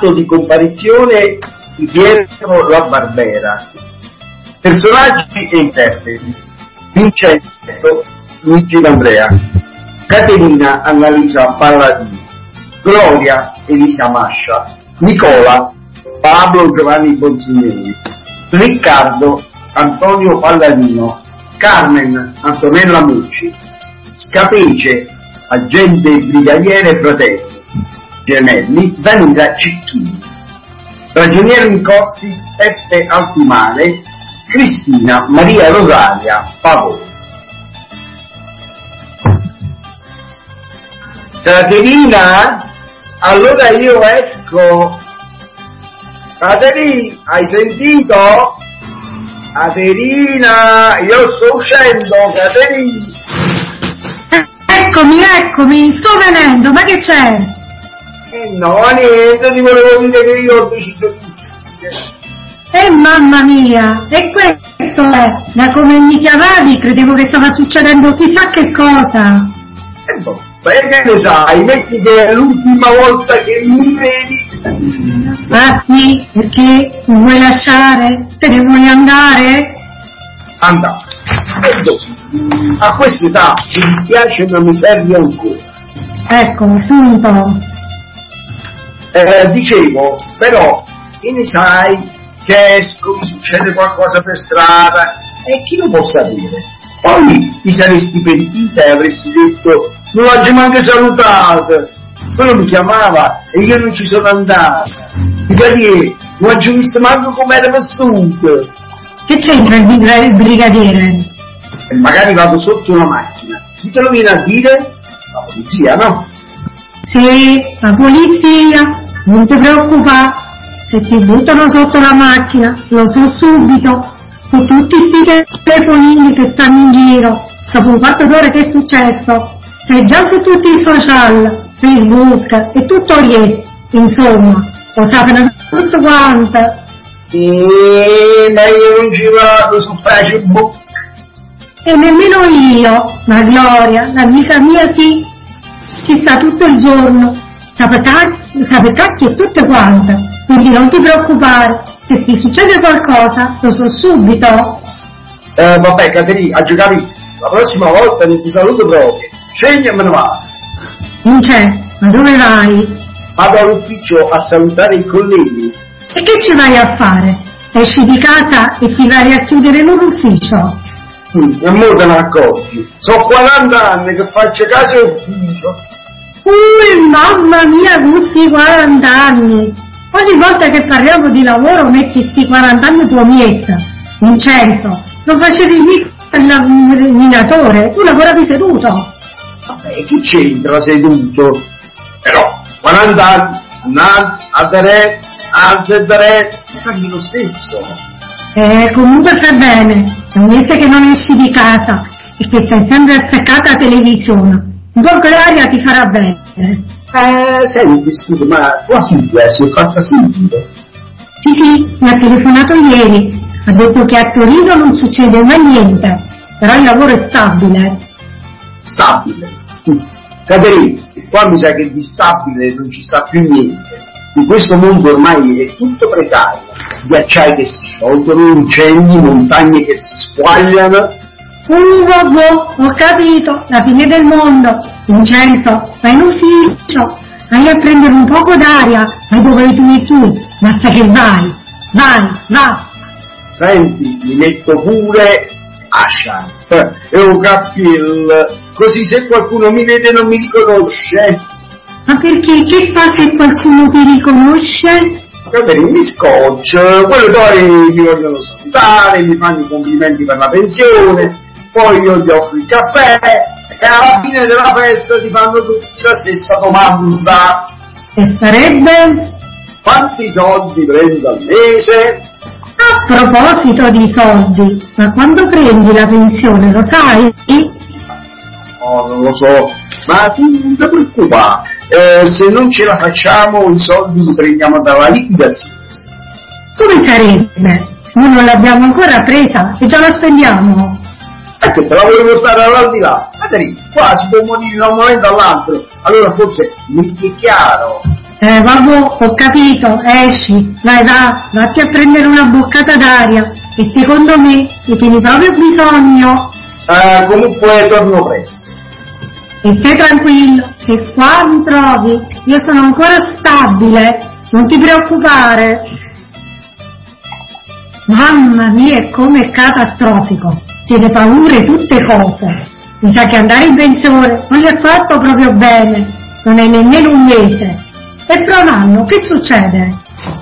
atto di comparizione di Pietro la Barbera. Personaggi e interpreti: Vincenzo Luigi D'Andrea, Caterina Annalisa Palladini, Gloria Elisa Mascia, Nicola Pablo Giovanni Bonsignori, Riccardo Antonio Palladino, Carmen Antonella Mucci, Scapece agente brigadiere fratelli gemelli Danila Cicchini, ragioniere Nicozzi Peppe Altimare, Cristina Maria Rosaria Pavone. Caterina, allora io esco. Caterina, hai sentito? Caterina, io sto uscendo, Caterina. Eccomi, sto venendo, ma che c'è? No, niente, ti volevo dire che io ho deciso di uscire. Mamma mia, e questo è, da come mi chiamavi credevo che stava succedendo chissà che cosa. Perché lo sai, metti che è l'ultima volta che mi vedi. Ah sì, perché mi vuoi lasciare? Te ne vuoi andare? Andare. A questa età mi dispiace ma mi serve ancora. Ecco, appunto. Dicevo, però, che ne sai che esco, mi succede qualcosa per strada e chi lo può sapere? Poi ti saresti pentita e avresti detto non l'ho manco salutato, quello mi chiamava e io non ci sono andata, brigadiere, non ho visto manco come era vestito. Che c'entra il brigadiere? Magari vado sotto una macchina, chi te lo viene a dire? La polizia, no? Sì, la polizia, non ti preoccupare, se ti buttano sotto la macchina lo so subito, con tutti sti telefonini che stanno in giro, dopo un quarto d'ora che è successo, sei già su tutti i social, Facebook e tutto il resto, insomma, lo sappiano tutto quanto. Ma io non ci vado su Facebook. E nemmeno io, ma Gloria, l'amica mia sì, ci sta tutto il giorno, sape cacchi e tutte quante, quindi non ti preoccupare, se ti succede qualcosa lo so subito. Vabbè Caterina, a giocare la prossima volta non ti saluto proprio, scegli e me ne vado. Vincenzo, ma dove vai? Vado all'ufficio a salutare i colleghi. E che ci vai a fare? Esci di casa e ti vai a chiudere in un ufficio? E mo te ne accorgi, sono 40 anni che faccio casa e ufficio. Mamma mia, questi 40 anni! Ogni volta che parliamo di lavoro metti sti 40 anni tua miezza. Vincenzo, non facevi mica il minatore, tu lavoravi seduto. Vabbè, chi c'entra seduto? Però 40 anni, annanzi, a dare, anzi a dare, sanno lo stesso. Comunque fai bene, è un mese che non esci di casa e che sei sempre attaccata alla televisione. Un po' l'aria ti farà bene. Senti, scusa, ma tua figlia si è fatta sentire? Sì, mi ha telefonato ieri, ha detto che a Torino non succede mai niente, però il lavoro è stabile. Stabile? Caterina, qua mi sa che di stabile non ci sta più niente. In questo mondo ormai è tutto precario, ghiacciai che si sciolgono, incendi, montagne che si squagliano. Vabbè, ho capito, la fine del mondo. Vincenzo, vai in ufficio, vai a prendere un poco d'aria, vai dove tu, basta che vai. Senti, mi metto pure Asha e un cappello, così se qualcuno mi vede non mi riconosce. Ma perché? Che fa se qualcuno ti riconosce? Caterina, mi scoccio, quello poi mi vogliono salutare, mi fanno i complimenti per la pensione, poi io gli offro il caffè e alla fine della festa ti fanno tutti la stessa domanda. E sarebbe? Quanti soldi prendo al mese? A proposito di soldi, ma quando prendi la pensione, lo sai? Oh, non lo so, ma tu non ti preoccupare, se non ce la facciamo i soldi li prendiamo dalla liquidazione. Come sarebbe? Noi non l'abbiamo ancora presa e già la spendiamo. Ecco, te la volevo portare all'aldilà. Caterina, qua si può morire da un momento all'altro, allora forse metti chiaro. Vabbè, ho capito, esci, vatti a prendere una boccata d'aria, e secondo me ne tieni proprio bisogno. Comunque torno presto. E stai tranquillo, che qua mi trovi, io sono ancora stabile, non ti preoccupare. Mamma mia, com'è catastrofico, tiene paure tutte cose. Mi sa che andare in pensione non gli ha fatto proprio bene, non è nemmeno un mese. E fra un anno che succede?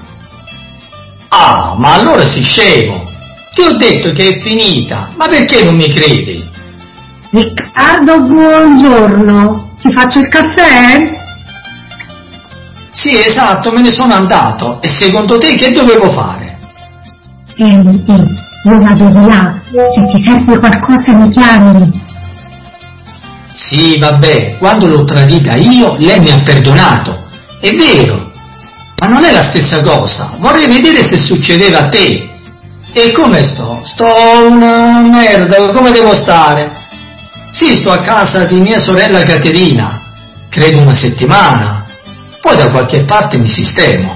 Ah, ma allora sei scemo. Ti ho detto che è finita, ma perché non mi credi? Riccardo, buongiorno, ti faccio il caffè? Sì, esatto, me ne sono andato. E secondo te che dovevo fare? Senti, io vado di là, se ti serve qualcosa mi chiami. Sì, vabbè, quando l'ho tradita io, lei mi ha perdonato. È vero, ma non è la stessa cosa. Vorrei vedere se succedeva a te. E come sto? Sto una merda, come devo stare? Sì, sto a casa di mia sorella Caterina, credo una settimana, poi da qualche parte mi sistemo.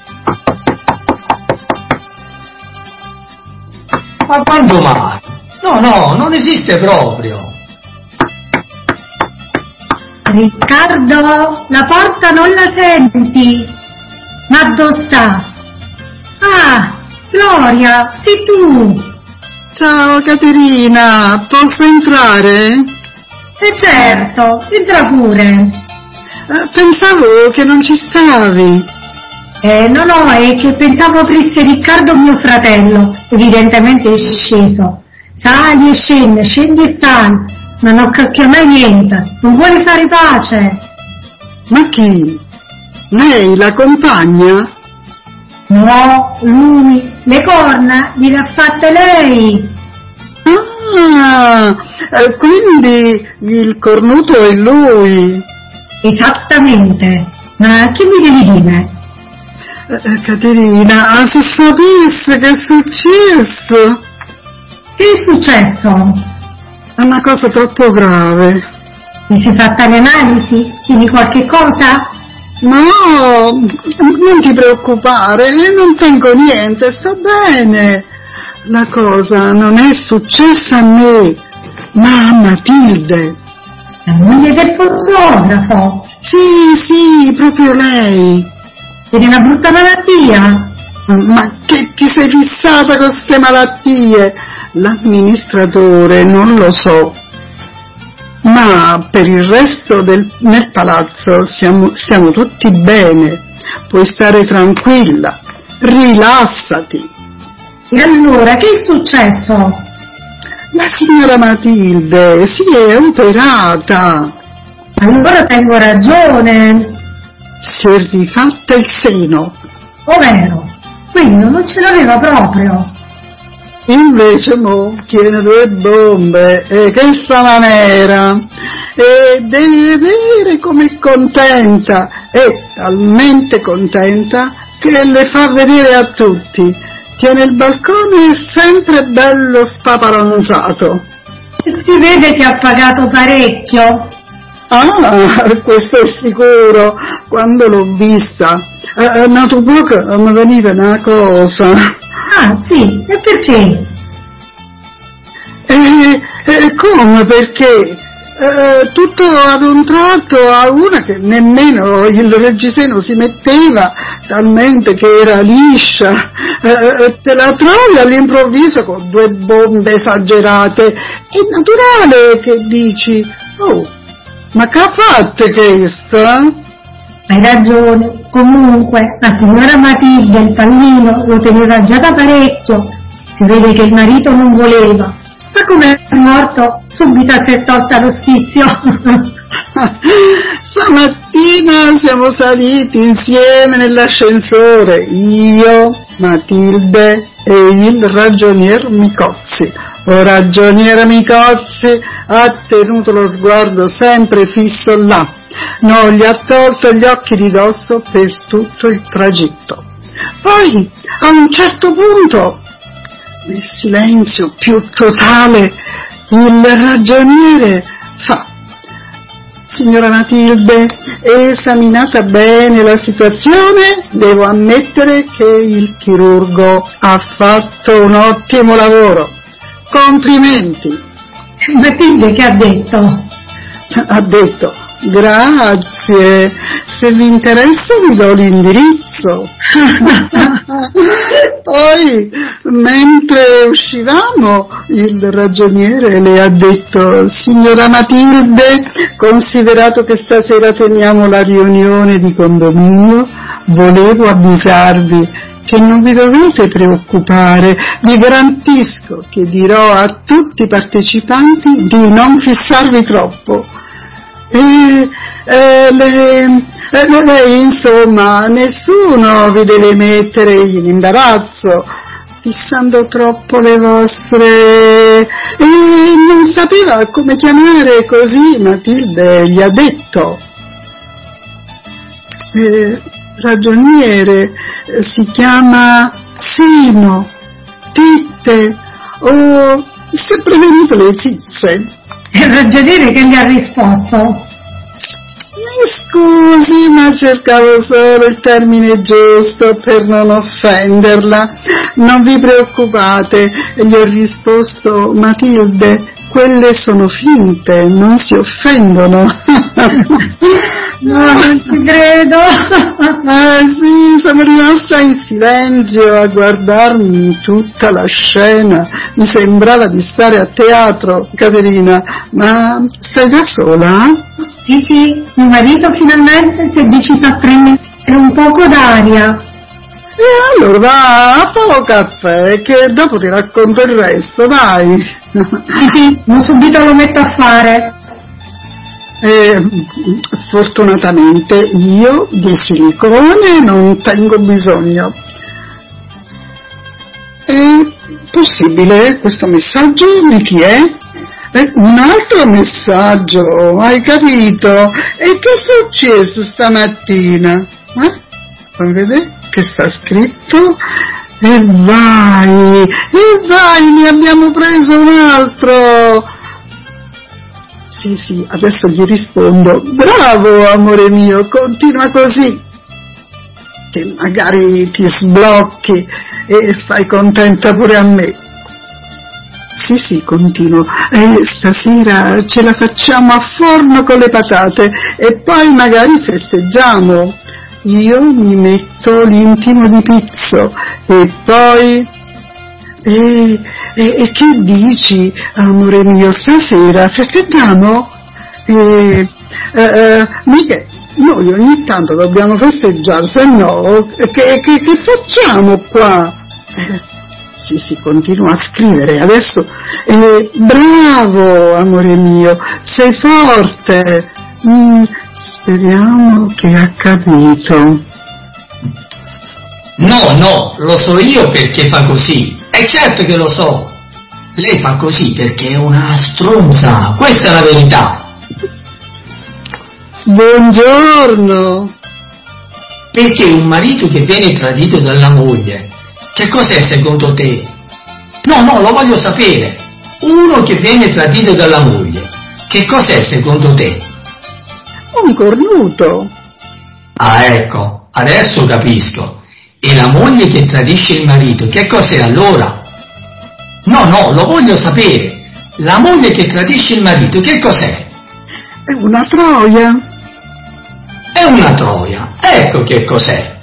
Ma quando mai? No, non esiste proprio. Riccardo, la porta non la senti? Ma dove sta? Ah, Gloria, sei tu! Ciao Caterina, posso entrare? Certo, entra pure. Pensavo che non ci stavi. No, è che pensavo aprisse Riccardo mio fratello, evidentemente è sceso. Sali e scende, scendi e sali, ma non cacchia mai niente, non vuole fare pace. Ma chi? Lei, la compagna? No, lui, le corna gliele ha fatte lei. Ah, quindi il cornuto è lui. Esattamente, ma che mi devi dire? Caterina, se sapesse che è successo. Che è successo? È una cosa troppo grave. Mi sei fatta le analisi? Dimmi qualche cosa? No, non ti preoccupare, non tengo niente, sto bene. La cosa non è successa a me, ma a Matilde. La moglie del fotografo? Sì, proprio lei. Tiene una brutta malattia? Ma che ti sei fissata con queste malattie? L'amministratore non lo so. Ma per il resto nel palazzo stiamo tutti bene, puoi stare tranquilla, rilassati. E allora, che è successo? La signora Matilde si è operata. Allora tengo ragione. Si è rifatta il seno. Ovvero, quindi non ce l'aveva proprio. Invece mo tiene 2 bombe e che sta maniera, e devi vedere com'è contenta, è talmente contenta che le fa vedere a tutti, tiene il balcone sempre bello spaparanzato. Si vede che ha pagato parecchio. Ah, questo è sicuro, quando l'ho vista, nato poco mi veniva una cosa. Ah, sì, e perché? Come perché? Tutto ad un tratto a una che nemmeno il reggiseno si metteva, talmente che era liscia, te la trovi all'improvviso con 2 bombe esagerate, è naturale che dici, oh, ma che ha fatto questa? Hai ragione, comunque la signora Matilde il pallino lo teneva già da parecchio, si vede che il marito non voleva, ma come è morto subito si è tolta lo sfizio. Stamattina siamo saliti insieme nell'ascensore, io, Matilde e il ragionier Micozzi. Ragionier Micozzi ha tenuto lo sguardo sempre fisso là, non gli ha tolto gli occhi di dosso per tutto il tragitto. Poi, a un certo punto, nel silenzio più totale, il ragioniere fa: Signora Matilde, esaminata bene la situazione, devo ammettere che il chirurgo ha fatto un ottimo lavoro. Complimenti. Matilde che ha detto? Ha detto, grazie, se vi interessa vi do l'indirizzo. Poi, mentre uscivamo, il ragioniere le ha detto, signora Matilde, considerato che stasera teniamo la riunione di condominio, volevo avvisarvi che non vi dovete preoccupare, vi garantisco che dirò a tutti i partecipanti di non fissarvi troppo. Lei, insomma, nessuno vi deve mettere in imbarazzo, fissando troppo le vostre... E non sapeva come chiamare, così Matilde gli ha detto. Ragioniere, si chiama Simo, Titte, o sempre venuto le zizze. Il ragioniere che gli ha risposto? Mi scusi, ma cercavo solo il termine giusto per non offenderla. Non vi preoccupate, gli ho risposto, Matilde, quelle sono finte, non si offendono. No, non ci credo. Sì, sono rimasta in silenzio a guardarmi tutta la scena. Mi sembrava di stare a teatro, Caterina. Ma stai da sola? Sì, mio marito finalmente si è deciso a prendere un poco d'aria. E allora va a fare un caffè, che dopo ti racconto il resto, dai. Sì, ma subito lo metto a fare. Fortunatamente io di silicone non tengo bisogno. È possibile questo messaggio di chi è? Un altro messaggio, hai capito? E che è successo stamattina? Fammi vedere che sta scritto. E vai, ne abbiamo preso un altro. Sì, adesso gli rispondo. Bravo, amore mio, continua così, che magari ti sblocchi e fai contenta pure a me. Sì, continuo. Stasera ce la facciamo a forno con le patate e poi magari festeggiamo. Io mi metto l'intimo di pizzo e poi... E che dici, amore mio, stasera festeggiamo? Mica, noi ogni tanto dobbiamo festeggiare, se no, che facciamo qua? Sì, continuo a scrivere, adesso, bravo, amore mio, sei forte, speriamo che ha capito. No, lo so io perché fa così. E certo che lo so. Lei fa così perché è una stronza. Questa è la verità. Buongiorno. Perché un marito che viene tradito dalla moglie, che cos'è secondo te? No, lo voglio sapere. Uno che viene tradito dalla moglie, che cos'è secondo te? Un cornuto. Ah, ecco, adesso capisco. E la moglie che tradisce il marito, che cos'è allora? No, lo voglio sapere. La moglie che tradisce il marito, che cos'è? È una troia. È una troia. Ecco che cos'è.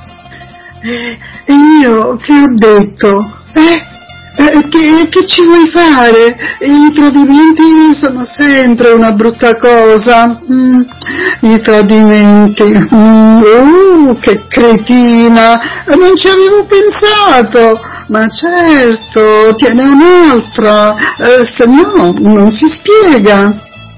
E io che ho detto? Che ci vuoi fare? I tradimenti sono sempre una brutta cosa. I tradimenti. Che cretina! Non ci avevo pensato. Ma certo, tiene un'altra. Se no, non si spiega.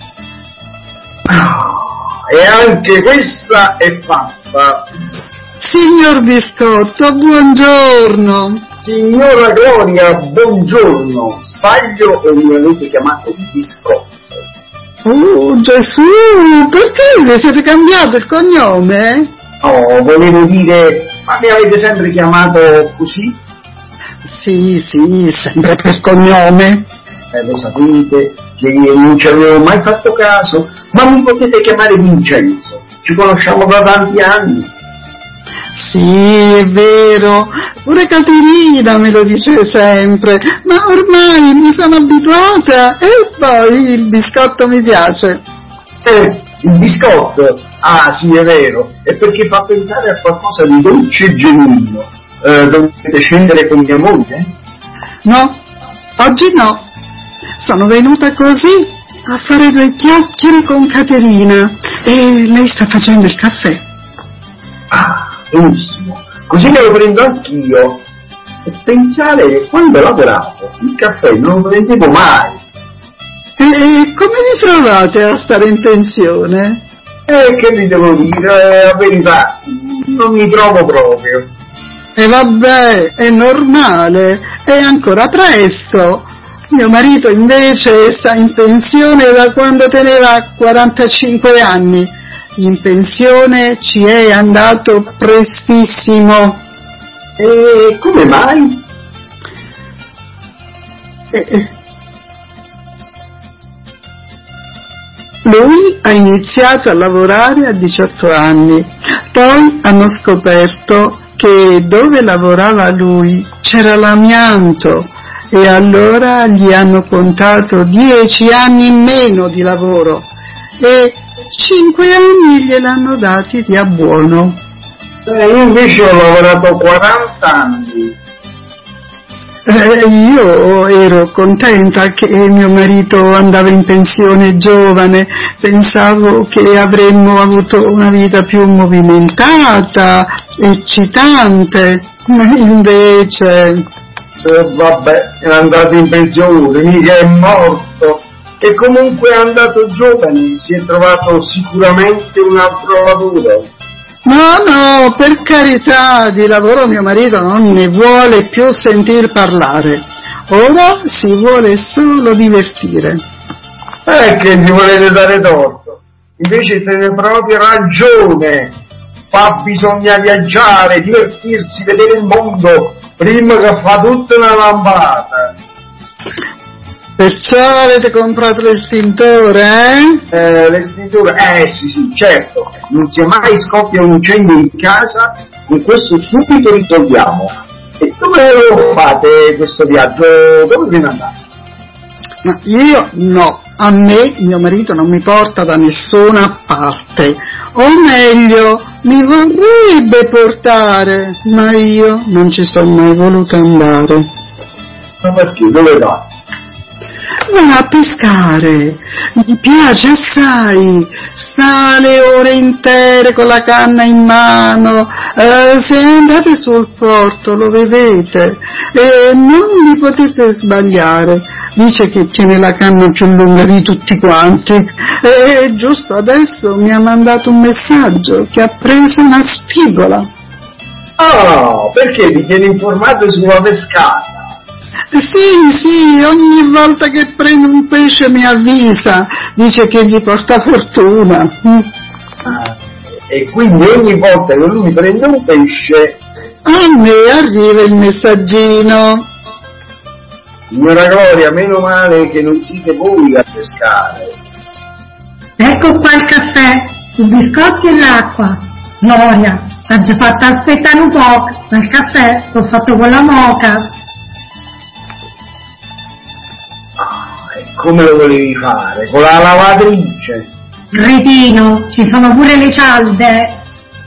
E anche questa è fatta. Signor Biscotto, buongiorno. Signora Gloria, buongiorno. Sbaglio o mi avete chiamato Biscotto? Oh Gesù, perché vi siete cambiato il cognome? No, volevo dire, ma mi avete sempre chiamato così? Sì, sempre per cognome. Lo sapete che io non ci avevo mai fatto caso, ma mi potete chiamare Vincenzo, ci conosciamo da tanti anni. Sì, è vero, pure Caterina me lo dice sempre, ma ormai mi sono abituata e poi il biscotto mi piace. Il biscotto? Ah sì, è vero, è perché fa pensare a qualcosa di dolce e genuino. Dovete scendere con mia moglie? No, oggi no, sono venuta così a fare 2 chiacchiere con Caterina e lei sta facendo il caffè. Ah, benissimo, così me lo prendo anch'io. E pensare che quando lavoravo il caffè non lo prendevo mai. E come vi trovate a stare in pensione? Che vi devo dire, la verità, non mi trovo proprio. E vabbè, è normale, è ancora presto. Mio marito invece sta in pensione da quando teneva 45 anni. In pensione ci è andato prestissimo. E come mai? Lui ha iniziato a lavorare a 18 anni, poi hanno scoperto che dove lavorava lui c'era l'amianto e allora gli hanno contato 10 anni in meno di lavoro e 5 anni gliel'hanno dati di abbuono. Io invece ho lavorato 40 anni. Io ero contenta che mio marito andava in pensione giovane, pensavo che avremmo avuto una vita più movimentata, eccitante, ma invece... Vabbè, è andato in pensione, mica è morto, e comunque è andato giovane, si è trovato sicuramente un altro lavoro. No, per carità, di lavoro mio marito non ne vuole più sentir parlare. Ora si vuole solo divertire. Che gli volete dare torto. Invece tiene proprio ragione. Qua bisogna viaggiare, divertirsi, vedere il mondo, prima che fa tutta una lambata. Perciò avete comprato l'estintore, L'estintore? Sì, certo. Non sia mai scoppia un incendio in casa, con questo subito risolviamo. E dove lo fate questo viaggio? Dove ve ne andate? Ma io no, a me mio marito non mi porta da nessuna parte, o meglio, mi vorrebbe portare, ma io non ci sono mai voluta andare. Ma perché? Dove va? Va a pescare, gli piace assai, sta le ore intere con la canna in mano, se andate sul porto lo vedete e non vi potete sbagliare, dice che tiene la canna più lunga di tutti quanti e giusto adesso mi ha mandato un messaggio che ha preso una spigola. Ah, perché vi tiene informato sulla pescata? Sì, ogni volta che prende un pesce mi avvisa, dice che gli porta fortuna. E quindi ogni volta che lui prende un pesce a me arriva il messaggino. Signora Gloria, meno male che non siete voi a pescare. Ecco qua il caffè, i biscotti e l'acqua. Gloria, ha già fatto aspettare un po', ma il caffè l'ho fatto con la moka. E come lo volevi fare? Con la lavatrice? Cretino, ci sono pure le cialde.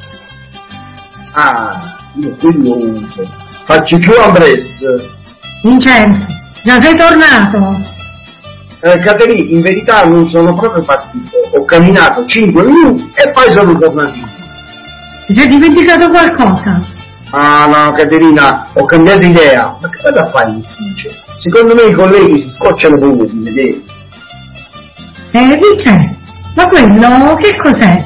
Io quello uso. Faccio più ambresse. Vincenzo, già sei tornato? Caterina, in verità non sono proprio partito. Ho camminato 5 minuti e poi sono tornato. Ti sei dimenticato qualcosa? No, Caterina, ho cambiato idea. Ma che vado a fare in ufficio? Secondo me i colleghi si scocciano pure di vedere. Vincenzo, ma quello che cos'è?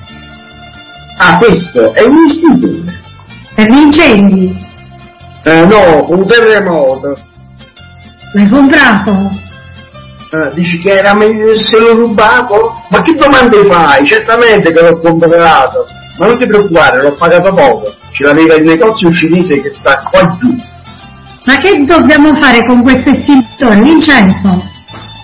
Questo è un istintore. Per gli incendi? No, un terremoto. L'hai comprato? Dici che era meglio se lo rubavo? Ma che domande fai? Certamente che l'ho comprato. Ma non ti preoccupare, l'ho pagato poco. Ce l'aveva il negozio cinese che sta qua giù. Ma che dobbiamo fare con questo estintore, Vincenzo?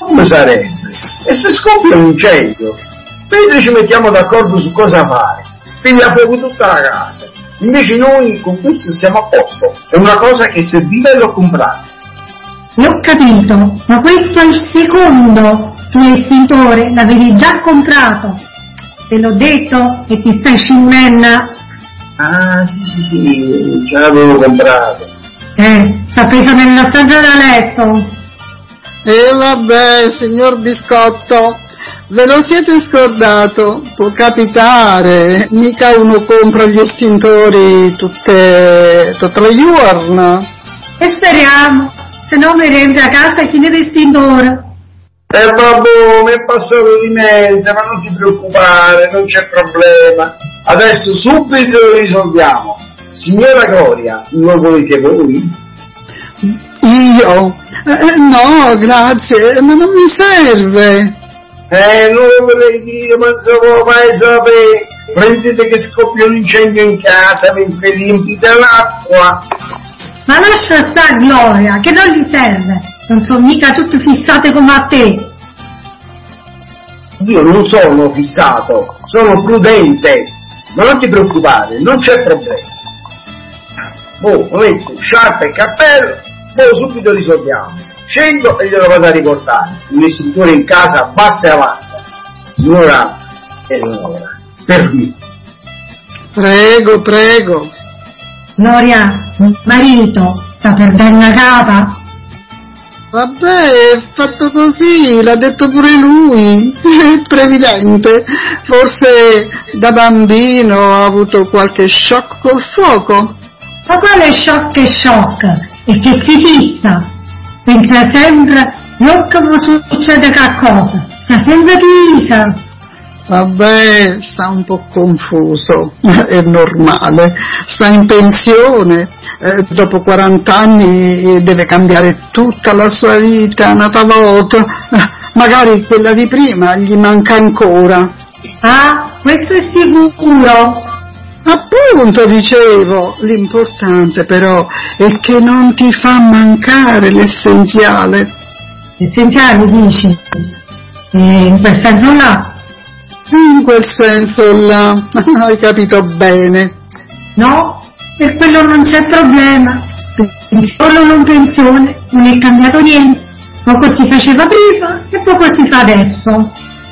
come sarebbe? E se scoppia un incendio? Mentre ci mettiamo d'accordo su cosa fare, quindi a fuoco tutta la casa. Invece noi con questo stiamo a posto. È una cosa che serviva e l'ho comprata. L'ho capito, ma questo è il secondo tuo estintore, l'avevi già comprato. Te l'ho detto e ti stai scimmenda. Ah, sì, ce l'avevo comprato. Sta appeso nella stanza da letto. E vabbè, signor Biscotto, ve lo siete scordato? Può capitare, mica uno compra gli estintori tutte le giorni. E speriamo, se no mi rientra a casa e fine d'estintore. Vabbè, mi è passato di mente, ma non ti preoccupare, non c'è problema. Adesso subito lo risolviamo. Signora Gloria, lo volete voi? Io? No, grazie, ma non mi serve. Non lo vorrei dire, ma non sapevo mai sapere. Prendete che scoppia un incendio in casa mentre riempite l'acqua. Ma lascia sta Gloria, che non gli serve. Non sono mica tutte fissate come a te. Io non sono fissato, sono prudente. Ma non ti preoccupare, non c'è problema. Metto sciarpa e cappello, subito risolviamo. Scendo e glielo vado a ricordare. Un estintore in casa, basta e avanza. Signora Eleonora, per me. Prego. Gloria, marito, sta perdendo la capa? Vabbè, è fatto così, l'ha detto pure lui, è previdente. Forse da bambino ha avuto qualche shock col fuoco. Ma quale shock e shock? E che si fissa? Pensa sempre, non come succede qualcosa, sta sempre divisa. Vabbè, sta un po' confuso, è normale, sta in pensione, dopo 40 anni deve cambiare tutta la sua vita, una volta, magari quella di prima gli manca ancora. Ah, questo è sicuro. Appunto, dicevo, l'importante però è che non ti fa mancare l'essenziale. L'essenziale, dici? In quel senso là? In quel senso là, hai capito bene. No, per quello non c'è problema. Solo non pensione, non è cambiato niente. Poco si faceva prima e poco si fa adesso.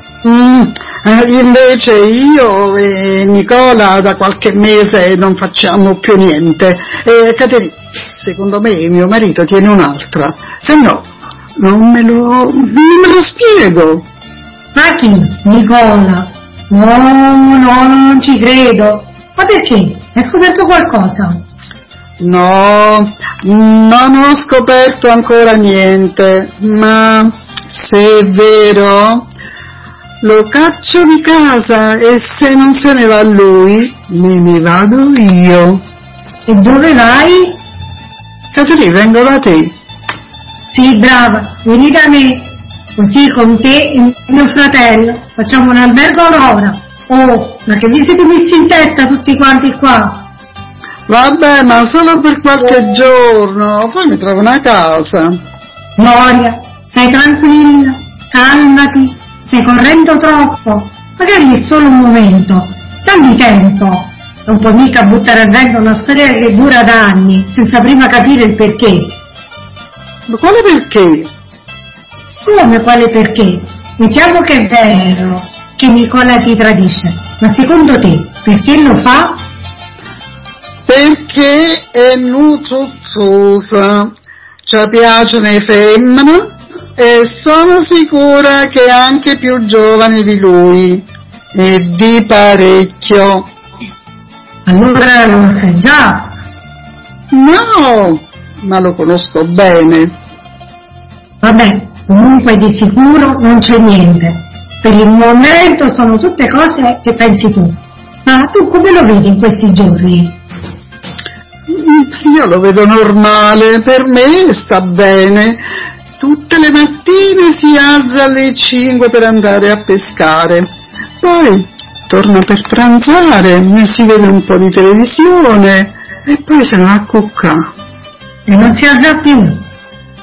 Invece io e Nicola da qualche mese non facciamo più niente. Caterina, secondo me mio marito tiene un'altra, se no non me lo spiego. Ma chi? Nicola? No, non ci credo. Ma perché? Hai scoperto qualcosa? No, non ho scoperto ancora niente, ma se è vero lo caccio di casa e se non se ne va lui me ne vado io. E dove vai? Caterina, vengo da te. Sì, brava, vieni da me, così con te e mio fratello facciamo un albergo ora. Oh, ma che vi siete messi in testa tutti quanti qua? Vabbè, ma solo per qualche giorno, poi mi trovo una casa. Gloria, stai tranquilla, calmati, stai correndo troppo, magari è solo un momento, dammi tempo. Non puoi mica buttare a vento una storia che dura da anni, senza prima capire il perché. Ma quale perché? Come quale perché? Mettiamo che è vero che Nicola ti tradisce, ma secondo te perché lo fa? Perché è nutruzzosa, ci piacciono le femmine e sono sicura che è anche più giovane di lui, e di parecchio. Allora lo sai già? No, ma lo conosco bene. Vabbè, comunque di sicuro non c'è niente. Per il momento sono tutte cose che pensi tu. Ma tu come lo vedi in questi giorni? Io lo vedo normale, per me sta bene. Tutte le mattine si alza alle 5 per andare a pescare, poi torna per pranzare, si vede un po' di televisione e poi se ne va a cuccare. E non si alza più?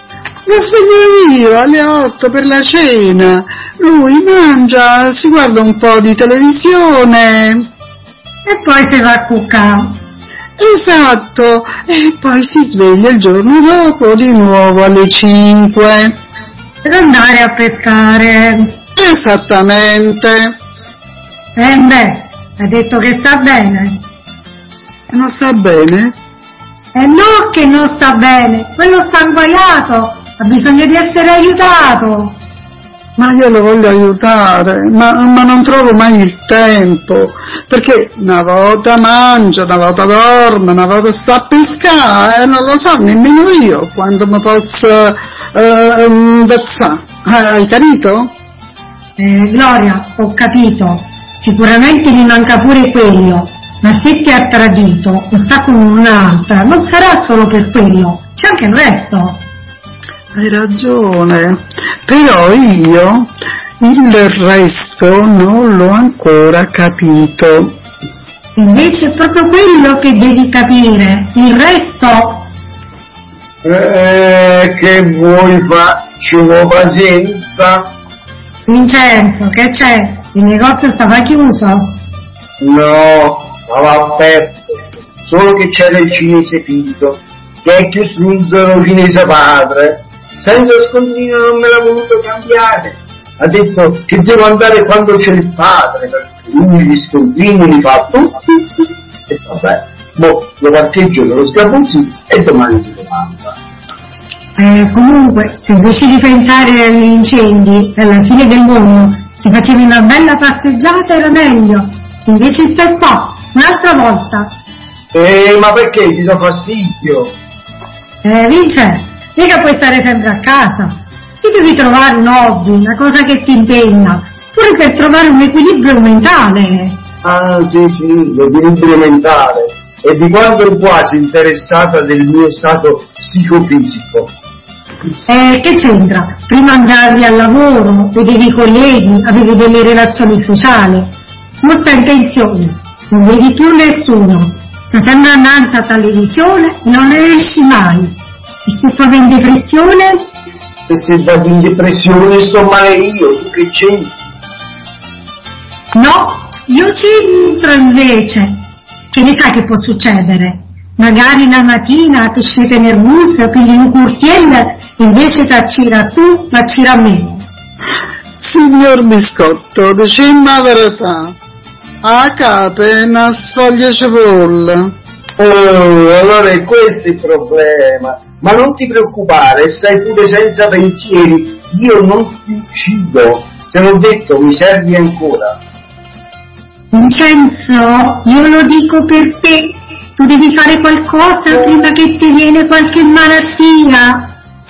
Lo sveglio io alle 8 per la cena. Lui mangia, si guarda un po' di televisione. E poi si va a cuccare. Esatto, e poi si sveglia il giorno dopo di nuovo alle 5. Per andare a pescare. Esattamente. Beh, hai detto che sta bene. Non sta bene? No, che non sta bene. Quello sta inguaiato. Ha bisogno di essere aiutato. Ma io lo voglio aiutare, ma non trovo mai il tempo, perché una volta mangia, una volta dorme, una volta sta a pescare, e non lo so nemmeno io quando mi posso vezzare. Hai capito? Gloria, ho capito. Sicuramente gli manca pure quello, ma se ti ha tradito o sta con un'altra, non sarà solo per quello, c'è anche il resto. Hai ragione, però io il resto non l'ho ancora capito. Invece è proprio quello che devi capire, il resto. Che vuoi fa? Ci vuoi pazienza? Vincenzo, che c'è? Il negozio stava chiuso? No, stava aperto, solo che c'era il cinese Pinto, che è più strunzolo cinese padre. Senza scondino non me l'ha voluto cambiare. Ha detto che devo andare quando c'è il padre, perché lui gli scondini li fa tutti. E vabbè, lo parcheggio nello sgabuzzino e domani si domanda. Comunque, se invece di pensare agli incendi e alla fine del mondo ti facevi una bella passeggiata era meglio. Invece stai qua, un'altra volta. Ma perché ti do fastidio? Vince, mica puoi stare sempre a casa. Ti devi trovare un hobby, una cosa che ti impegna, pure per trovare un equilibrio mentale. Ah, sì, l'equilibrio mentale. E di quanto è quasi interessata del mio stato psicofisico. Che c'entra? Prima andavi al lavoro, vedevi i colleghi, avevi delle relazioni sociali. Ora stai in pensione, non vedi più nessuno. Stai sempre annanzi a televisione e non ne esci mai. E se poi in depressione? E se vado in depressione sto male io, tu che c'entri? No, io c'entro invece. Che ne sai che può succedere? Magari la mattina ti scende nervosa, pigli un curtiello, invece ti accira tu, l'accira a me. Signor Biscotto, dicemmo la verità. A capo una sfoglia cipolla. Oh, allora è questo il problema. Ma non ti preoccupare, stai pure senza pensieri. Io non ti uccido. Te l'ho detto, mi servi ancora. Vincenzo, io lo dico per te. Tu devi fare qualcosa prima che ti viene qualche malattia.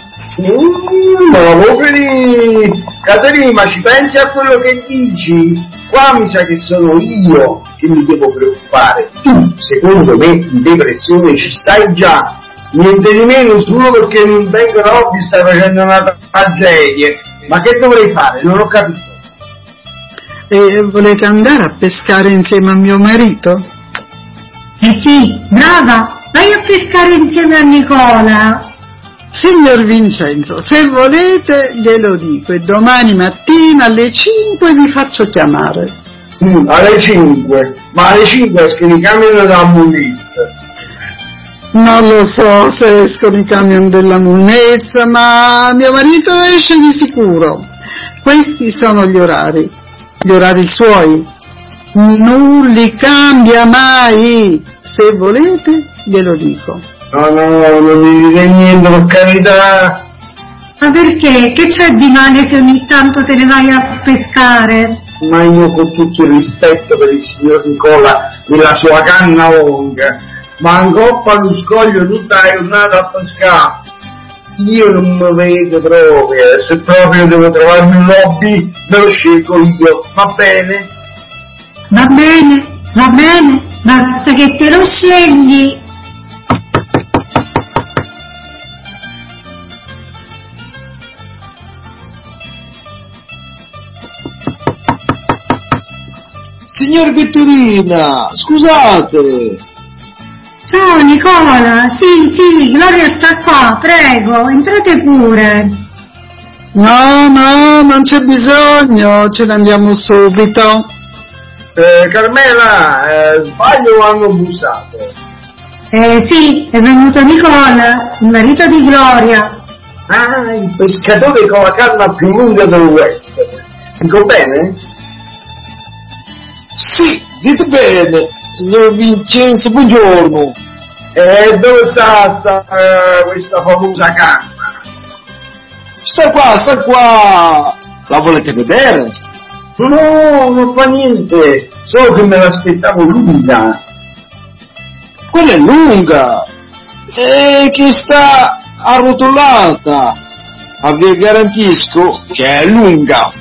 No, Caterina, ma ci pensi a quello che dici? Qua mi sa che sono io che mi devo preoccupare. Tu, secondo me, in depressione ci stai già. Niente di meno, solo perché non vengono hobby stai facendo una tragedia. Ma che dovrei fare? Non ho capito. E volete andare a pescare insieme a mio marito? Sì, brava, vai a pescare insieme a Nicola. Signor Vincenzo, se volete glielo dico e domani mattina alle 5 vi faccio chiamare. Alle 5? Ma alle 5 escono i camion della munnezza. Non lo so se escono i camion della munnezza, ma mio marito esce di sicuro. Questi sono gli orari suoi. Non li cambia mai. Se volete glielo dico. No, non mi dite niente, per carità. Ma perché? Che c'è di male se ogni tanto te ne vai a pescare? Ma io, con tutto il rispetto per il signor Nicola e la sua canna longa, ma ancora allo scoglio tutta la giornata a pescare. Io non mi vedo proprio, se proprio devo trovarmi un hobby, me lo scelgo io, va bene? Va bene, basta che te lo scegli. Signor Vittorina, scusate! Ciao Nicola, sì, Gloria sta qua, prego, entrate pure. No, non c'è bisogno, ce ne andiamo subito. Carmela, sbaglio o hanno bussato? Sì, è venuto Nicola, il marito di Gloria. Ah, il pescatore con la canna più lunga del West. Dico bene? Sì, dite bene, signor Vincenzo, buongiorno. Dove sta questa famosa canna? Sta qua. La volete vedere? No, non fa niente, solo che me l'aspettavo lunga. Quella è lunga, che sta arrotolata, ma vi garantisco che è lunga.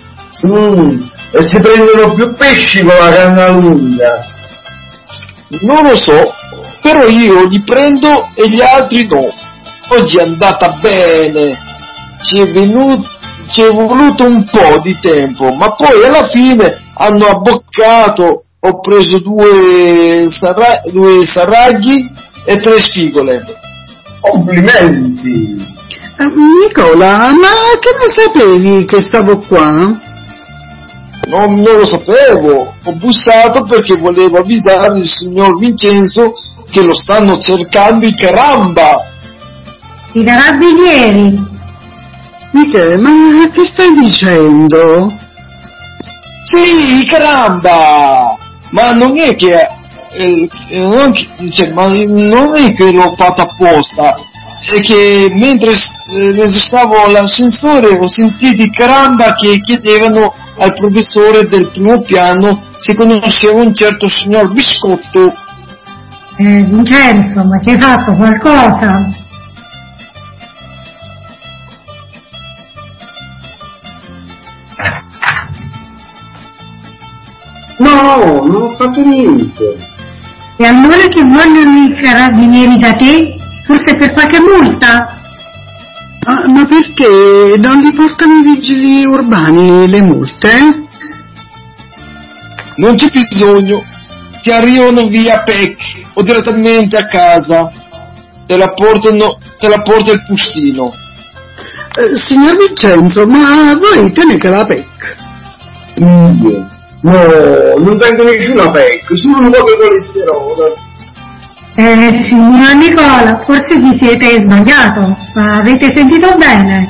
E si prendono più pesci con la canna lunga? Non lo so, però io li prendo e gli altri no. Oggi è andata bene, ci è voluto un po' di tempo, ma poi alla fine hanno abboccato, ho preso due saraghi e 3 spigole. Complimenti! Nicola, ma che ne sapevi che stavo qua? Non lo sapevo, ho bussato perché volevo avvisare il signor Vincenzo che lo stanno cercando i caramba. I carabinieri. Michele, ma che stai dicendo? Sì, caramba! Ma non è che non è che l'ho fatta apposta, è che mentre stavo all'ascensore ho sentito i caramba che chiedevano al professore del primo piano se conosceva un certo signor Biscotto. Vincenzo, ma ti hai fatto qualcosa? No, non ho fatto niente. E allora che vogliono i carabinieri da te? Forse per qualche multa? Ma perché non li portano i vigili urbani le multe? Non c'è bisogno, ti arrivano via PEC o direttamente a casa, te la porta il postino. Signor Vincenzo, ma voi tenete la PEC? No, non tengo nessuna PEC, solo un po' di colesterolo. Signor Nicola, forse vi siete sbagliato, ma avete sentito bene?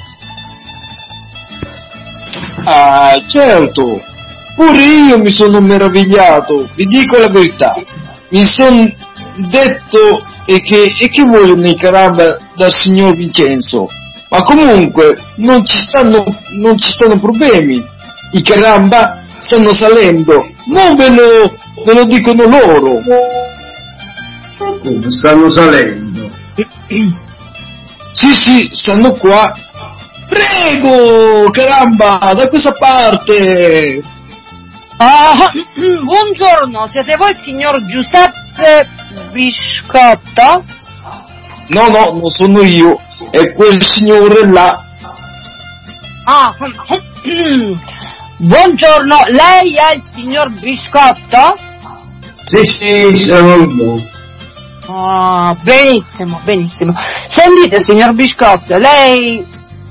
Ah, certo, pure io mi sono meravigliato, vi dico la verità, mi sono detto e che vogliono i caramba dal signor Vincenzo, ma comunque non ci stanno problemi, i caramba stanno salendo, non ve lo dicono loro. Come stanno salendo? Sì, stanno qua. Prego, caramba, da questa parte. Buongiorno, siete voi il signor Giuseppe Biscotto? No, non sono io, è quel signore là. Buongiorno, lei è il signor Biscotto? Sì, sono io. Benissimo. Sentite, signor Biscotto, lei...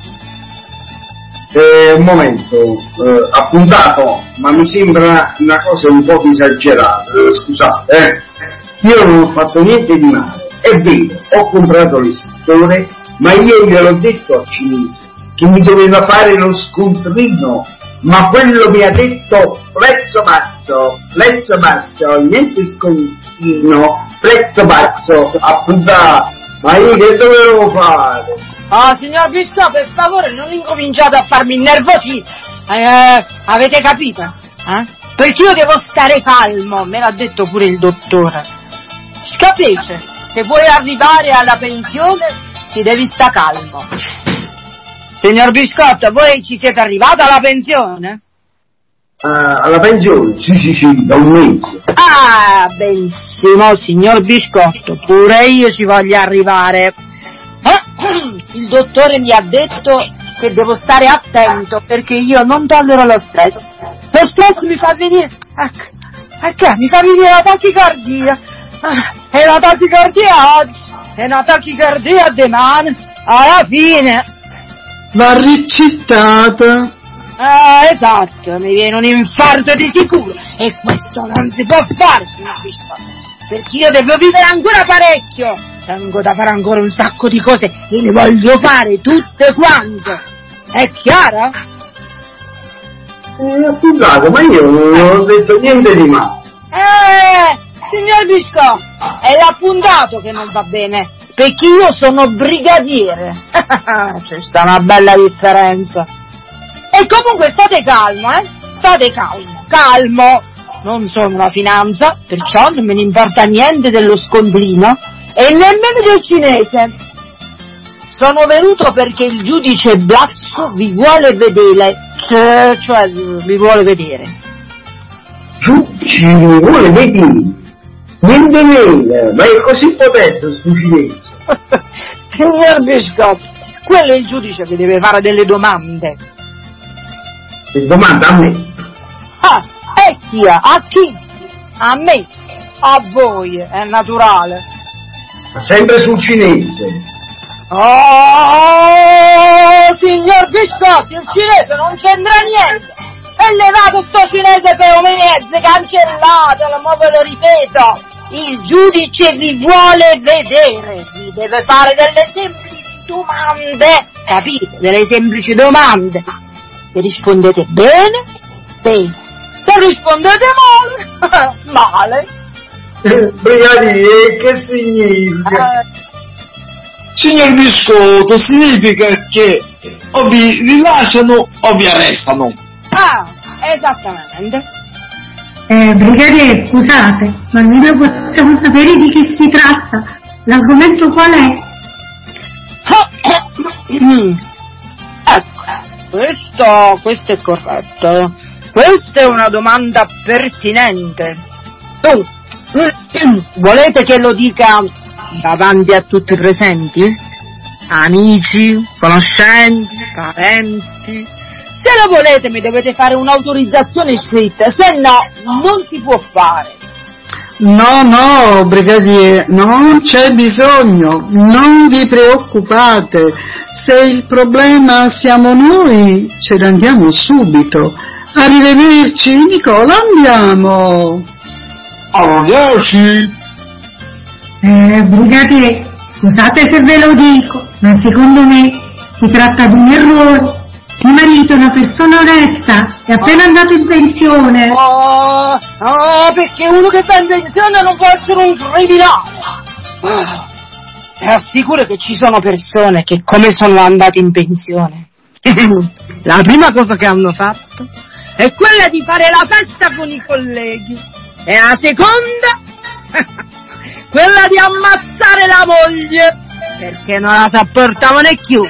Un momento, appuntato, ma mi sembra una cosa un po' esagerata, scusate, Io non ho fatto niente di male, è vero, ho comprato l'estinttore, ma io gliel'ho detto al cinese che mi doveva fare lo scontrino, ma quello mi ha detto prezzo basso, niente scontrino, prezzo basso, appuntato, ma io che dovevo fare? Signor Biscotto, per favore non incominciate a farmi innervosire, avete capito? Perché io devo stare calmo, me l'ha detto pure il dottore. Capisce? Se vuoi arrivare alla pensione ti devi stare calmo. Signor Biscotto, voi ci siete arrivati alla pensione? Alla pensione? Sì, da un mese. Benissimo, signor Biscotto, pure io ci voglio arrivare. Il dottore mi ha detto che devo stare attento perché io non tollero lo stress. Lo stress mi fa venire... mi fa venire la tachicardia. E la tachicardia oggi, e una tachicardia domani, alla fine. Va riccittata. Esatto, mi viene un infarto di sicuro, e questo non si può fare, signor Biscotto, perché io devo vivere ancora parecchio, tengo da fare ancora un sacco di cose e le voglio fare tutte quante, è chiaro? Scusate, ma io non ho detto niente di male. Signor Biscotto, è l'appuntato che non va bene, perché io sono brigadiere, c'è sta una bella differenza. E comunque state calmo, state calmo, non sono una finanza, perciò non me ne importa niente dello scontrino e nemmeno del cinese. Sono venuto perché il giudice Blasso vi vuole vedere, cioè vi vuole vedere. Giudice mi vuole vedere? Niente meno, ma è così potente sto cinese. Signor Biscotto, quello è il giudice che deve fare delle domande. E domanda a me. E chi? A chi? A me? A voi, è naturale. Ma sempre sul cinese. Oh, signor Biscotti, il cinese non c'entra niente. È levato sto cinese per un mezzo, cancellatelo, ma ve lo ripeto. Il giudice vi vuole vedere, vi deve fare delle semplici domande, capite? Delle semplici domande. Se rispondete bene, bene. Se rispondete male, male. Brigadiere, che significa? Signor Biscotto, significa che o vi rilasciano o vi arrestano. Esattamente. Brigadiere, scusate, ma noi possiamo sapere di che si tratta? L'argomento qual è? Questo è corretto. Questa è una domanda pertinente. Volete che lo dica davanti a tutti i presenti? Amici, conoscenti, parenti? Se lo volete mi dovete fare un'autorizzazione scritta, se no non si può fare. No, brigadiere, non c'è bisogno, non vi preoccupate. Se il problema siamo noi, ce ne andiamo subito. Arrivederci, Nicola, andiamo. Arrivederci. Brigadiere, scusate se ve lo dico, ma secondo me si tratta di un errore. Mio marito è una persona onesta, è appena andato in pensione. Perché uno che va in pensione non può essere un criminale. Ti assicuro che ci sono persone che come sono andate in pensione, la prima cosa che hanno fatto è quella di fare la festa con i colleghi e la seconda quella di ammazzare la moglie perché non la sopportavano più.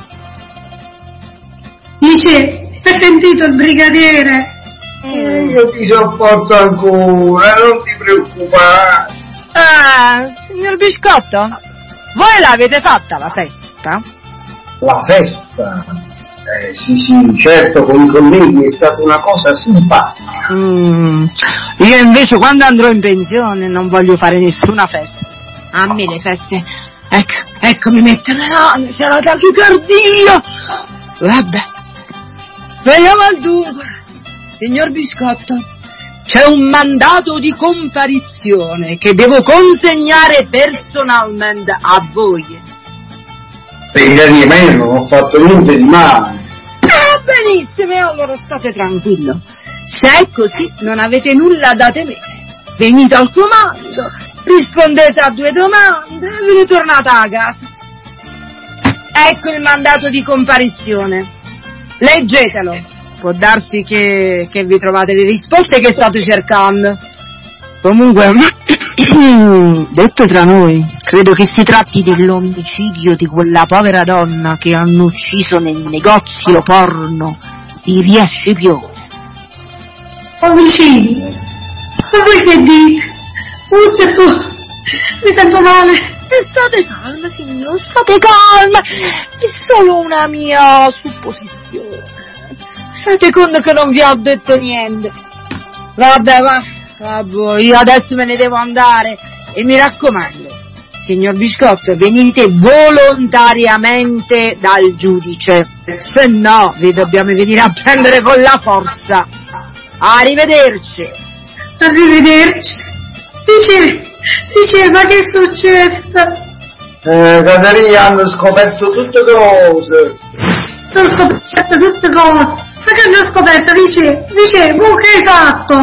Dice, hai sentito il brigadiere? Io ti sopporto ancora, non ti preoccupare. Signor Biscotto, voi l'avete fatta la festa? La festa? Sì, certo, con i colleghi è stata una cosa simpatica. Io invece quando andrò in pensione non voglio fare nessuna festa. A me le feste, ecco mi mettono l'ansia, la tachicardia. Vabbè, veniamo al dunque. Signor Biscotto, c'è un mandato di comparizione che devo consegnare personalmente a voi. Brigadiere, ma io non ho fatto niente di male. Benissimo, e allora state tranquillo. Se è così, non avete nulla da temere. Venite al comando, rispondete a 2 domande e vi ritornate a casa. Ecco il mandato di comparizione. Leggetelo. Può darsi che vi trovate le risposte che state cercando. Comunque, detto tra noi, credo che si tratti dell'omicidio di quella povera donna che hanno ucciso nel negozio porno di Via Scipione. Omicidio? Ma voi che dite? Gesù, mi sento male. E state calma, signor, state calma. È solo una mia supposizione. State conto che non vi ho detto niente. Vabbè, io adesso me ne devo andare. E mi raccomando, signor Biscotto, venite volontariamente dal giudice, se no vi dobbiamo venire a prendere con la forza. Arrivederci. Arrivederci. Dice, ma che è successo? Caterina, hanno scoperto tutte cose. Ho scoperto tutte cose. Ma che hanno scoperto? Dice, tu che hai fatto?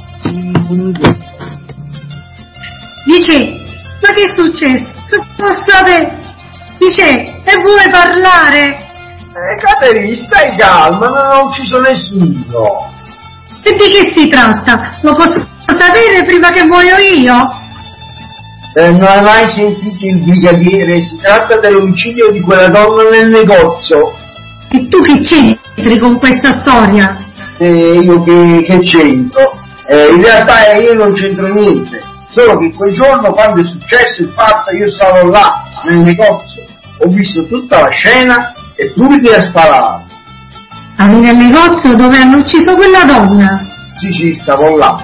Dice, ma che è successo? Se posso sapere? Dice, e vuoi parlare? Caterina, stai calma, non ho ucciso nessuno. E di che si tratta? Lo posso sapere prima che muoio io? Non hai mai sentito il brigadiere? Si tratta dell'omicidio di quella donna nel negozio. E tu che c'entri con questa storia? Io che c'entro? In realtà io non c'entro niente, solo che quel giorno, quando è successo il fatto, io stavo là nel negozio, ho visto tutta la scena e tu mi hai sparato. Stavi nel negozio dove hanno ucciso quella donna? Sì, stavo là.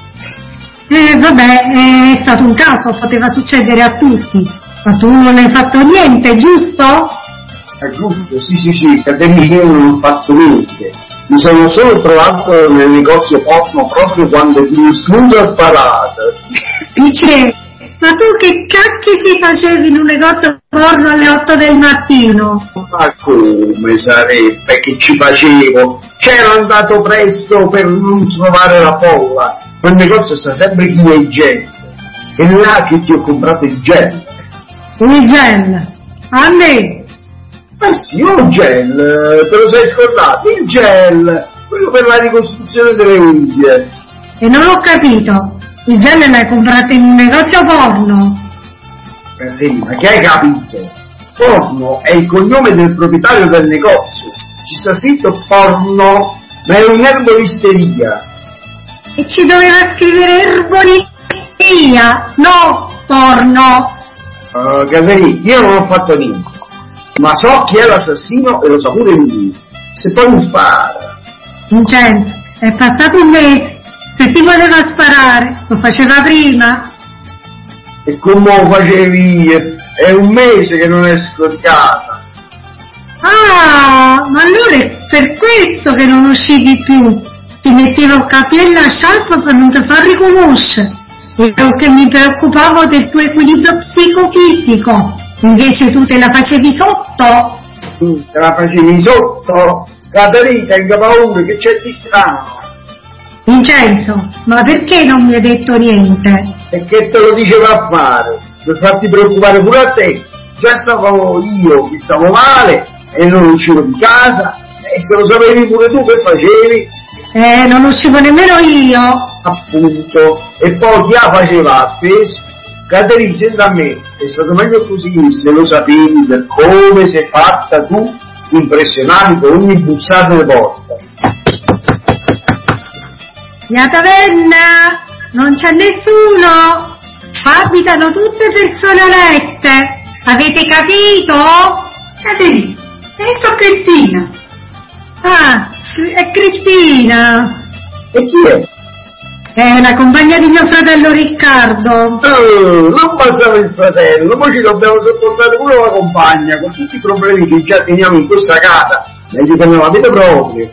Vabbè, è stato un caso, poteva succedere a tutti, ma tu non hai fatto niente, giusto? È giusto, sì, Caterina, io non ho fatto niente. Mi sono solo trovato nel negozio porno proprio quando il scudo ha sparato. Dice, ma tu che cacchio ci facevi in un negozio porno alle 8 del mattino? Ma come sarebbe che ci facevo? C'ero andato presto per non trovare la folla. Quel negozio sta sempre pieno di gente. È là che ti ho comprato il gel. Il gel? A me? Sì, un gel, te lo sei scordato? Il gel, quello per la ricostruzione delle unghie. E non ho capito, il gel l'hai comprato in un negozio porno? Ma che hai capito? Porno è il cognome del proprietario del negozio. Ci sta scritto porno, ma è un'erboristeria. E ci doveva scrivere erboristeria, no porno. Caterina, io non ho fatto niente. Ma so chi è l'assassino e lo sa pure lui. Se poi mi spara. Vincenzo, è passato un mese. Se ti voleva sparare, lo faceva prima. E come lo facevi? È un mese che non esco di casa. Ah, ma allora è per questo che non uscivi più. Ti mettevo il cappello a sciarpa per non ti far riconoscere. Io che mi preoccupavo del tuo equilibrio psicofisico. Invece tu te la facevi sotto? Tu te la facevi sotto? Caterina, tengo paura, che c'è di strano? Vincenzo, ma perché non mi hai detto niente? Perché te lo diceva a fare, per farti preoccupare pure a te. Già stavo io che stavo male e non uscivo di casa, e se lo sapevi pure tu che facevi? Non uscivo nemmeno io. Appunto, e poi chi la faceva la spesa? Caterina, senta a me, è stato meglio così se lo sapevi per come sei fatta tu, impressionavi con ogni bussata di porta. La taverna, non c'è nessuno, abitano tutte persone oneste, avete capito? Caterina, sto Cristina. Ah, è Cristina. E chi è? È la compagna di mio fratello Riccardo. Non bastava il fratello, poi ci dobbiamo sopportare pure la compagna, con tutti i problemi che già teniamo in questa casa, meglio che non la vedo proprio.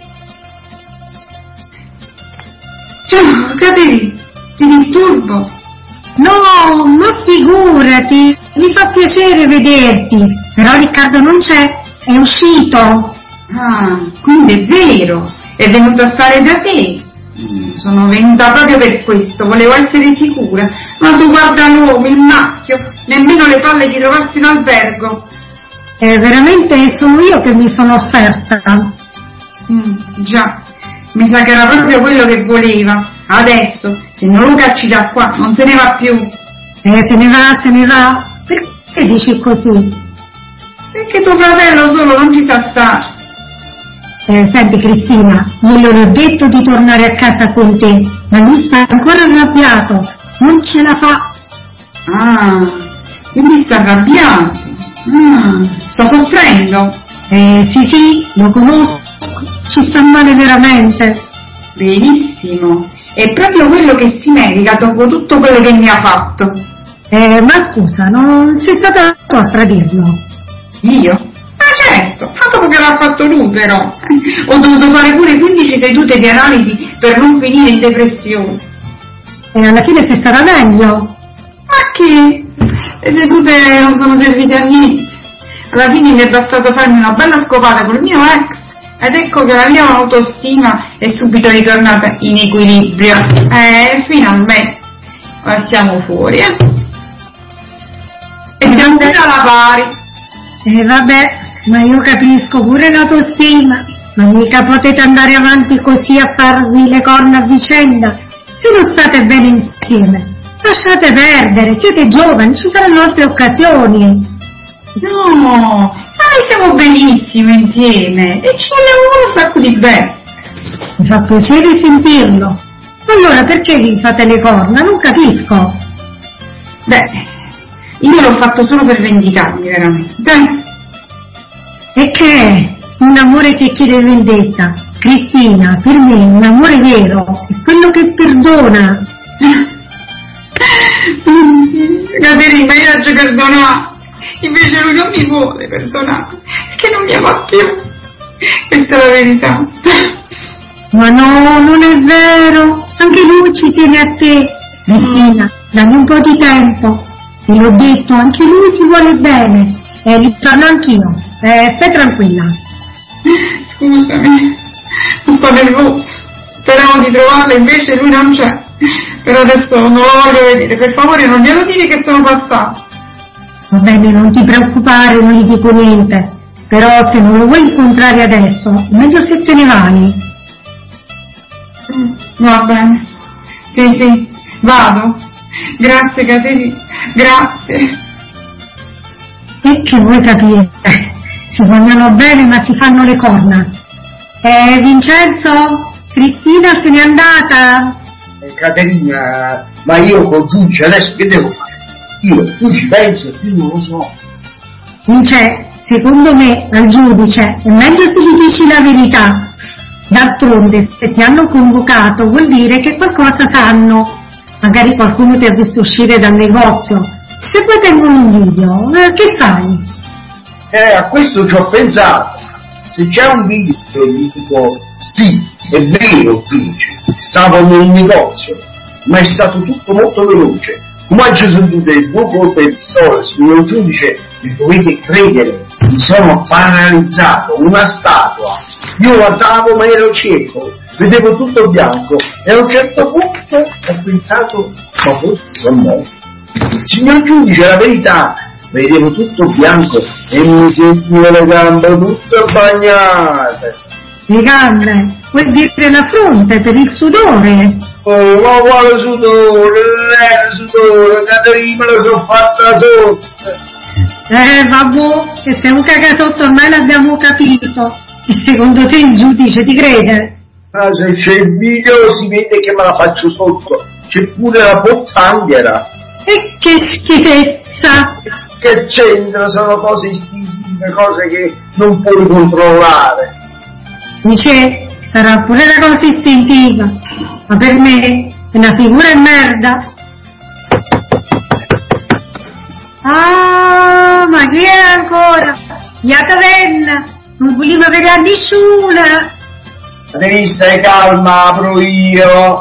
Ciao, Caterina, ti disturbo? No, ma figurati, mi fa piacere vederti, però Riccardo non c'è, è uscito. Ah, quindi è vero, è venuto a stare da te. Sono venuta proprio per questo, volevo essere sicura, ma tu guarda l'uomo, il maschio, nemmeno le palle di trovarsi in albergo. Veramente sono io che mi sono offerta. Già, mi sa che era proprio quello che voleva. Adesso, se non lo cacci da qua, non se ne va più. Se ne va. Perché dici così? Perché tuo fratello solo non ci sa stare. Senti Cristina, glielo ho detto di tornare a casa con te, ma lui sta ancora arrabbiato, non ce la fa. Ah, quindi sta arrabbiato. Sta soffrendo. Sì, lo conosco, ci sta male veramente. Benissimo, è proprio quello che si merita dopo tutto quello che mi ha fatto. Ma scusa, non sei stata tu a tradirlo? Io? Ma certo, ma dopo che l'ha fatto lui però. Ho dovuto fare pure 15 sedute di analisi per non finire in depressione. E alla fine sei stata meglio? Ma che? Le sedute non sono servite a niente. Alla fine mi è bastato farmi una bella scopata col mio ex ed ecco che la mia autostima è subito ritornata in equilibrio. Finalmente siamo fuori, E siamo tutti alla pari. Vabbè, ma io capisco pure l'autostima, ma mica potete andare avanti così a farvi le corna a vicenda. Se non state bene insieme, lasciate perdere, siete giovani, ci saranno altre occasioni. No, ma noi stiamo benissimo insieme e ci vogliamo un sacco di bene. Mi fa piacere sentirlo. Allora perché vi fate le corna? Non capisco. Beh, io l'ho fatto solo per vendicarmi, veramente. E che è? Un amore che chiede vendetta. Cristina, per me un amore vero è quello che perdona. Caterina, io oggi perdonato. Invece lui non mi vuole perdonare, perché non mi ama più. Questa è la verità. Ma no, non è vero. Anche lui ci tiene a te. Cristina, dammi un po' di tempo. Te l'ho detto, anche lui ti vuole bene. E ritorno anch'io. Stai tranquilla. Scusami, sto nervosa. Speravo di trovarla, invece lui non c'è. Però adesso non lo voglio vedere. Per favore non glielo dire che sono passata. Va bene, non ti preoccupare, non gli dico niente. Però se non lo vuoi incontrare adesso, meglio se te ne vai. Va bene. Sì, vado. Grazie Caterina, grazie. E che vuoi capire? Si vogliono bene ma si fanno le corna. Vincenzo? Cristina se n'è andata? Caterina, ma io col giudice adesso che devo fare? Tu ci pensi, più non lo so. Secondo me al giudice è meglio se gli dici la verità. D'altronde se ti hanno convocato vuol dire che qualcosa sanno. Magari qualcuno ti ha visto uscire dal negozio. Se poi tengono un video, che fai? A questo ci ho pensato. Se c'è un video gli dico sì, è vero, giudice, stavo nel negozio, ma è stato tutto molto veloce. Ma ci sono tutte due colpe di pistola, signor giudice, mi dovete credere, mi sono paralizzato, una statua. Io guardavo ma ero cieco, vedevo tutto bianco e a un certo punto ho pensato, ma forse sono morto. Signor giudice, la verità, vedevo tutto bianco e mi sentivo le gambe tutte bagnate. Le gambe? Vuol dire la fronte per il sudore? Oh, ma quale sudore, Caterina, me la sono fatta sotto. Vabbè, che sei un cagasotto ormai l'abbiamo capito. E secondo te il giudice ti crede? Ma se c'è il video si vede che me la faccio sotto, c'è pure la pozzanghera. E che schifezza! Che c'entra, sono cose istintive, cose che non puoi controllare. Dice, sarà pure una cosa istintiva, ma per me è una figura di merda. Ah, ma chi è ancora? La caverna, non voleva vedere a nessuna. Devi stare calma, apro io.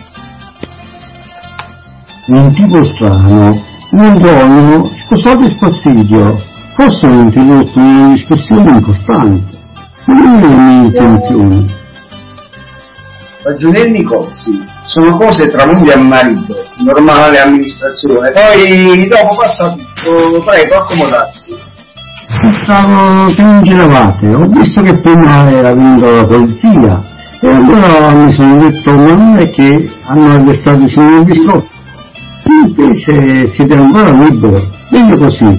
Un tipo strano, un donna, sposato e fastidio, forse ho interrotto una discussione importante, ma non è la mia intenzione. Ragionier Nicozzi, sono cose tra moglie e marito, normale amministrazione, poi dopo passa tutto, prego, accomodarsi. Stavo che non giravate, ho visto che prima era venuta la polizia e allora mi sono detto ma non è che hanno arrestato il signor Biscotto, invece siete ancora liberi, meglio così.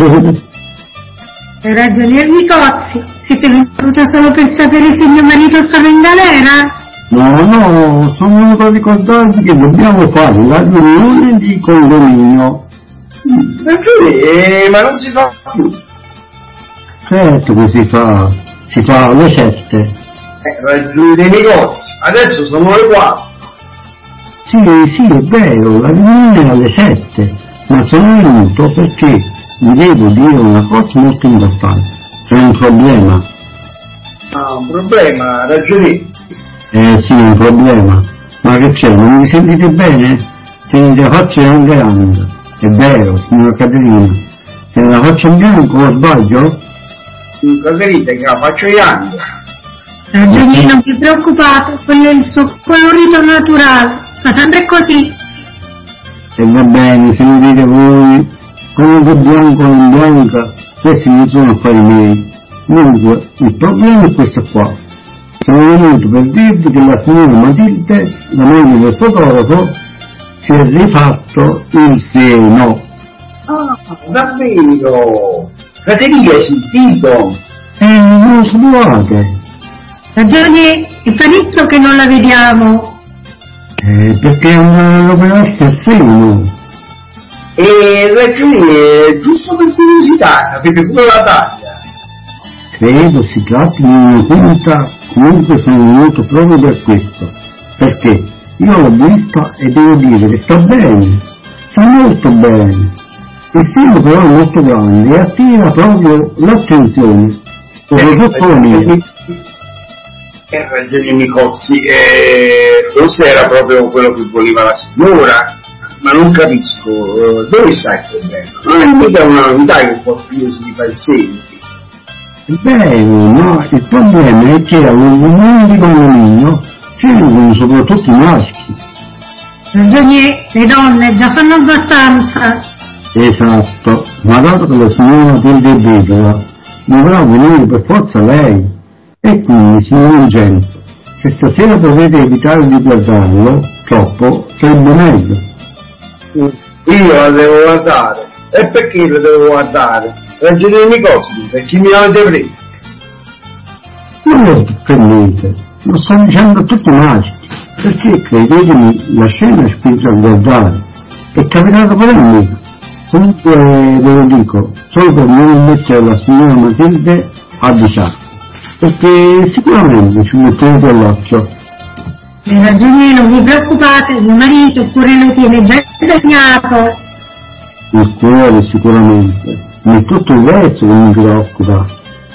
Ragionier Nicozzi, siete venuta solo per sapere se mio marito stava in galera? No, sono venuto a ricordarvi che dobbiamo fare la riunione di condominio. Perché? Ma non si fa più. Certo che si fa alle 7. Ragioni dei negozi, adesso sono le 4. Sì, è vero, la riunione è alle 7, ma sono venuto perché vi devo dire una cosa molto importante. C'è un problema. Ah, un problema, ragioni. Sì, un problema. Ma che c'è? Non mi sentite bene? Tenete la faccia in grande. È vero, signora Caterina. Tenete la faccia in bianco o sbaglio? Caterina, che la faccio bianca. Ragioni, non vi preoccupate, quello è il suo colorito naturale, sta sempre così. E va bene, se mi dite voi, comunque bianco o non bianca, questi non sono affari miei. Dunque, il problema è questo qua. Sono venuto per dirvi che la signora Matilde, la moglie del fotografo, si è rifatto il seno. Ah, davvero? Caterina, hai sentito? Non lo sapevate. Ragioni, è parecchio che non la vediamo. Perché è un'operarsi al seno. E ragione, giusto per curiosità, sapete pure la taglia? Credo si tratti di una quinta, comunque sono venuto proprio per questo, perché io l'ho vista e devo dire che sta bene, sta molto bene. Il seno però è molto grande e attira proprio l'attenzione, soprattutto la mia. Ragioni Micozzi, forse era proprio quello che voleva la signora, ma non capisco, dove sta il problema? Non è mica una novità che un po' più si fa il seno. Beh, no, il problema è che all'unione di condominio c'erano soprattutto i maschi. Ragionier, le donne già fanno abbastanza. Esatto, ma dato che la signora Matilde è vedova, dovrà venire per forza lei. E quindi, signor Vincenzo, se stasera potete evitare di guardarlo troppo, sarebbe meglio. Io la devo guardare. E perché la devo guardare? Ragione Micozzi, perché mi avete preso? Non lo prendete, lo sto dicendo a tutti i maschi, perché credetemi, la scena è spinta a guardare, è capitato per me. Comunque ve lo dico, solo per non mettere la signora Matilde a disagio, perché sicuramente ci mettete all'occhio. Ragionier, non vi preoccupate, mio marito pure lo tiene già impegnato. Il cuore sicuramente, ma tutto il resto non mi preoccupa.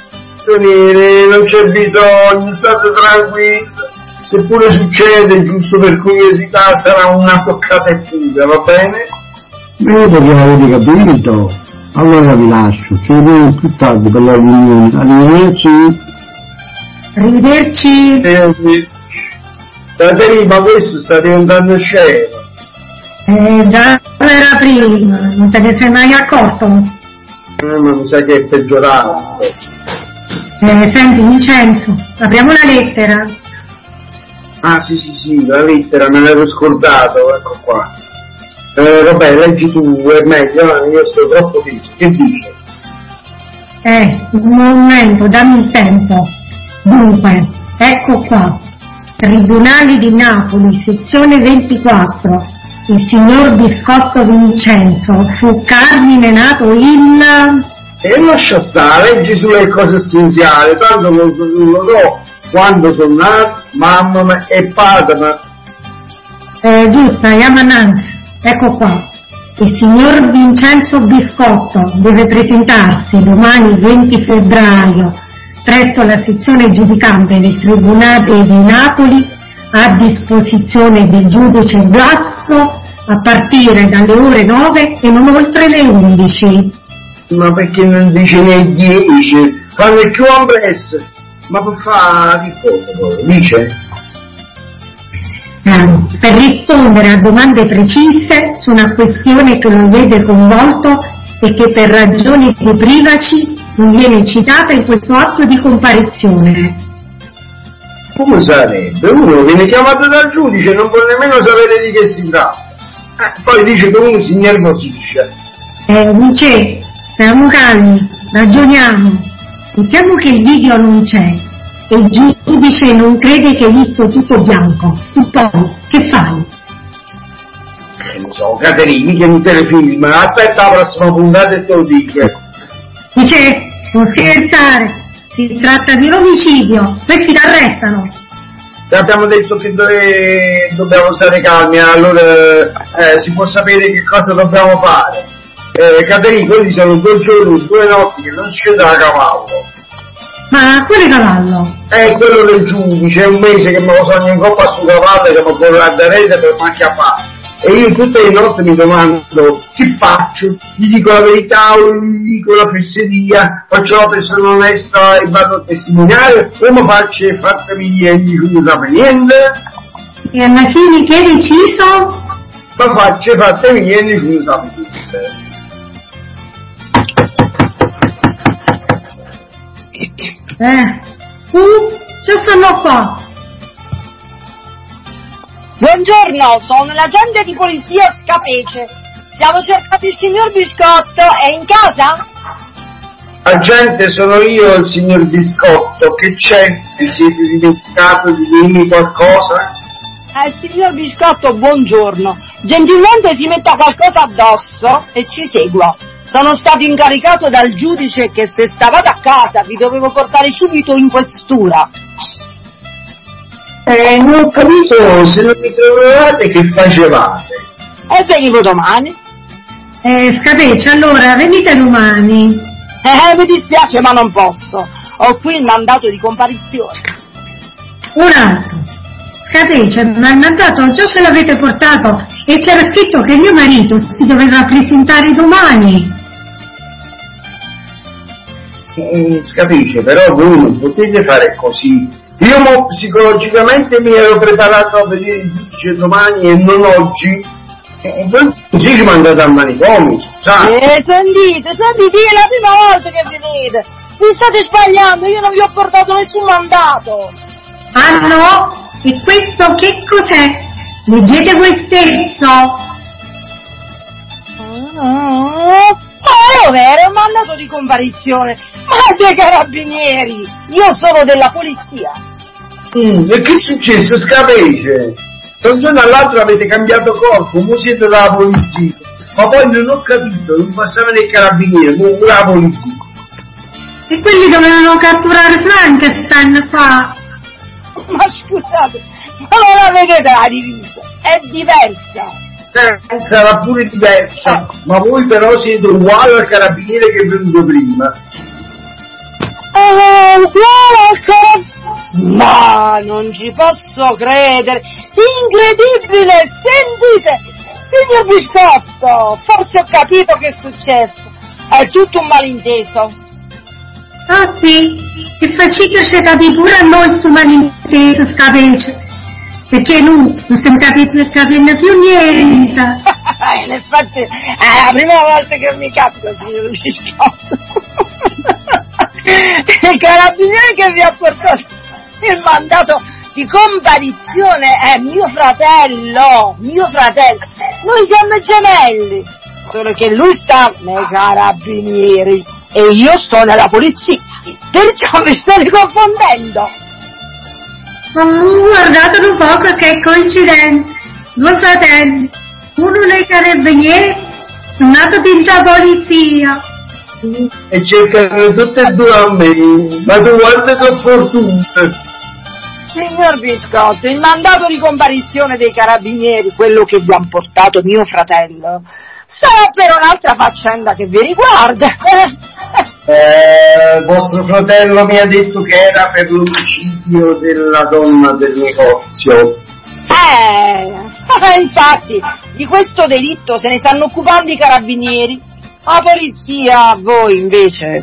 Non c'è bisogno, state tranquilli. Se pure succede, giusto per curiosità, sarà una toccata e fuga, va bene? Vedo che avete capito. Allora vi lascio, ci vediamo più tardi per la riunione. Arrivederci. Arrivederci. Ma questo sta diventando scemo. Già era prima, non te ne sei mai accorto? Ma mi sa che è peggiorato. Senti Vincenzo, apriamo la lettera. Ah sì, la lettera, me l'ero scordato, ecco qua. Vabbè, leggi tu, è meglio, io sto troppo teso. Che dice? Un momento, dammi il tempo. Dunque, ecco qua. Tribunale di Napoli, sezione 24. Il signor Biscotto Vincenzo fu Carmine nato il... E lascia stare, leggi sulle cose essenziali, tanto non lo so quando sono nato, mamma e padre. Giusto, Yamananz, ecco qua. Il signor Vincenzo Biscotto deve presentarsi domani 20 febbraio presso la sezione giudicante del Tribunale di Napoli a disposizione del giudice Glasso a partire dalle ore 9 e non oltre le 11. Ma perché non dice nei 10? Fanno il più ampresso. Ma per fare che cosa dice? Per rispondere a domande precise su una questione che lo vede coinvolto e che per ragioni di privacy non viene citata in questo atto di comparizione. Come sarebbe? Uno viene chiamato dal giudice e non vuole nemmeno sapere di che si tratta. Poi dice che uno si innervosisce. Vince, stiamo calmi, ragioniamo. Mettiamo che il video non c'è e il giudice non crede che hai visto tutto bianco. Tu poi, che fai? Non so, Caterini, che un telefilm. Aspetta la prossima puntata e te lo dico. Dice, non scherzare, si tratta di un omicidio, questi ti arrestano. abbiamo detto che dobbiamo stare calmi, allora si può sapere che cosa dobbiamo fare. Caterina, quelli sono 2 giorni, 2 notti che non scende a cavallo. Ma quale cavallo? Quello del giudice, è un mese che me lo sogno in coppa su cavallo che mi può andare per macchiapare. E io tutte le notti mi domando che faccio, gli dico la verità o gli dico la fesseria, faccio la persona onesta e vado a testimoniare o mi faccio fatemi niente, non sape niente. E alla fine che hai deciso? Ma faccio fatemi niente, non sape niente. Già stanno qua. Buongiorno, sono l'agente di polizia Scapece. Stiamo cercando il signor Biscotto, è in casa? Agente, sono io, il signor Biscotto, che c'è? Vi siete dimenticato di dirmi qualcosa? Signor Biscotto, buongiorno. Gentilmente si metta qualcosa addosso e ci segua. Sono stato incaricato dal giudice che se stavate a casa vi dovevo portare subito in questura. Non ho capito, se non mi trovavate che facevate? Venivo domani. Scapece, allora venite domani. Mi dispiace ma non posso. Ho qui il mandato di comparizione. Un altro. Scapece, ma il mandato già ce l'avete portato e c'era scritto che mio marito si doveva presentare domani. Capisce, però voi non potete fare così. Io psicologicamente mi ero preparato a vedere il giudice domani e non oggi. Così ci mandate al manicomio, sai? Sentite, è la prima volta che venite. Vi state sbagliando, io non vi ho portato nessun mandato. Ah no? E questo che cos'è? Leggete voi stesso. Era un mandato di comparizione, ma dei carabinieri, io sono della polizia. E che è successo, Scapece? Da un giorno all'altro avete cambiato corpo, mo siete della polizia, ma poi non ho capito, non passavano i carabinieri, mo la polizia. E quelli dovevano catturare Frankenstein qua. Ma scusate, ma non la vedete la divisa? È diversa. Sarà pure diversa, ma voi però siete uguali al carabiniere che è venuto prima. Ma non ci posso credere, incredibile, sentite, signor Biscotto, forse ho capito che è successo, è tutto un malinteso. Ah sì, e facite capire pure a noi su malinteso, Scapece, perché noi non stiamo capendo più niente. In effetti è la prima volta che mi capita, signor Biscotto. Il carabiniere che vi ha portato il mandato di comparizione è mio fratello. Noi siamo gemelli, solo che lui sta nei carabinieri e io sto nella polizia, perciò mi state confondendo. Guardate un po' che coincidenza, 2 fratelli, uno nei carabinieri, un altro dentro la polizia. E cercano tutte e 2 a me, ma tu quante sono fortuna. Signor Biscotto, il mandato di comparizione dei carabinieri, quello che vi ha portato mio fratello, sarà per un'altra faccenda che vi riguarda. Vostro fratello mi ha detto che era per l'omicidio della donna del negozio. Infatti, di questo delitto se ne stanno occupando i carabinieri. La polizia, voi invece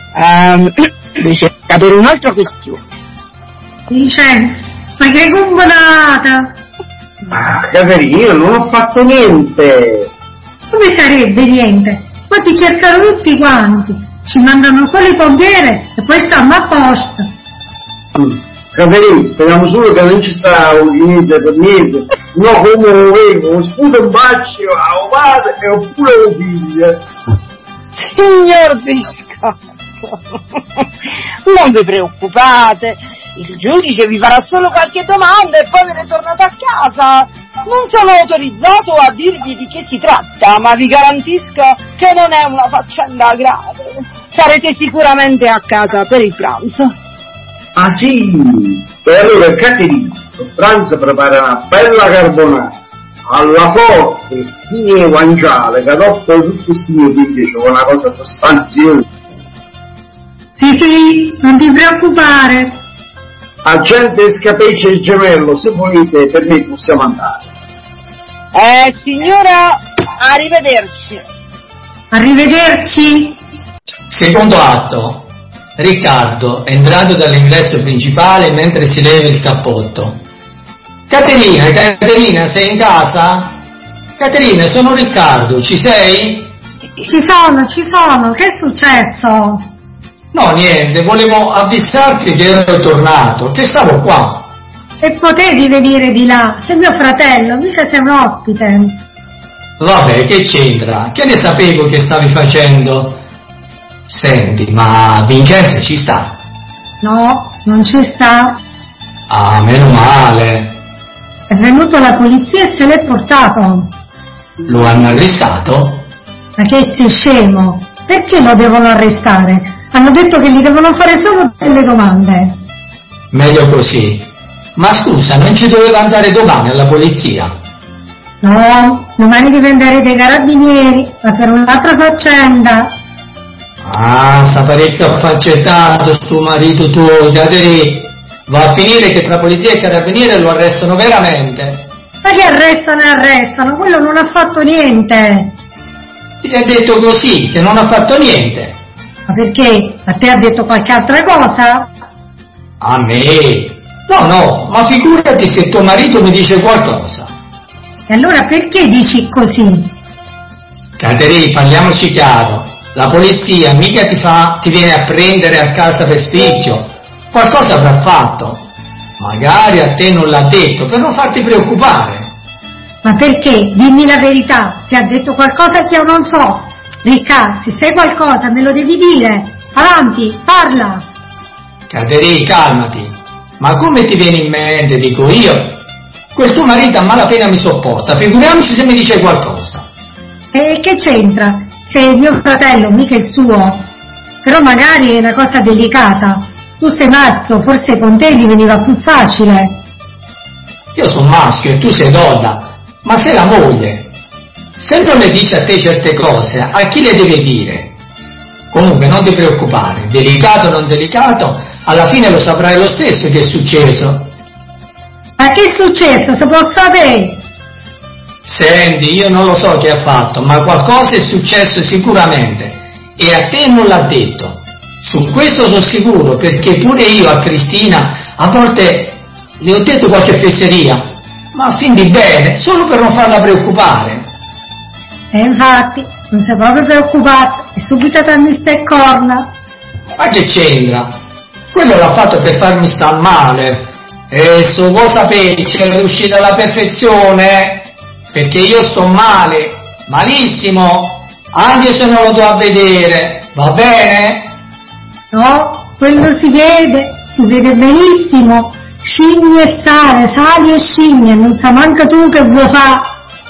per un'altra questione. Vincenzo, ma che combinata! Ma Caterina, io non ho fatto niente. Come sarebbe niente? Poi ti cercano tutti quanti, ci mandano solo i pompieri e poi stanno a posto. Caterina, speriamo solo che non ci sta un cinese per niente. No, come lo vedo, sputo un bacio a padre e oppure a figlia. Signor Biscotto, non vi preoccupate, il giudice vi farà solo qualche domanda e poi ve ne tornate a casa. Non sono autorizzato a dirvi di che si tratta, ma vi garantisco che non è una faccenda grave. Sarete sicuramente a casa per il pranzo. Ah sì, e allora Caterina, sul pranzo prepara una bella carbonara, alla forte, fine guanciale, che dopo tutto questo mio dice una cosa sostanziosa. Sì, non ti preoccupare. Agente Scapesce il gemello, se volete per me possiamo andare. Signora, arrivederci. Arrivederci. Secondo atto. Riccardo, entrato dall'ingresso principale mentre si leva il cappotto. Caterina, sei in casa? Caterina, sono Riccardo, ci sei? Ci sono, che è successo? No, niente, volevo avvisarti che ero tornato, che stavo qua. E potevi venire di là, sei mio fratello, mica sei un ospite. Vabbè, che c'entra? Che ne sapevo che stavi facendo? Senti, ma Vincenzo ci sta? No, non ci sta. Ah, meno male. È venuto la polizia e se l'è portato. Lo hanno arrestato? Ma che sei scemo? Perché lo devono arrestare? Hanno detto che gli devono fare solo delle domande. Meglio così. Ma scusa, non ci doveva andare domani alla polizia? No, domani deve andare dai carabinieri, ma per un'altra faccenda. Ah, sta parecchio affaccettato sto marito tuo, Caterina. Va a finire che tra polizia e carabinieri lo arrestano veramente. Ma che arrestano, quello non ha fatto niente. Ti ha detto così, che non ha fatto niente. Ma perché? A te ha detto qualche altra cosa? A me? No, ma figurati se tuo marito mi dice qualcosa. E allora perché dici così? Caterina, parliamoci chiaro. La polizia mica ti viene a prendere a casa per spiccio. Qualcosa avrà fatto. Magari a te non l'ha detto, per non farti preoccupare. Ma perché? Dimmi la verità. Ti ha detto qualcosa che io non so. Ricca, se sai qualcosa me lo devi dire. Avanti, parla. Caterina, calmati. Ma come ti viene in mente, dico io? Questo marito a malapena mi sopporta, figuriamoci se mi dice qualcosa. E che c'entra? Sei il mio fratello, mica il suo. Però magari è una cosa delicata. Tu sei maschio, forse con te gli veniva più facile. Io sono maschio e tu sei donna, ma sei la moglie. Se non le dice a te certe cose, a chi le deve dire? Comunque non ti preoccupare, delicato o non delicato, alla fine lo saprai lo stesso che è successo. Ma che è successo, se può sapere? Senti, io non lo so che ha fatto, ma qualcosa è successo sicuramente, e a te non l'ha detto. Su questo sono sicuro, perché pure io a Cristina a volte le ho detto qualche fesseria, ma a fin di bene, solo per non farla preoccupare. E infatti, non sei proprio preoccupato, è subito ti ha messo e corna. Ma che c'entra? Quello l'ha fatto per farmi star male. E se vuoi sapere, c'è riuscita alla perfezione, perché io sto male, malissimo, anche se non lo do a vedere, va bene? No, quello si vede benissimo. Scimmie e sali e scimmie, non sa manca tu che vuoi fare.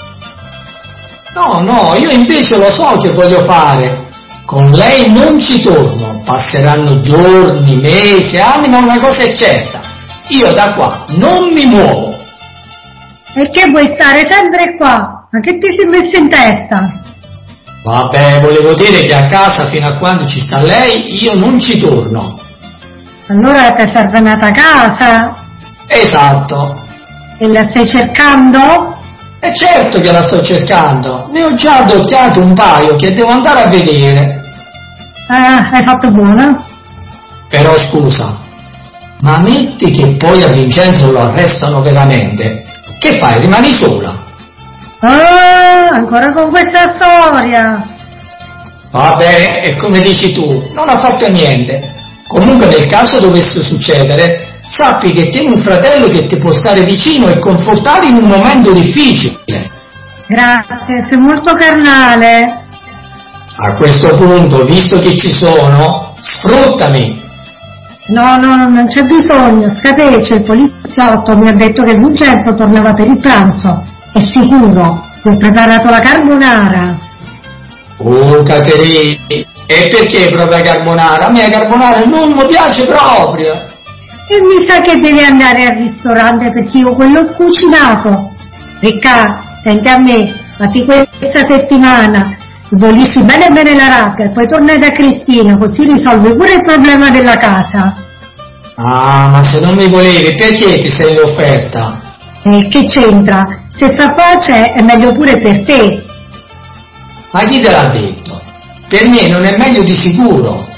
No, io invece lo so che voglio fare. Con lei non ci torno, passeranno giorni, mesi, anni, ma una cosa è certa. Io da qua non mi muovo. Perché vuoi stare sempre qua? Ma che ti sei messo in testa? Vabbè, volevo dire che a casa fino a quando ci sta lei io non ci torno. Allora ti serve un'altra casa? Esatto. E la stai cercando? E certo che la sto cercando, ne ho già adocchiato un paio che devo andare a vedere. Ah, hai fatto buono. Però scusa, ma metti che poi a Vincenzo lo arrestano veramente, che fai, rimani sola? Ah, ancora con questa storia. Vabbè, e come dici tu, non ha fatto niente. Comunque nel caso dovesse succedere, sappi che tieni un fratello che ti può stare vicino e confortare in un momento difficile. Grazie, sei molto carnale. A questo punto, visto che ci sono, sfruttami. No, non c'è bisogno, scatece, il poliziotto mi ha detto che Vincenzo tornava per il pranzo. È sicuro, ti ho preparato la carbonara. Oh, Caterina, e perché proprio la carbonara? A me la carbonara non mi piace proprio. E mi sa che devi andare al ristorante perché io quello ho cucinato. Ricca, senti a me, fatti questa settimana, bolisci bene bene la rabbia e poi tornai da Cristina, così risolvi pure il problema della casa. Ah, ma se non mi volevi, perché ti sei offerta? Che c'entra? Se fa pace è meglio pure per te. Ma chi te l'ha detto? Per me non è meglio di sicuro.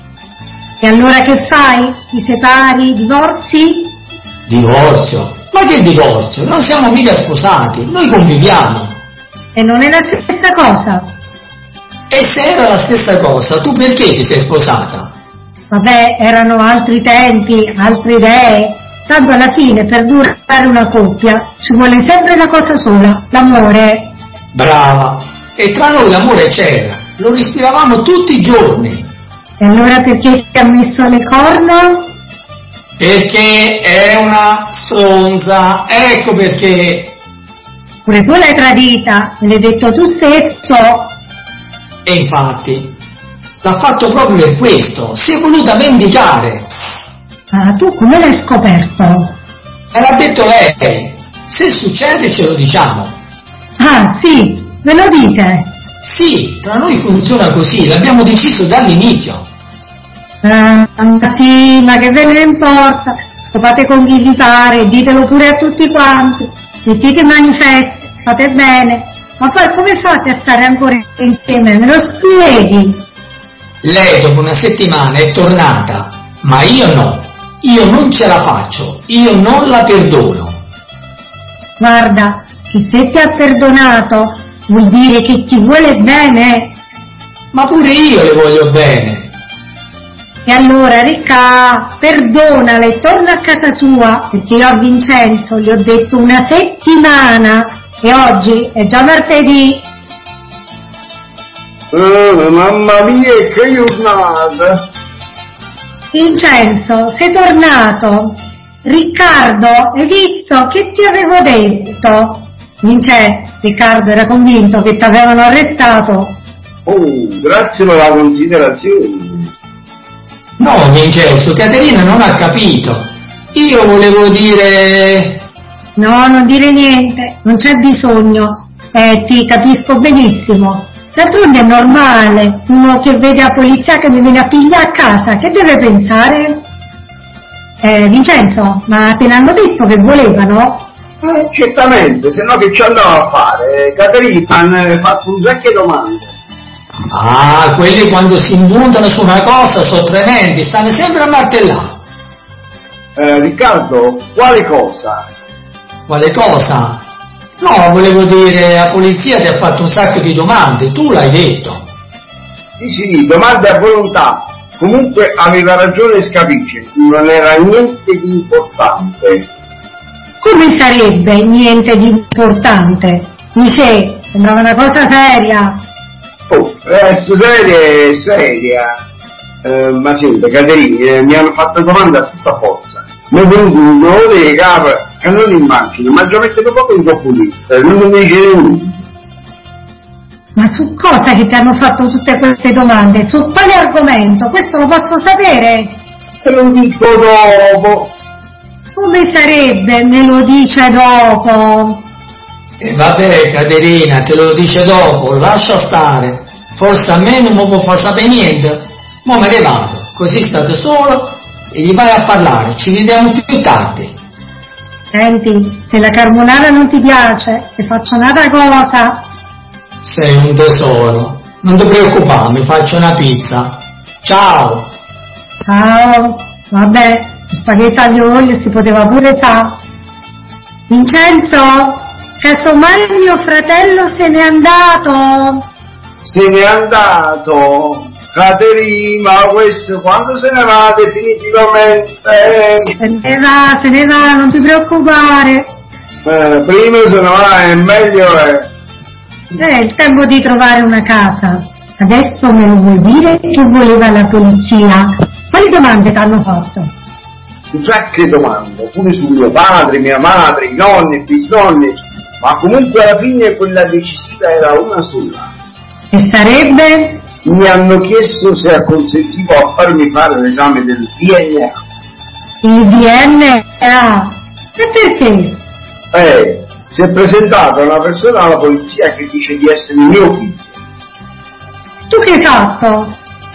E allora che fai? Ti separi? Divorzi? Divorzio? Ma che divorzio? Non siamo mica sposati, noi conviviamo. E non è la stessa cosa? E se era la stessa cosa, tu perché ti sei sposata? Vabbè, erano altri tempi, altre idee. Tanto alla fine per durare una coppia ci vuole sempre una cosa sola, l'amore. Brava! E tra noi l'amore c'era, lo respiravamo tutti i giorni. E allora perché ti ha messo le corna? Perché è una stronza, ecco perché. Pure tu l'hai tradita, me l'hai detto tu stesso. E infatti, l'ha fatto proprio per questo, si è voluta vendicare. Ah, tu come l'hai scoperto? Me l'ha detto lei, se succede ce lo diciamo. Ah, sì, ve lo dite? Sì, tra noi funziona così, l'abbiamo deciso dall'inizio. Ah, sì, ma che ve ne importa? Scopate con chi vi pare, ditelo pure a tutti quanti, mettete manifesti, fate bene, ma poi come fate a stare ancora insieme? Me lo spieghi? Lei dopo una settimana è tornata, ma io no, io non ce la faccio, io non la perdono. Guarda, che se ti ha perdonato vuol dire che ti vuole bene. Ma pure io le voglio bene. E allora Ricca, perdonala e torna a casa sua, perché io a Vincenzo gli ho detto una settimana e oggi è già martedì. Mamma mia, che giornata! Vincenzo, sei tornato. Riccardo, hai visto che ti avevo detto? Riccardo era convinto che ti avevano arrestato. Oh, grazie per la considerazione. No, Vincenzo, Caterina non ha capito. Io volevo dire. No, non dire niente, non c'è bisogno. Ti capisco benissimo. D'altronde è normale, uno che vede la polizia che mi viene a pigliare a casa, che deve pensare? Vincenzo, ma te l'hanno detto che volevano? Certamente, se no che ci andava a fare? Caterina hanno fatto un sacco di domande. Ah, quelli quando si imbuntano su una cosa sono tremendi, stanno sempre a martellare. Riccardo, quale cosa? Quale cosa? No, volevo dire, la polizia ti ha fatto un sacco di domande, tu l'hai detto. Sì, domande a volontà. Comunque aveva ragione Scapice, non era niente di importante. Come sarebbe niente di importante? Dice, sembrava una cosa seria. Oh, seria. Ma senta, Caterina, mi hanno fatto domande a tutta forza. Mi è venuto un dolore di capo che non immagino, ma già mettevo proprio in populista, non mi dice nulla. Ma su cosa che ti hanno fatto tutte queste domande? Su quale argomento? Questo lo posso sapere? Te lo dico dopo. Come sarebbe? Me lo dice dopo. E vabbè, Caterina, te lo dice dopo, lascia stare. Forse a me non mi può far sapere niente. Mo me ne vado, così state solo e gli vai a parlare, ci vediamo più tardi. Senti, se la carbonara non ti piace, ti faccio un'altra cosa. Sei un tesoro, non ti preoccupare, mi faccio una pizza. Ciao! Ciao, vabbè, spaghetti aglio e olio si poteva pure fare. Vincenzo, casomai mio fratello se n'è andato. Se n'è andato? Caterina, questo quando se ne va definitivamente? Se ne va, non ti preoccupare. Prima se ne va e meglio è. È il tempo di trovare una casa. Adesso me lo vuoi dire che voleva la polizia? Quali domande ti hanno fatto? Un sacco di domande, pure su mio padre, mia madre, i nonni, i bisnonni, ma comunque alla fine quella decisiva era una sola. E sarebbe? Mi hanno chiesto se acconsentivo a farmi fare l'esame del DNA. Il DNA? E perché? Si è presentata una persona alla polizia che dice di essere mio figlio. Tu che hai fatto?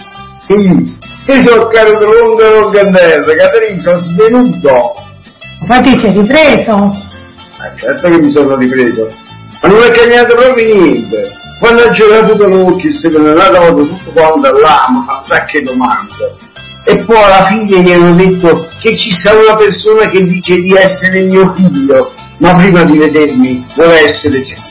Io sono caduto lungo candela, Caterina, sono svenuto. Poi ti sei ripreso? Certo che mi sono ripreso, ma non è cambiato proprio niente. Quando ho girato l'occhio, secondo me dato tutto quanto là, mi ha fatto che domande. E poi alla fine mi hanno detto che ci sta una persona che dice di essere mio figlio, ma prima di vedermi vuole essere sé.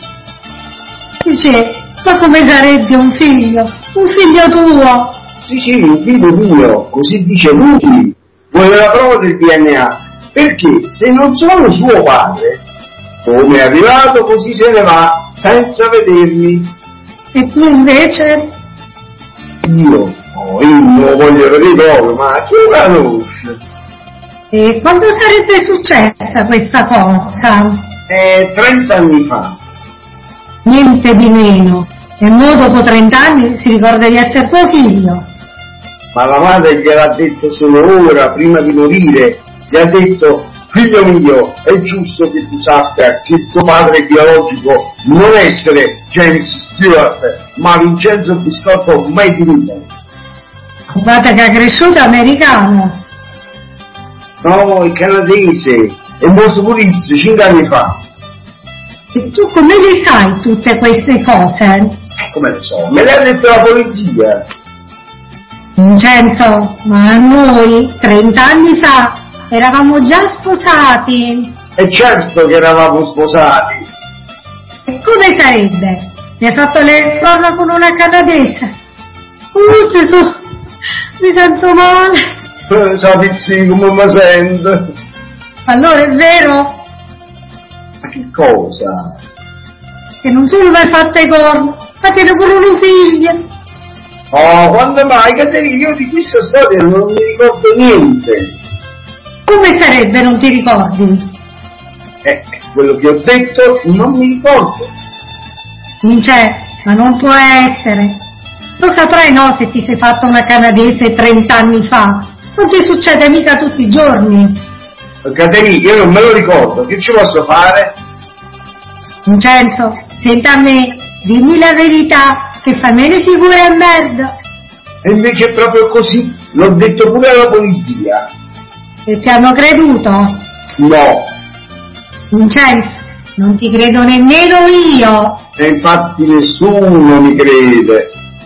Dice, ma come sarebbe un figlio? Un figlio tuo? Sì, un figlio mio, così dice lui. Vuole la prova del DNA, perché se non sono suo padre, come è arrivato così se ne va, senza vedermi. E tu invece? Io non lo voglio vedere proprio, ma chi lo conosce? E quando sarebbe successa questa cosa? 30 anni fa. Niente di meno. E mo dopo 30 anni si ricorda di essere tuo figlio. Ma la madre gliel'ha detto solo ora, prima di morire. Gli ha detto, figlio mio, è giusto che tu sappia che il tuo padre biologico non essere James Stewart, ma Vincenzo Biscotto Made in Italy. Guarda che è cresciuto americano. No, è canadese, è morto purissimo 5 anni fa. E tu come le sai tutte queste cose? Come le so? Me le ha detto la polizia. Vincenzo, ma noi 30 anni fa eravamo già sposati. E certo che eravamo sposati. E come sarebbe? Mi ha fatto le corna con una canadese. Gesù, mi sento male. Sapessi come mi sento. Allora è vero? Ma che cosa? Che non solo mi hai fatto i corni, ma tiene pure una figlia. Oh, quando mai, Caterina, io di questa storia non mi ricordo niente. Come sarebbe, non ti ricordi? Quello che ho detto non mi ricordo. Vince, ma non può essere. Lo saprai, no, se ti sei fatta una canadese 30 anni fa. Non ti succede mica tutti i giorni. Caterina, io non me lo ricordo, che ci posso fare? Vincenzo, senta a me, dimmi la verità, che fai meno figure a merda. E invece è proprio così, l'ho detto pure alla polizia. E ti hanno creduto? No. Vincenzo, non ti credo nemmeno io. E infatti nessuno mi crede.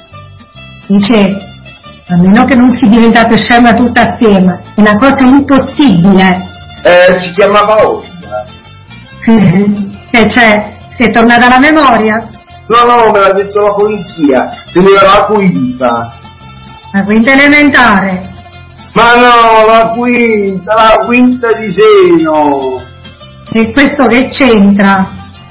Dice, a meno che non si diventate scema tutta assieme, è una cosa impossibile. Si chiamava Olga. Che c'è? Ti è tornata la memoria? No, me l'ha detto la polizia, teneva la quinta. La quinta elementare? Ma no, la quinta di seno. E questo che c'entra?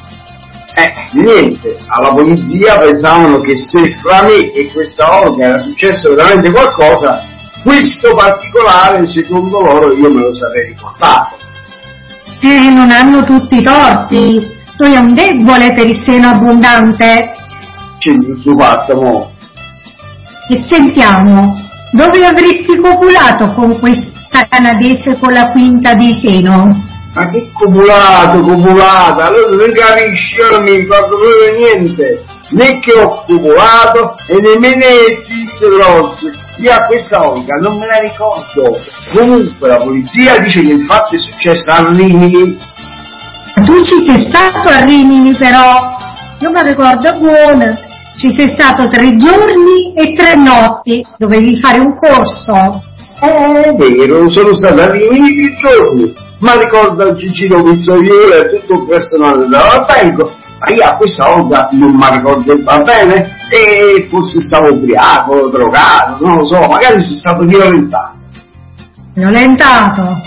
Niente, alla polizia pensavano che se fra me e questa Olga era successo veramente qualcosa, questo particolare, secondo loro, io me lo sarei ricordato. Non hanno tutti i torti. Tu hai un debole per il seno abbondante. C'è il suo fatto, mo. E sentiamo, dove avresti copulato con questa canadese con la quinta di seno? Ma che copulato, allora non capisci, io non mi ricordo proprio niente, né che ho copulato e nemmeno il zizio grosso. Io a questa Olga non me la ricordo. Comunque la polizia dice che il fatto è successo a Rimini. Tu ci sei stato a Rimini però, io mi ricordo buona, ci sei stato 3 giorni e 3 notti, dovevi fare un corso. È vero, sono stato a Rimini 3 giorni, ma ricordo il Gigino Pizzaiolo e tutto il personale dell'albergo, ma io a questa Olga non mi ricordo bene, e forse stavo ubriaco, drogato, non lo so, magari sono stato violentato. Violentato?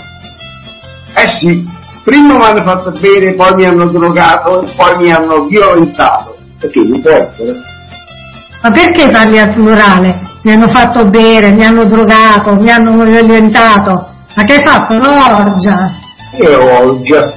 Sì. Prima mi hanno fatto bere, poi mi hanno drogato e poi mi hanno violentato. Perché non può essere? Ma perché parli al plurale? Mi hanno fatto bere, mi hanno drogato, mi hanno violentato. Ma che hai fatto? L'orgia? Che orgia?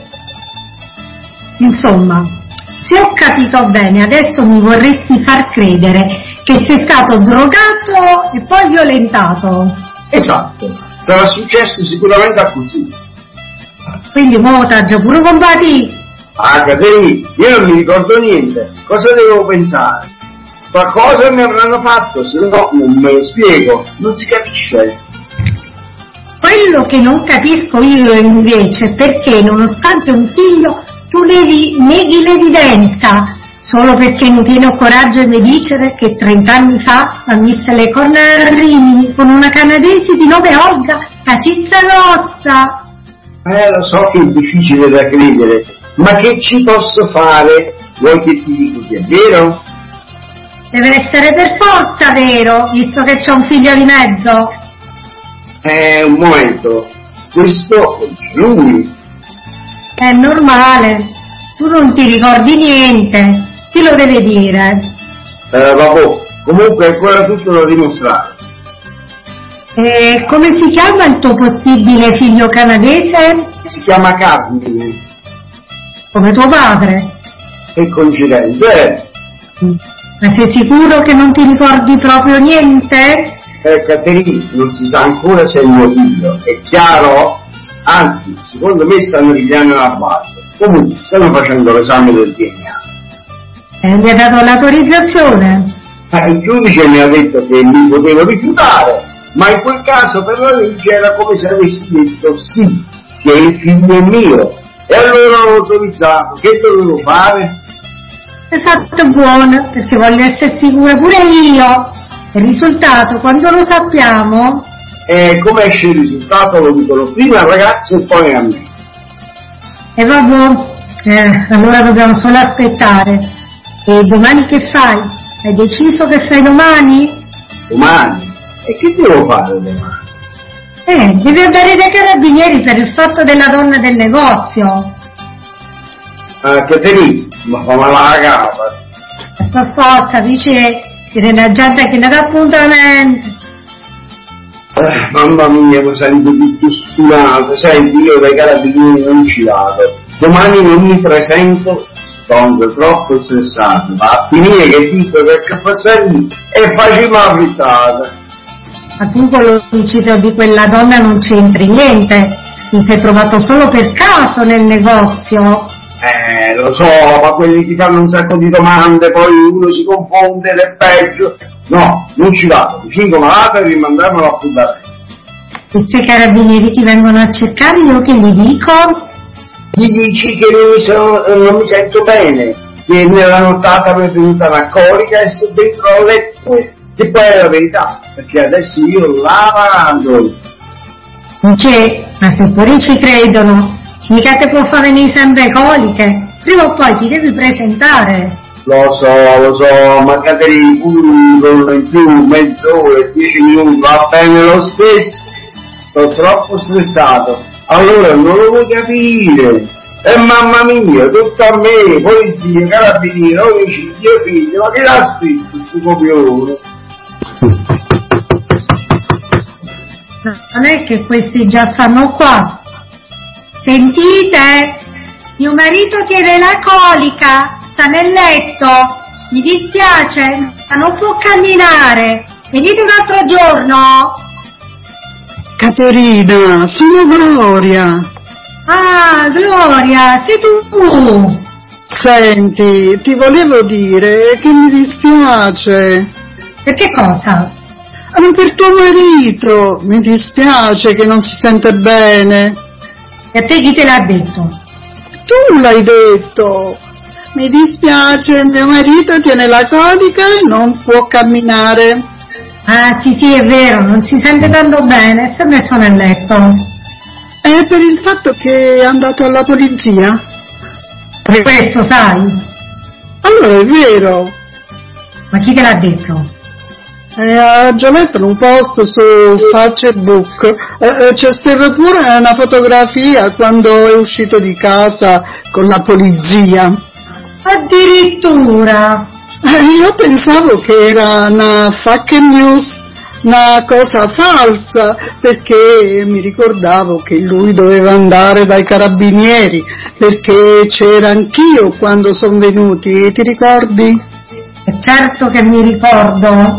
Insomma, se ho capito bene, adesso mi vorresti far credere che sei stato drogato e poi violentato. Esatto. Sarà successo sicuramente a così. Quindi mo t'ha già pure combattuto. Ah, Caterina, io non mi ricordo niente. Cosa devo pensare? Qualcosa mi avranno fatto, se no non me lo spiego, non si capisce. Quello che non capisco io invece è perché nonostante un figlio tu neghi l'evidenza, solo perché non tieni il coraggio di dicere che 30 anni fa ha messo le corna a Rimini con una canadese di nome Olga, la cizza rossa. Lo so che è difficile da credere, ma che ci posso fare? Vuoi che ti dico che è vero? Deve essere per forza vero, visto che c'è un figlio di mezzo. Un momento, questo è lui. È normale, tu non ti ricordi niente, chi lo deve dire? Vabbè, comunque è ancora tutto da dimostrare. E come si chiama il tuo possibile figlio canadese? Si chiama Carmine. Come tuo padre. Che coincidenza, eh? Ma sei sicuro che non ti ricordi proprio niente? Caterina, non si sa ancora se è mio figlio, è chiaro? Anzi, secondo me stanno ripiando la base. Comunque, stanno facendo l'esame del DNA. Gli ha dato l'autorizzazione? Il giudice mi ha detto che mi potevo rifiutare, ma in quel caso per la legge era come se avessi detto sì, che il figlio è mio. E allora l'ho autorizzato. Che dovevo fare? È fatto buono, perché voglio essere sicura pure io. Il risultato, quando lo sappiamo? Come esce il risultato lo dicono prima al ragazzo e poi a me. E vabbè, allora dobbiamo solo aspettare. E domani che fai? Hai deciso che fai domani? Domani? E che devo fare domani? Devi andare dai carabinieri per il fatto della donna del negozio. Caterina, ma fammi la capa. Per forza, dice la gente che ne dà appuntamento. Mamma mia, mi sento tutto stunato. Senti, io dai carabinieri non ci vado. Domani non mi presento, sto troppo stressato. Va a finire che dico che passare lì e facciamo la frittata. Ma tu con l'omicidio di quella donna non c'entri niente. Ti sei trovato solo per caso nel negozio. Lo so, ma quelli ti fanno un sacco di domande, poi uno si confonde ed è peggio. No, non ci vado, mi fingo malato e rimandarmelo a puntare. E se i carabinieri ti vengono a cercare, io che gli dico? Gli dici che non mi sento bene, che nella nottata mi è venuta una colica e sto dentro al letto, che poi è la verità, perché adesso io lavando. Dice, ma se pure ci credono, mica te può far venire sempre coliche, prima o poi ti devi presentare. Lo so, ma Caterina, pure un giorno in più, mezz'ora, 10 minuti, va bene lo stesso. Sto troppo stressato, allora non lo vuoi capire. E mamma mia, tutto a me, polizia, carabinieri, omicidio, figlio, ma che l'ha scritto sto copione? Non è che questi già stanno qua. Sentite, mio marito tiene la colica, sta nel letto, mi dispiace, ma non può camminare, venite un altro giorno. Caterina, sono Gloria. Ah, Gloria, sei tu. Senti, ti volevo dire che mi dispiace. Per che cosa? Ma per tuo marito, mi dispiace che non si sente bene. E a te chi te l'ha detto? Tu l'hai detto. Mi dispiace, mio marito tiene la colica e non può camminare. Ah, sì, è vero, non si sente tanto bene, si è messo nel letto. È per il fatto che è andato alla polizia? Per questo, sai? Allora è vero. Ma chi te l'ha detto? Ha già letto in un post su Facebook, c'è stata pure una fotografia quando è uscito di casa con la polizia. Addirittura! Io pensavo che era una fake news, una cosa falsa, perché mi ricordavo che lui doveva andare dai carabinieri, perché c'era anch'io quando sono venuti, ti ricordi? Certo che mi ricordo.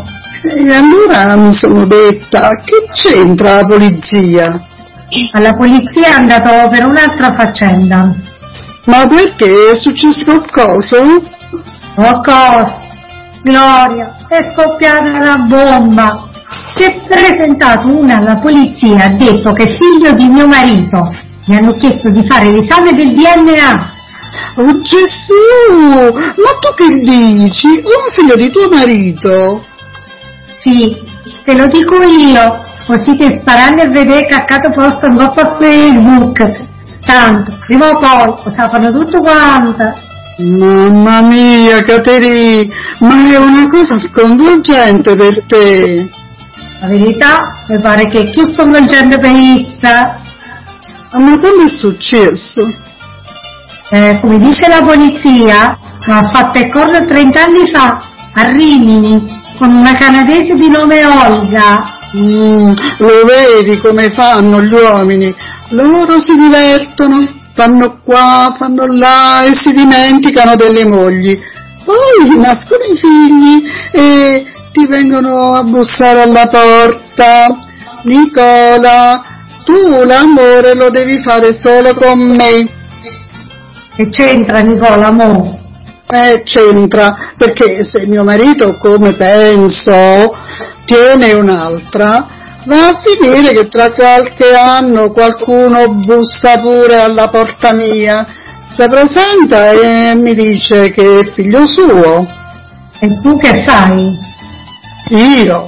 E allora mi sono detta, che c'entra la polizia? Alla polizia è andato per un'altra faccenda. Ma perché? È successo qualcosa? Oh cosa? Gloria, è scoppiata una bomba. Si è presentato una alla polizia e ha detto che è figlio di mio marito. Gli hanno chiesto di fare l'esame del DNA. Oh Gesù! Ma tu che dici? Un figlio di tuo marito? Sì, te lo dico io, così ti sparando e vedere caccato posto un po' a Facebook. Tanto, prima o poi lo sapranno tutto quanto. Mamma mia, Caterina, ma è una cosa sconvolgente per te. La verità, mi pare che è più sconvolgente per essa. Ma come è successo? Come dice la polizia, l'ha fatta il corno 30 anni fa, a Rimini, con una canadese di nome Olga. Lo vedi come fanno gli uomini? Loro si divertono, fanno qua, fanno là e si dimenticano delle mogli. Poi nascono i figli e ti vengono a bussare alla porta. Nicola, tu l'amore lo devi fare solo con me. Che c'entra Nicola, mo? C'entra, perché se mio marito, come penso, tiene un'altra, va a finire che tra qualche anno qualcuno bussa pure alla porta mia, si presenta e mi dice che è figlio suo. E tu che fai? Io?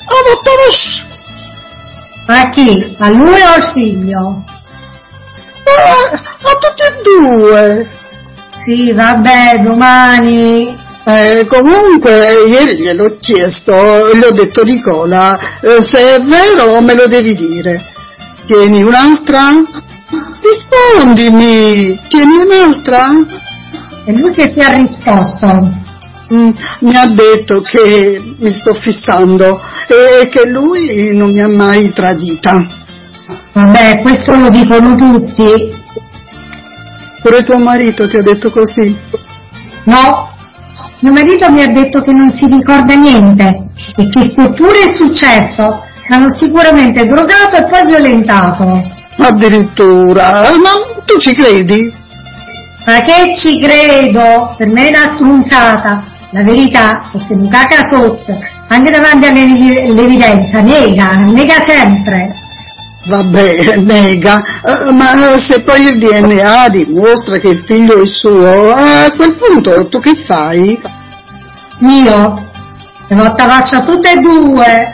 A chi? A lui o al figlio? A tutti e due. Sì, vabbè, domani. Comunque ieri gliel'ho chiesto, gli ho detto Nicola, se è vero me lo devi dire. Tieni un'altra? Rispondimi, tieni un'altra? E lui che ti ha risposto? Mi ha detto che mi sto fissando e che lui non mi ha mai tradita. Vabbè, questo lo dicono tutti. Pure tuo marito ti ha detto così? No, mio marito mi ha detto che non si ricorda niente e che seppure è successo l'hanno sicuramente drogato e poi violentato. Addirittura? Ma tu ci credi? Ma che ci credo? Per me è una strunzata. La verità è che mi caga sotto, anche davanti all'evidenza, nega sempre. Vabbè, nega, ma se poi il DNA dimostra che il figlio è suo, a quel punto tu che fai? Io? Le ho lasciato tutte e due.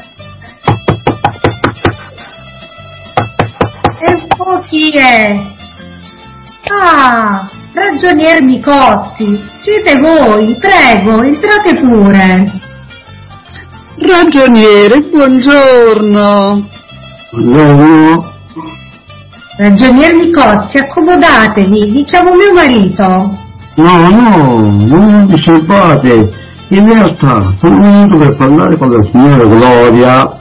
E poi chi è? Ah, ragionier Micozzi, siete voi, prego, entrate pure. Ragioniere, buongiorno. Buongiorno. Ragionier Micozzi, accomodatevi, vi chiamo mio marito. No, non disturbate. In realtà sono venuto per parlare con la signora Gloria.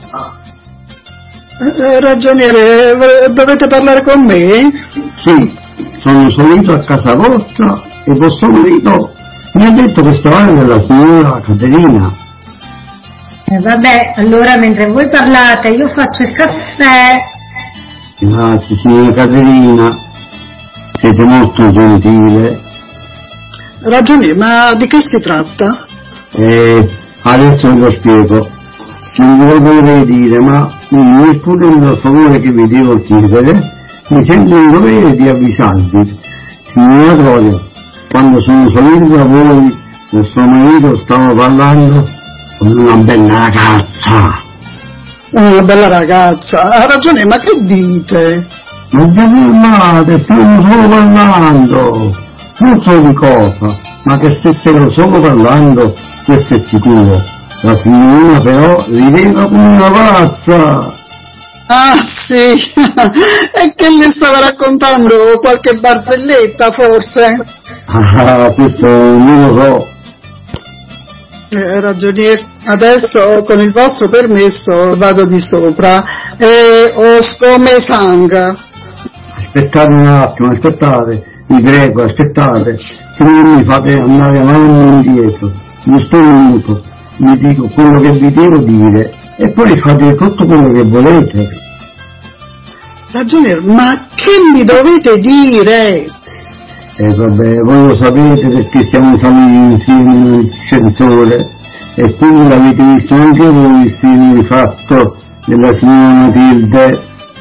Ragioniere, dovete parlare con me? Sì, sono salito a casa vostra e vostro marito mi ha detto che stavate della signora Caterina. Vabbè, allora mentre voi parlate io faccio il caffè. Grazie signora Caterina, siete molto gentile. Ragioniere, ma di che si tratta? Adesso ve lo spiego. Non ve lo dovrei dire, ma nel pure il favore che vi devo chiedere, mi sento in dovere di avvisarvi. Signora Gloria, quando sono salito da voi, vostro marito stava parlando con una bella ragazza. Una bella ragazza? Ha ragione, ma che dite? Non vi fermate, stiamo solo parlando. Non so di cosa, ma che stessero solo parlando, questo è sicuro. La signorina però rideva come una pazza. Ah sì, è che le stava raccontando qualche barzelletta forse? Ah, questo non lo so. Ragioniere, adesso con il vostro permesso vado di sopra e ho come sangue. Aspettate un attimo, aspettate, vi prego, aspettate, se non mi fate andare avanti e indietro, giusto un minuto. vi dico quello che vi devo dire e poi fate tutto quello che volete. Ragioniere, ma che mi dovete dire? Vabbè, voi lo sapete perché siamo saliti insieme nel ascensore e quindi l'avete visto anche voi il simile fatto della signora Matilde.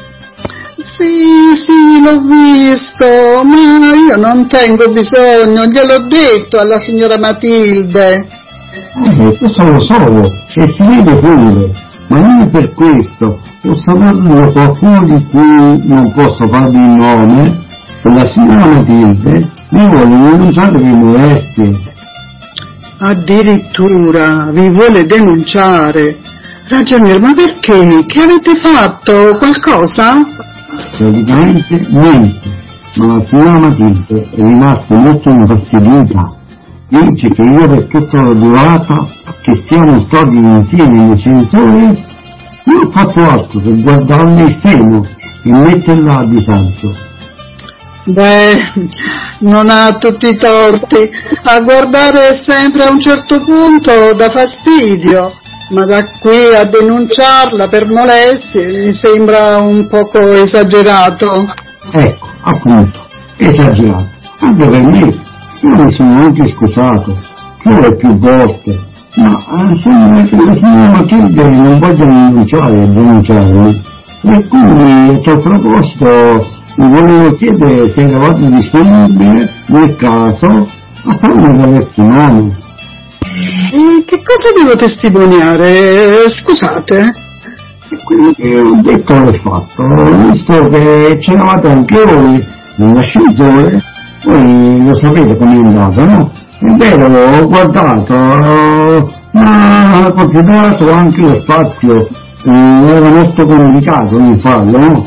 Sì, l'ho visto, ma io non tengo bisogno, gliel'ho detto alla signora Matilde. Questo lo so, e si vede pure, ma non è per questo. Ho saputo qualcuno di cui non posso farvi il nome, e la signora Matilde mi vuole denunciare per molestie. Addirittura vi vuole denunciare? Ragioniere, ma perché? Che avete fatto? Qualcosa? Praticamente niente, ma la signora Matilde è rimasta molto infastidita. Dice che io per tutta la durata che siamo stati insieme in ascensore non ho fatto altro che guardarle il seno e metterla a disagio. Beh, non ha tutti i torti, a guardare sempre a un certo punto dà fastidio, ma da qui a denunciarla per molestie mi sembra un poco esagerato. Ecco, appunto, esagerato, anche per me. Io mi sono anche scusato, più volte, ma sembra che la signora Matilde non voglia denunciare, e quindi a tal proposito mi volevo chiedere se eravate disponibile nel caso a fare una testimone. E che cosa devo testimoniare? Scusate? E quello che ho detto l'ho fatto, visto che c'eravate anche voi nell'ascensore. Voi lo sapete com'è andata, no? È vero, ho guardato, ma ho considerato anche lo spazio, era molto complicato non farlo, no?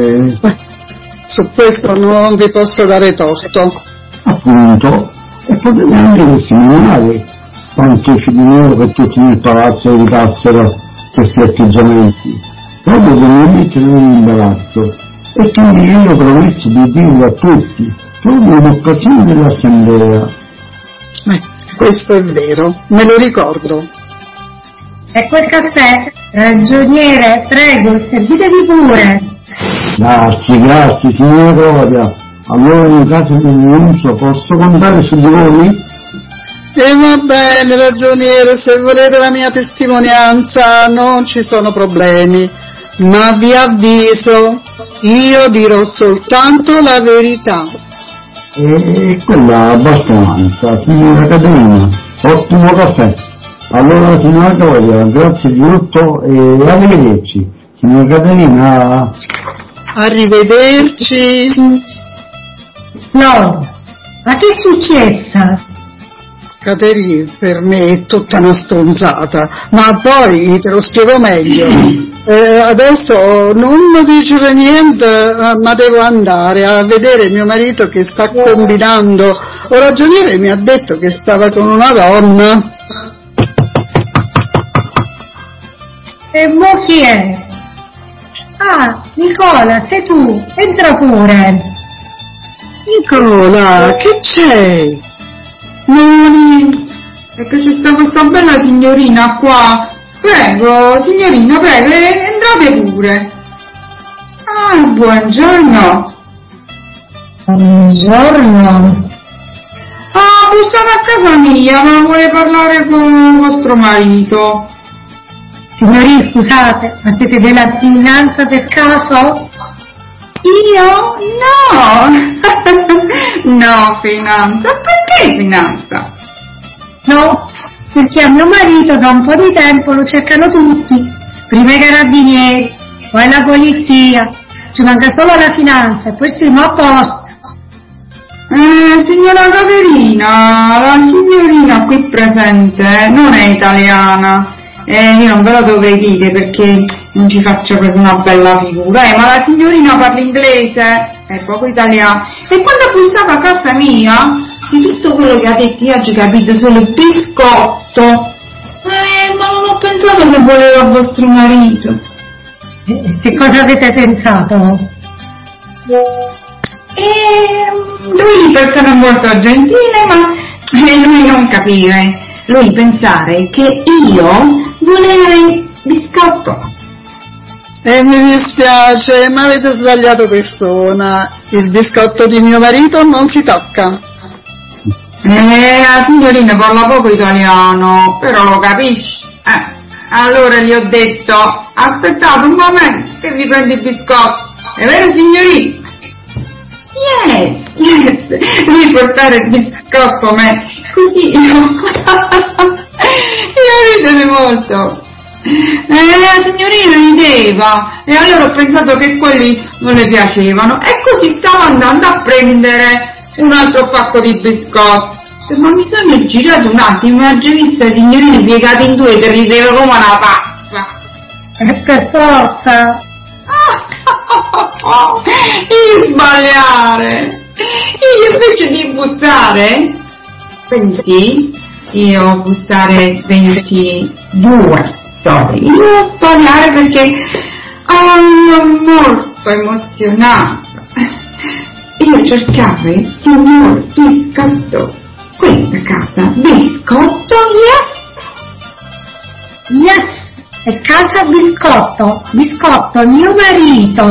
Su questo non vi posso dare torto. Appunto, e potete anche testimoniare quanto ci dicono che tutti nel palazzo evitassero questi atteggiamenti, proprio per non mettere in imbarazzo, e quindi io ho promesso di dirlo a tutti, proprio in occasione dell'assemblea. Questo è vero, me lo ricordo. Ecco il caffè, ragioniere, prego, servitevi pure. Grazie signora Gloria. Allora in caso di denuncio posso contare su di voi? E va bene, ragioniere, se volete la mia testimonianza non ci sono problemi, ma vi avviso, io dirò soltanto la verità. E quella abbastanza, signora Caterina, ottimo caffè. Allora signora Gloria, grazie di tutto e arrivederci. Signora Caterina. Arrivederci. No, ma che è successa? Caterina, per me è tutta una stronzata, ma poi te lo spiego meglio. Adesso non dicere niente, ma devo andare a vedere mio marito che sta combinando. Il ragioniere mi ha detto che stava con una donna. E mo chi è? Ah, Nicola, sei tu, entra pure. Nicola, che c'è? È che c'è sta questa bella signorina qua. Prego, signorina, prego, entrate pure. Ah, buongiorno. Buongiorno. Ah, bussate a casa mia, ma vuole parlare con vostro marito. Signorina, scusate, ma siete della finanza per caso? Io? No! No, finanza. Perché finanza? No, perché a mio marito da un po' di tempo lo cercano tutti, prima i carabinieri, poi la polizia, ci manca solo la finanza e poi stiamo a posto. Signora Caterina, la signorina qui presente non è italiana, io non ve lo dovrei dire perché non ci faccio proprio una bella figura, ma la signorina parla inglese, è poco italiano, e quando ha bussato a casa mia, di tutto quello che ha detto io ho capito solo il biscotto, ma non ho pensato che voleva vostro marito. Che cosa avete pensato? Lui persona molto gentile, ma lui non capire. lui pensare che io volevo il biscotto. Mi dispiace, ma avete sbagliato persona. Il biscotto di mio marito non si tocca. La signorina parla poco italiano, però lo capisci. Allora gli ho detto, aspettate un momento che vi prendo il biscotto. È vero signorina? Yes, devi portare il biscotto a me, così io ridere molto. La signorina rideva e allora ho pensato che quelli non le piacevano e così stavo andando a prendere un altro pacco di biscotti. Ma mi sono girato un attimo e ho già visto le signorine piegate in due che rideva come una pazza. Per forza! Io sbagliare! Io invece di bussare 20, io bussare 22 storie. Io sbagliare perché sono molto emozionata. Io cercavo il signor biscotto. Questa casa, biscotto, Yes! È casa biscotto! Biscotto, mio marito!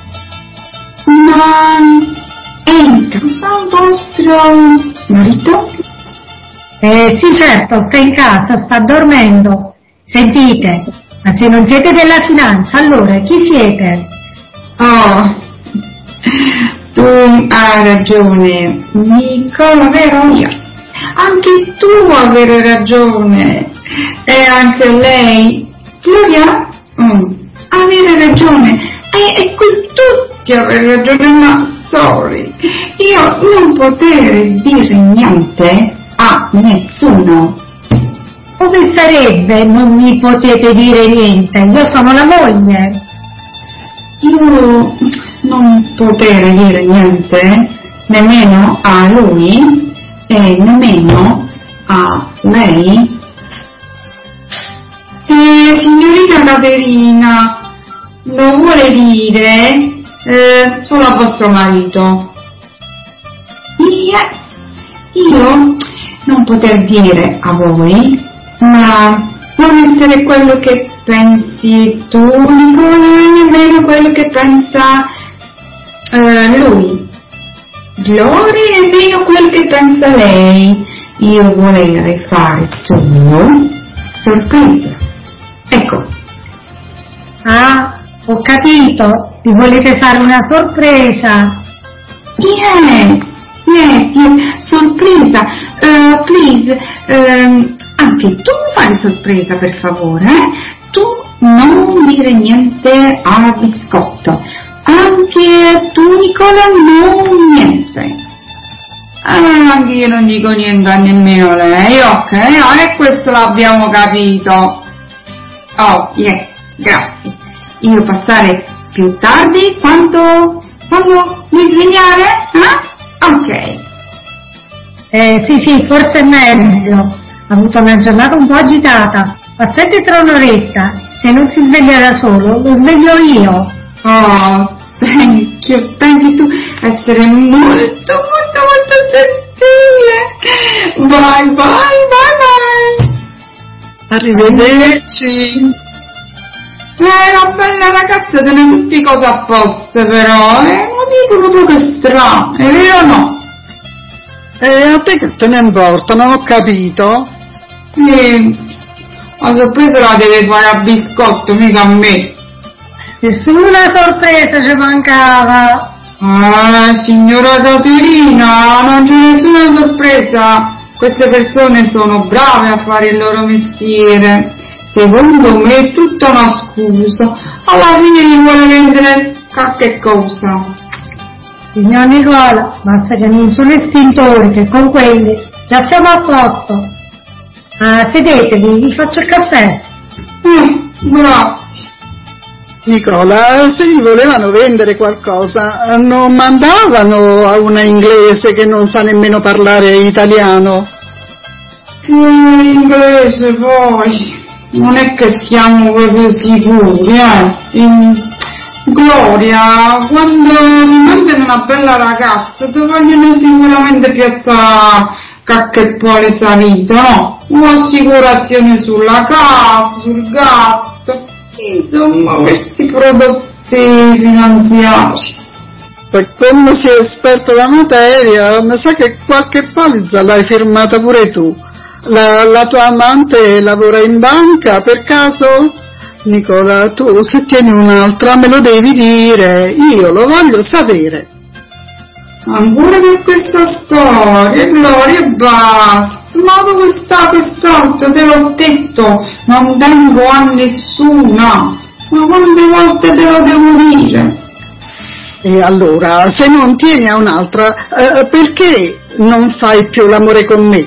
Ma è in casa vostro marito? Sì certo, sta in casa, sta dormendo. Sentite, ma se non siete della finanza, allora chi siete? Oh, tu hai ragione, Nicola, vero? Io. Anche tu avere ragione, e anche lei, Gloria, avere ragione, e qui tutti avere ragione, ma sorry, io non poter dire niente a nessuno. Come sarebbe non mi potete dire niente? Io sono la moglie. Io non poter dire niente nemmeno a lui e nemmeno a lei. Signorina Caterina, lo vuole dire solo a vostro marito. Io non poter dire a voi, ma può essere quello che pensi tu, Nicola, nemmeno quello che pensa lui. Gloria, nemmeno quello che pensa lei. Io vorrei fare solo sorpresa. Ecco. Ah, ho capito, vi volete fare una sorpresa. Yes, sorpresa. Please, anche tu fai sorpresa per favore, Tu non dire niente al biscotto. Anche tu, Nicola, non niente. Anche io non dico niente a nemmeno lei, ok? E questo l'abbiamo capito. Oh, yes, grazie. Io passare più tardi quando mi svegliare? Ok. Sì, forse è meglio. Ha avuto una giornata un po' agitata. Passate tra un'oretta. Se non si sveglia da solo, lo sveglio io. Oh, thank you tu essere molto gentile. Bye. Arrivederci. Una bella ragazza, tiene tutte cose a posto, però, lo dico proprio che strano, è vero o no? A te che te ne importa, non ho capito. La sorpresa la deve fare a biscotto, mica a me. Nessuna sorpresa ci mancava. Signora Caterina, non c'è nessuna sorpresa. Queste persone sono brave a fare il loro mestiere. Secondo me è tutta una scusa. Alla fine mi vuole vendere qualche cosa. Signor Nicola, basta che non sono estintori, che con quelli già siamo a posto. Sedetevi, vi faccio il caffè. Grazie. Nicola, se gli volevano vendere qualcosa, non mandavano a una inglese che non sa nemmeno parlare italiano. Inglese poi, non è che siamo proprio sicuri, Gloria, quando ti mandano una bella ragazza, ti vogliono sicuramente piazzare qualche pole salito, no? un'assicurazione sulla casa, sul gatto, insomma questi prodotti finanziari. Per come sei esperto della materia, mi sa che qualche polizza l'hai firmata pure tu. La tua amante lavora in banca, per caso? Nicola, tu se tieni un'altra me lo devi dire, io lo voglio sapere. Ancora per questa storia, Gloria, e basta. Ma dove sta quest'altro? Te l'ho detto, non tengo a nessuna. Ma quante volte te lo devo dire? E allora, se non tieni a un'altra, perché non fai più l'amore con me?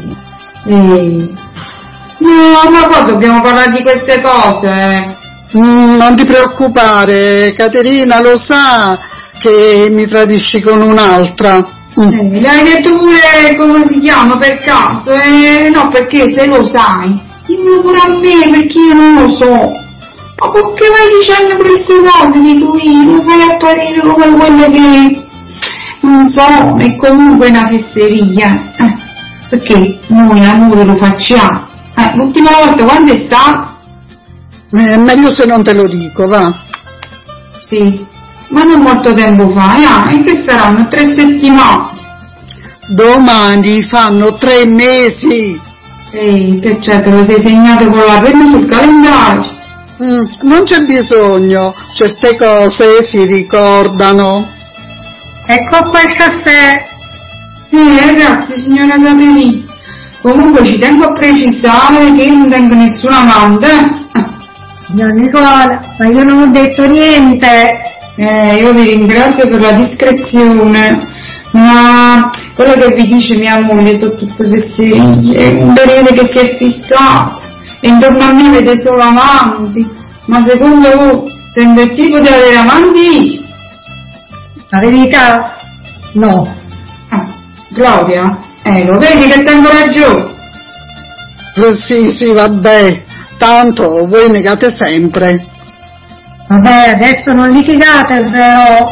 No, ma poi dobbiamo parlare di queste cose. Non ti preoccupare, Caterina lo sa che mi tradisci con un'altra. Le hai detto pure come si chiama per caso? No, perché se lo sai, dimmelo pure a me, perché io non lo so. Ma perché vai dicendo queste cose, dico io, lo fai apparire come quello che, non so, è comunque una fesseria. Perché noi l'amore lo facciamo. L'ultima volta quando è stato? Meglio se non te lo dico, va. Sì, ma non molto tempo fa, e che saranno 3 settimane. Domani fanno 3 mesi. Che c'è, te lo sei segnato con la penna sul calendario? Non c'è bisogno, certe cose si ricordano. Ecco qua il caffè. Grazie signora Caterina. Comunque ci tengo a precisare che io non tengo nessuna amante. Signor Nicola, ma io non ho detto niente. Io vi ringrazio per la discrezione, ma quello che vi dice mia moglie sono tutte fesserie, è un periodo che si è fissato e intorno a me vede solo amanti. Ma secondo voi sembra il tipo di avere amanti? La verità? No. Claudia, lo vedi che tengo ragione? Sì, vabbè, tanto voi negate sempre. Vabbè, adesso non litigate, però.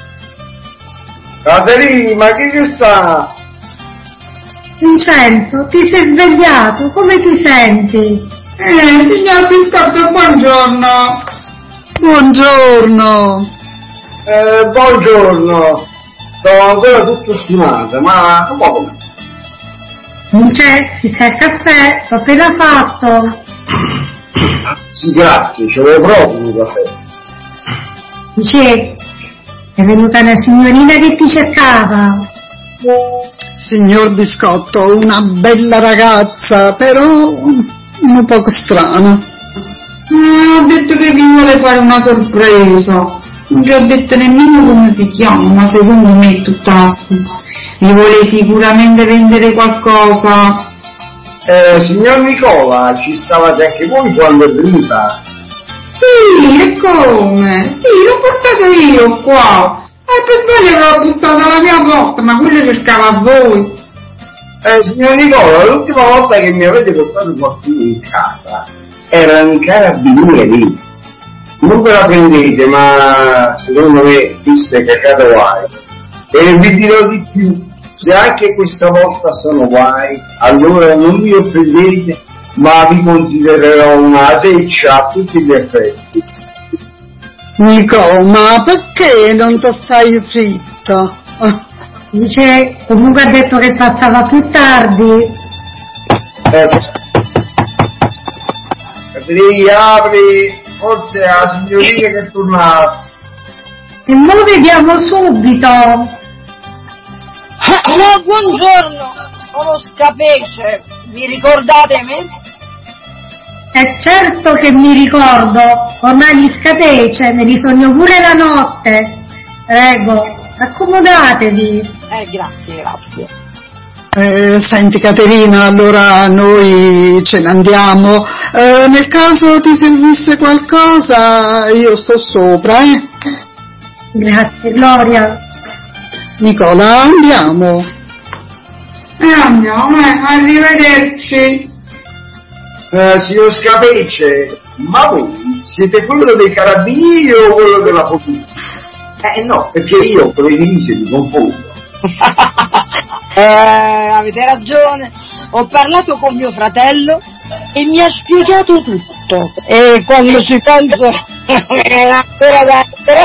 Caterina, ma chi sta? Vincenzo, ti sei svegliato? Come ti senti? Signor Biscotto, buongiorno. Buongiorno. Buongiorno. Sono ancora tutto stimato, ma un po' come? Non c'è, ci sta il caffè, l'ho appena fatto. Sì, grazie, ce l'ho proprio un caffè. Dice, è venuta una signorina che ti cercava. Signor Biscotto, una bella ragazza, però un po' strana. Ho detto che vi vuole fare una sorpresa. Non vi ho detto nemmeno come si chiama, ma secondo me è tutta una scusa. Vi vuole sicuramente vendere qualcosa. Signor Nicola, ci stavate anche voi quando è venuta? Sì, e come? Sì, l'ho portato io qua. Per sbaglio avevo bussato alla mia porta, ma quello cercava voi. Signor Nicola, l'ultima volta che mi avete portato qualcuno in casa erano i carabinieri. Non ve la prendete, ma secondo me queste cacate guai. E vi dirò di più, se anche questa volta sono guai, allora non vi offendete, ma vi considererò una seccia a tutti gli effetti. Nico, ma perché non ti stai zitto? Dice, comunque ha detto che passava più tardi. Caterina, apri, forse è la signorina che è tornata. E noi vediamo subito. Buongiorno, sono Scapece, vi ricordate me? Certo che mi ricordo, ormai gli Scapece, me li sogno pure la notte. Prego, accomodatevi. Grazie. Senti Caterina, allora noi ce ne andiamo. Nel caso ti servisse qualcosa, io sto sopra, Grazie, Gloria. Nicola, andiamo. Andiamo, arrivederci. Signor Scapece, ma voi siete quello dei carabinieri o quello della polizia? No, perché io con le divise mi confondo. Avete ragione. ho parlato con mio fratello e mi ha spiegato tutto. E quando ci penso è ancora da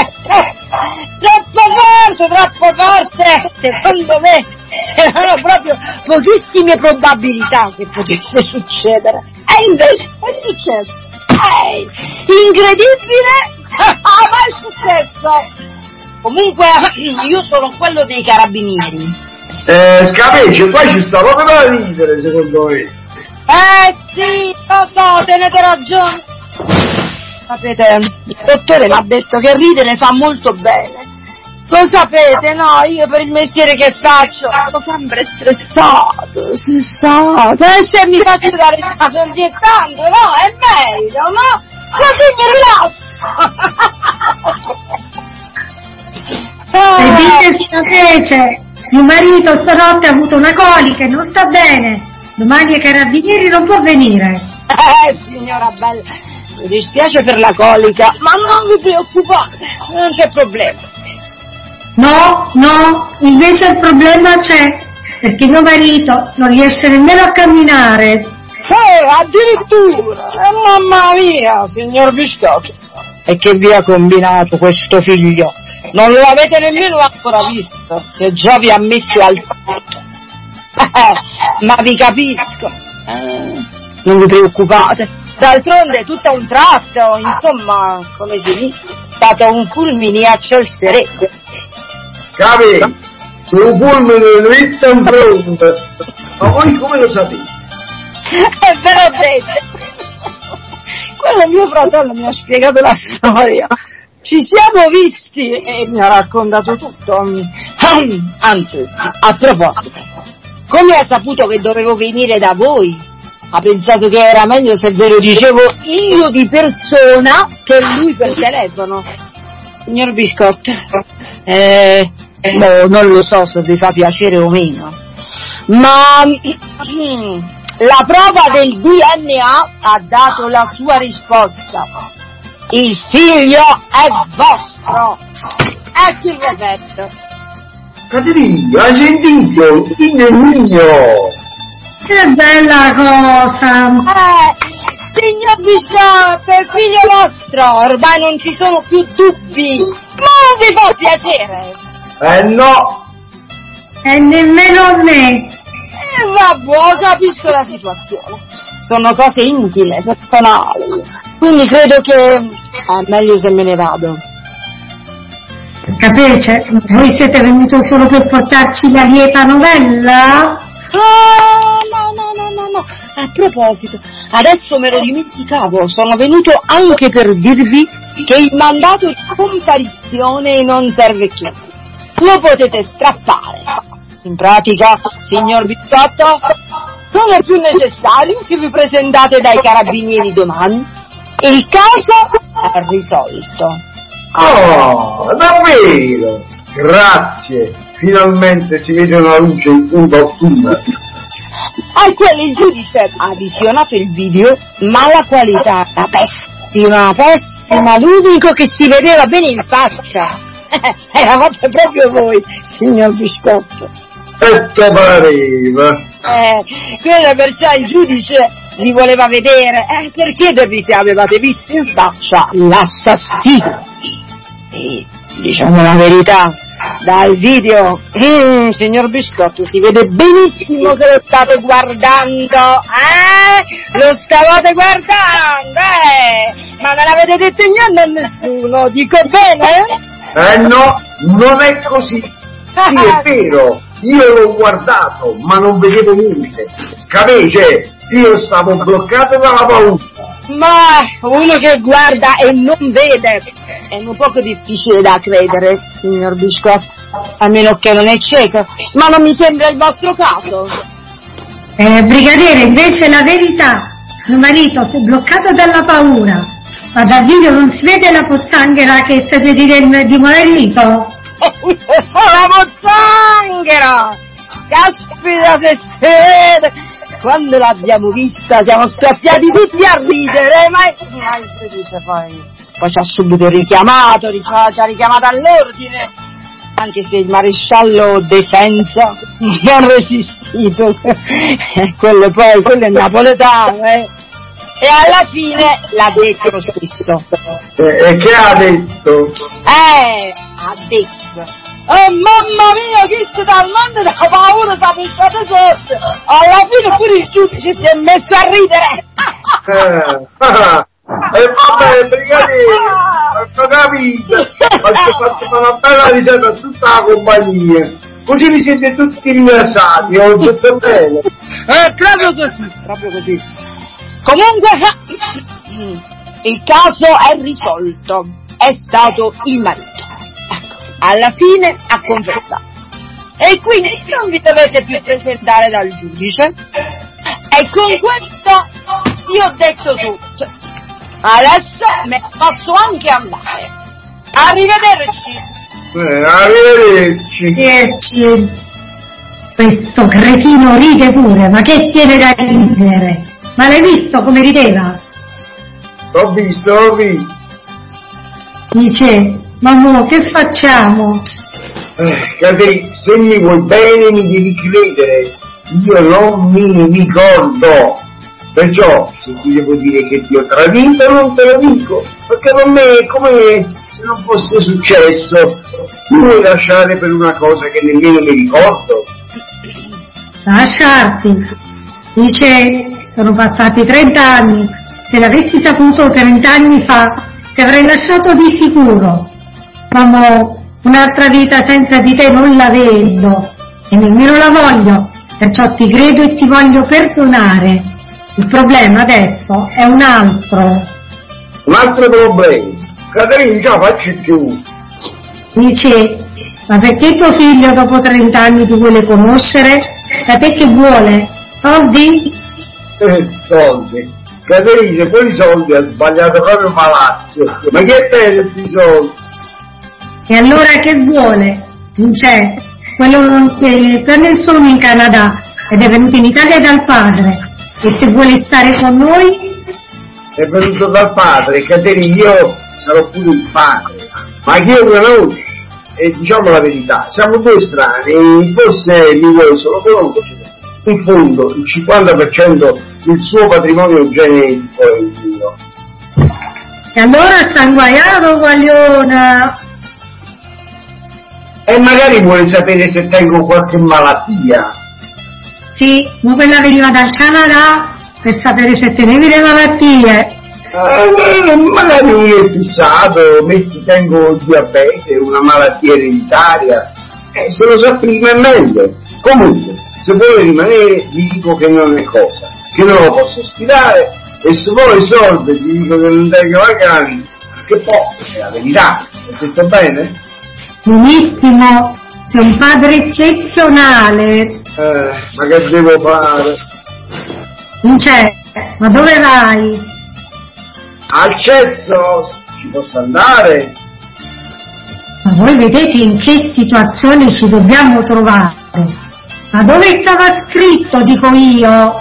troppo forte, secondo me c'erano proprio pochissime probabilità che potesse succedere. E invece è successo. Incredibile, ma è successo. Comunque io sono quello dei carabinieri. Scapece, poi ci sta proprio da ridere, secondo me. Sì, lo so, tenete ragione. Sapete, il dottore mi ha detto che ridere fa molto bene. Lo sapete, no? Io per il mestiere che faccio sono sempre stressato. E se mi faccio dare una sorghettando, no? È meglio, no? Così mi rilasso. E dite Scapece, mio marito stanotte ha avuto una colica e non sta bene. Domani ai carabinieri non può venire. Signora bella, mi dispiace per la colica, ma non vi preoccupate, non c'è problema. No, invece il problema c'è, perché mio marito non riesce nemmeno a camminare. Addirittura, mamma mia, signor Biscotto. E che vi ha combinato questo figlio? Non lo avete nemmeno ancora visto, che già vi ha messo al salto. Ma vi capisco, non vi preoccupate, d'altronde tutto a un tratto, insomma, come si dice, è stato un fulmine a ciel sereno. Scavi, un fulmine dritto in fronte, ma voi come lo sapete? Ve l'ho detto, quello mio fratello mi ha spiegato la storia. Ci siamo visti e mi ha raccontato tutto. Anzi, a proposito, come ha saputo che dovevo venire da voi? Ha pensato che era meglio se ve lo dicevo io di persona che lui per telefono. Signor Biscotto, non lo so se vi fa piacere o meno, ma la prova del DNA ha dato la sua risposta. Il figlio è vostro. Ecco il rossetto. Caterina, hai sentito? Il è mio. Che bella cosa. Signor Biscotto, è figlio vostro. Ormai non ci sono più dubbi. Non vi può piacere? No. E nemmeno a me. Vabbè, capisco la situazione. Sono cose intime, personali. Quindi credo che è meglio se me ne vado. Capece? Voi siete venuti solo per portarci la lieta novella? No. A proposito, adesso me lo dimenticavo, sono venuto anche per dirvi che il mandato di comparizione non serve più. Lo potete strappare. In pratica, signor Biscotto, non è più necessario che vi presentate dai carabinieri domani. Il caso è risolto. Oh, davvero? Grazie, finalmente si vede una luce in fondo al tunnel. Quello il giudice ha visionato il video, ma la qualità era pessima, l'unico che si vedeva bene in faccia. Eravate proprio voi, signor Biscotto. E te pareva? Quello perciò il giudice li voleva vedere, per chiedervi se avevate visto in faccia l'assassino. E diciamo la verità, dal video, signor Biscotto, si vede benissimo che lo state guardando, Lo stavate guardando, Ma non avete detto niente a nessuno, dico bene? No, non è così. Sì, è vero, io l'ho guardato, ma non vedevo niente. Scapece, io stavo bloccato dalla paura. Ma uno che guarda e non vede è un poco difficile da credere, signor Biscotto, a meno che non è cieco, ma non mi sembra il vostro caso. Brigadiere, invece la verità, mio marito si è bloccato dalla paura, ma dal video non si vede la pozzanghera che state dire di marito? La pozzanghera! Caspita se siete! Quando l'abbiamo vista siamo scoppiati tutti a ridere, ma il giudice poi ci ha subito richiamato, ci ha richiamato all'ordine. anche se il maresciallo De Senza non ha resistito, quello è napoletano, e alla fine l'ha detto lo stesso. E che ha detto? Ha detto: oh mamma mia, che sto talmente da paura, sta pensata sotto. Alla fine pure il giudice si è messo a ridere. E vabbè, brigadino, ho capito, ho fatto una bella risata a tutta la compagnia, così vi siete tutti rilassati, ho detto bene. Proprio così. Comunque, il caso è risolto, è stato il marito. Ecco, alla fine ha confessato. E quindi non vi dovete più presentare dal giudice. E con questo io ho detto tutto. Adesso me posso anche andare. Arrivederci. Arrivederci. Questo cretino ride pure, ma che tiene da ridere? Ma l'hai visto come rideva? L'ho visto. Dice, mamma, che facciamo? Caterina, se mi vuoi bene mi devi credere, io non mi ricordo. Perciò, se ti devo dire che ti ho tradito, non te lo dico, perché per me è come se non fosse successo. Mi vuoi lasciare per una cosa che nemmeno mi ricordo? Lasciarti? Dice, sono passati 30 anni, se l'avessi saputo 30 anni fa, ti avrei lasciato di sicuro. Ma un'altra vita senza di te non la vedo, e nemmeno la voglio, perciò ti credo e ti voglio perdonare. Il problema adesso è un altro. Un altro problema? Caterina, già facci più. Dice, ma perché tuo figlio dopo 30 anni ti vuole conoscere? Da te che vuole? Soldi? Soldi. Caterina, quei soldi ha sbagliato proprio Palazzo. Ma che bene questi soldi? E allora che vuole? Non c'è. Quello non sono in Canada ed è venuto in Italia dal padre. E se vuole stare con noi? È venuto dal padre, Caterina, io sarò pure il padre, ma chi lo conosce? E diciamo la verità, siamo due strani, forse mi vuole solo conoscere. In fondo il 50% del suo patrimonio genetico è il mio. E allora sta inguaiato, guagliona! E magari vuole sapere se tengo qualche malattia. Sì, ma quella veniva dal Canada per sapere se tenevi le malattie. Magari non è fissato, metti tengo diabete, una malattia ereditaria, se lo sa prima è meglio. Comunque, se vuole rimanere gli dico che non è cosa, che non lo posso sfidare, e se vuole i soldi gli dico che non tengo vacanze, che posso, è la verità, ho detto bene? Benissimo, sei un padre eccezionale. Ma che devo fare? Non c'è, ma dove vai? Al cesso ci posso andare? Ma voi vedete in che situazione ci dobbiamo trovare? Ma dove stava scritto, dico io?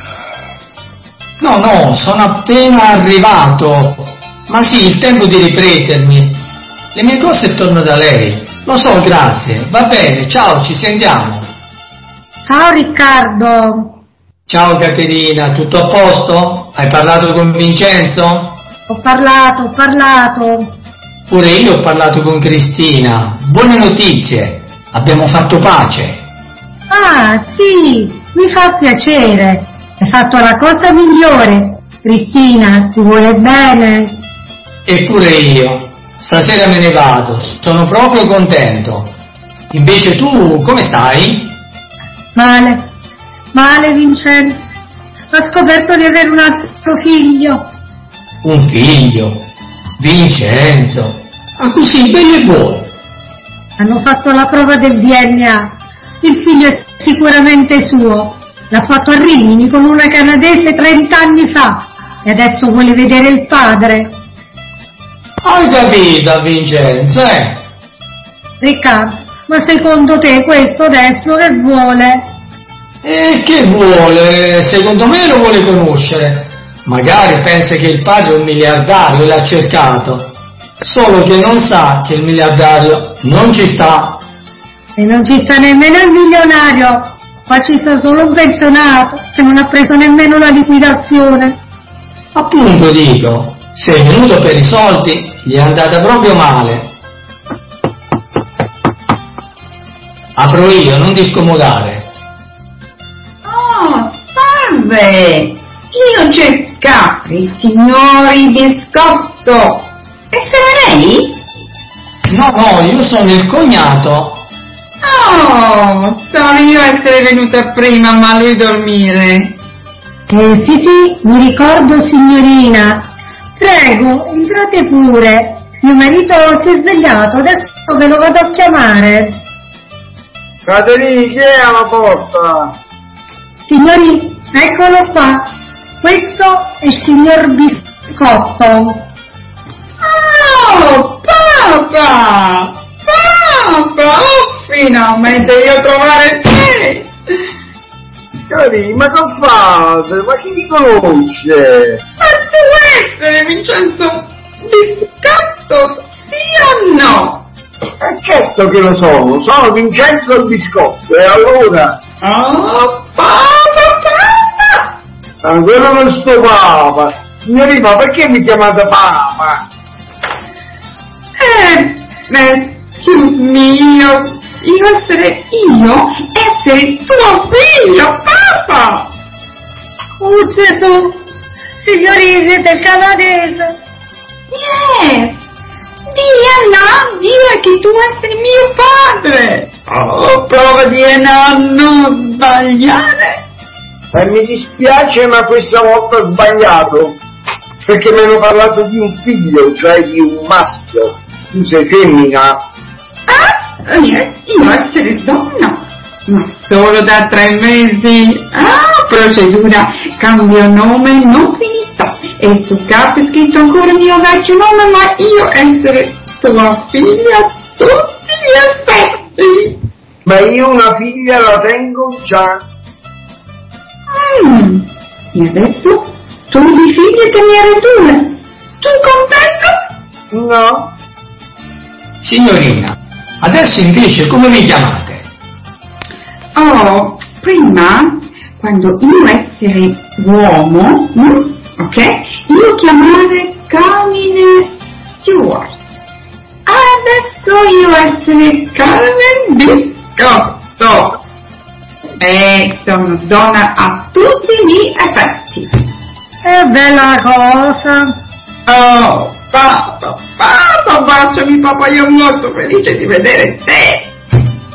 No, sono appena arrivato. Ma sì, il tempo di riprendermi. Le mie cose torno da lei. Lo so, grazie. Va bene, ciao, ci sentiamo. Ciao Riccardo. Ciao Caterina, tutto a posto? Hai parlato con Vincenzo? Ho parlato. Pure io ho parlato con Cristina. Buone notizie, abbiamo fatto pace. Ah, sì, mi fa piacere. Hai fatto la cosa migliore. Cristina, ti vuole bene? Eppure io. Stasera me ne vado, sono proprio contento. Invece tu, come stai? Male Vincenzo. Ho scoperto di avere un altro figlio. Un figlio? Vincenzo? Ah, così, bello e buono. Hanno fatto la prova del DNA. Il figlio è sicuramente suo. L'ha fatto a Rimini con una canadese 30 anni fa. E adesso vuole vedere il padre. Hai capito, Vincenzo, Riccardo, ma secondo te questo adesso che vuole? Che vuole? Secondo me lo vuole conoscere. Magari pensa che il padre è un miliardario e l'ha cercato. Solo che non sa che il miliardario non ci sta E non ci sta nemmeno il milionario, qua ci sta solo un pensionato che non ha preso nemmeno la liquidazione. Appunto dico, se è venuto per i soldi, gli è andata proprio male. Apro io, non ti scomodare. Oh, salve! Io cercavo il signori Biscotto. E sei lei? No, io sono il cognato. Oh, sono io essere venuta prima, ma lui dormire. Sì, mi ricordo, signorina. Prego, entrate pure. Mio marito si è svegliato, adesso ve lo vado a chiamare. Caterina, chi è alla porta? Signori, eccolo qua. Questo è il signor Biscotto. Oh, papà! Papà! Oh, finalmente io trovare te! Caterina, ma che fate? Ma chi mi conosce? Ma tu essere Vincenzo Biscotto, sì o no? Certo che lo sono Vincenzo il Biscotto, e allora? Oh, papà! Ancora non sto papa. Signorina, perché mi chiamate papa? Più mio, essere tuo figlio, papà! Oh Gesù, signori, siete il canadese. Yes! Dio che tu essere mio padre! Oh, prova di non sbagliare! Mi dispiace, ma questa volta ho sbagliato, perché mi hanno parlato di un figlio, cioè di un maschio. Tu sei femmina? Ah, io essere donna, ma solo da 3 mesi. Ah, procedura, cambio nome non finita, e su capo è scritto ancora il mio vecchio nome, ma io essere tua figlia a tutti gli effetti. Ma io una figlia la tengo già. E adesso tu di figlie te ne hai 2. Tu contento? No. Signorina, adesso invece come vi chiamate? Oh, prima, quando io essere uomo, ok? Io chiamare Carmine Stewart. Adesso io essere Carmen Biscotto. E sono donna a tutti gli effetti. È bella cosa. Oh, papà, baciami papà, io molto felice di vedere te.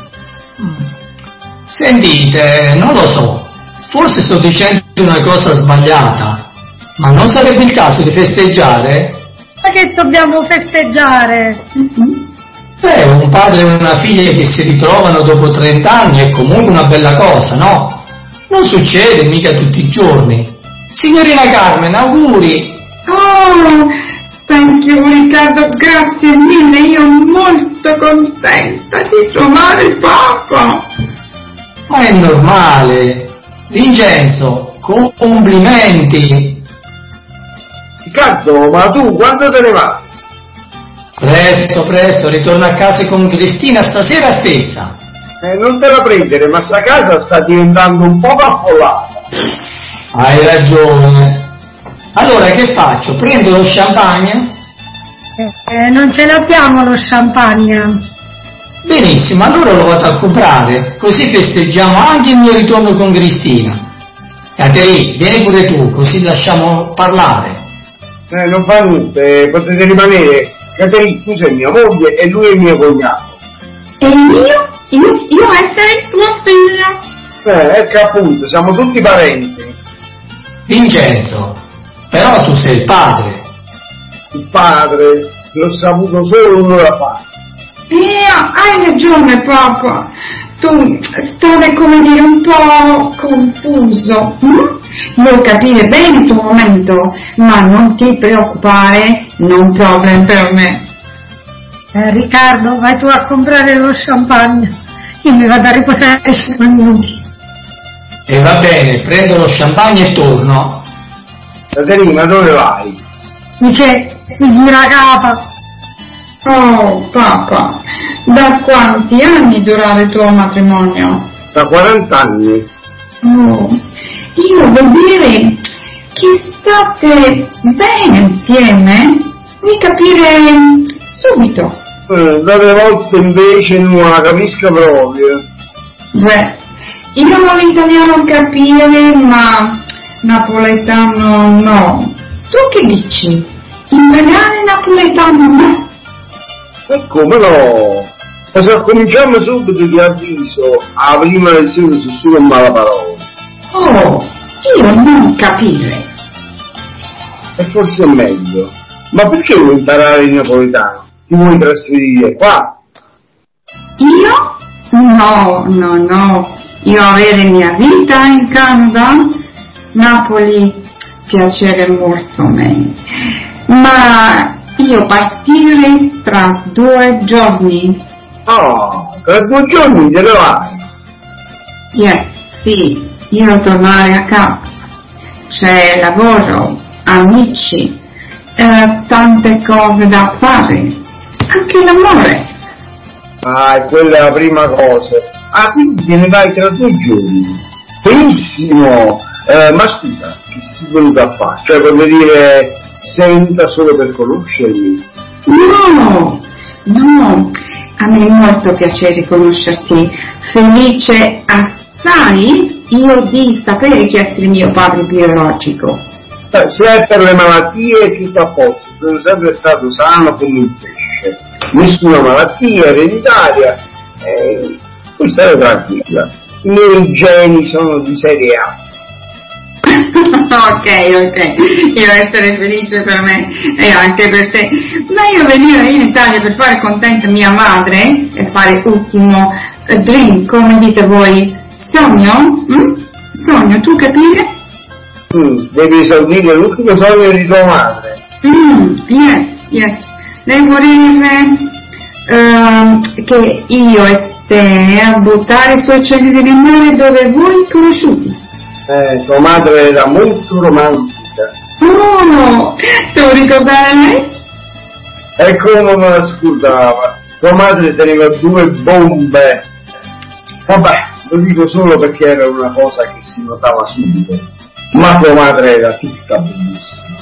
Sentite, non lo so, forse sto dicendo una cosa sbagliata, ma non sarebbe il caso di festeggiare? Ma che dobbiamo festeggiare? Un padre e una figlia che si ritrovano dopo 30 anni è comunque una bella cosa, no? Non succede mica tutti i giorni. Signorina Carmen, auguri! Oh, thank you Riccardo, grazie mille, io molto contenta di trovare papà. Ma è normale. Vincenzo, complimenti! Riccardo, ma tu quando te ne vai? Presto, ritorno a casa con Cristina stasera stessa. Non te la prendere, ma sta casa sta diventando un po' affollata. Hai ragione. Allora che faccio? Prendo lo champagne? Non ce l'abbiamo lo champagne. Benissimo, allora lo vado a comprare, così festeggiamo anche il mio ritorno con Cristina. Caterina, vieni pure tu, così lasciamo parlare. Non fa niente, potete rimanere. Caterina, tu sei mia moglie e lui è mio cognato. E io essere tua figlia. Ecco appunto, siamo tutti parenti. Vincenzo, però tu sei il padre. Il padre, l'ho saputo solo un'ora fa. Hai ragione papà, tu stavi come dire un po' confuso. Devo capire bene il tuo momento, ma non ti preoccupare, non problem per me. Riccardo, vai tu a comprare lo champagne, io mi vado a riposare 5 minuti. E va bene, prendo lo champagne e torno. Caterina, dove vai? Dice, mi gira la capa. Oh papà, Da quanti anni dura il tuo matrimonio? Da 40 anni. Oh, io vuol dire che state bene insieme? Mi capire subito. Dalle volte invece non la capisco proprio. Beh, io l'italiano capire, ma napoletano no. Tu che dici? Imparare napoletano no? E come no? Ma se cominciamo subito ti avviso, a prima lezione su solo un malaparole. Oh, io non capire. E forse è meglio. Ma perché vuoi imparare il napoletano? Ti vuoi trasferire qua? Io? No. Io avere mia vita in Canada, Napoli piacere molto a me. Ma io partire tra 2 giorni. Oh, tra 2 giorni te ne vai. Yes, sì, io tornare a casa. C'è lavoro, amici, tante cose da fare. Anche l'amore. Ah, quella è la prima cosa. Ah, quindi te ne vai tra 2 giorni. Benissimo. Ma scusa, che sei venuta a fare? Cioè, voglio dire, sei venuta solo per conoscermi? No, a me è molto piacere conoscerti. Felice assai io di sapere chi è il mio padre biologico. Se è per le malattie tutto a posto, sono sempre stato sano come un pesce, nessuna malattia ereditaria, puoi stare tranquilla, i miei geni sono di serie A. Ok, io essere felice per me e anche per te, ma io venire in Italia per fare contenta mia madre e fare ultimo dream, come dite voi, sogno, sogno, tu capire? Devi esaudire l'ultimo sogno di tua madre. Yes. Lei vorrebbe che io e te a buttare i suoi cieli dell'amore dove voi conosciuti. Tua madre era molto romantica. Oh, devo ricordare lei? E come me la scordava? Tua madre teneva 2 bombe. Vabbè, lo dico solo perché era una cosa che si notava subito. Ma tua madre era tutta bellissima.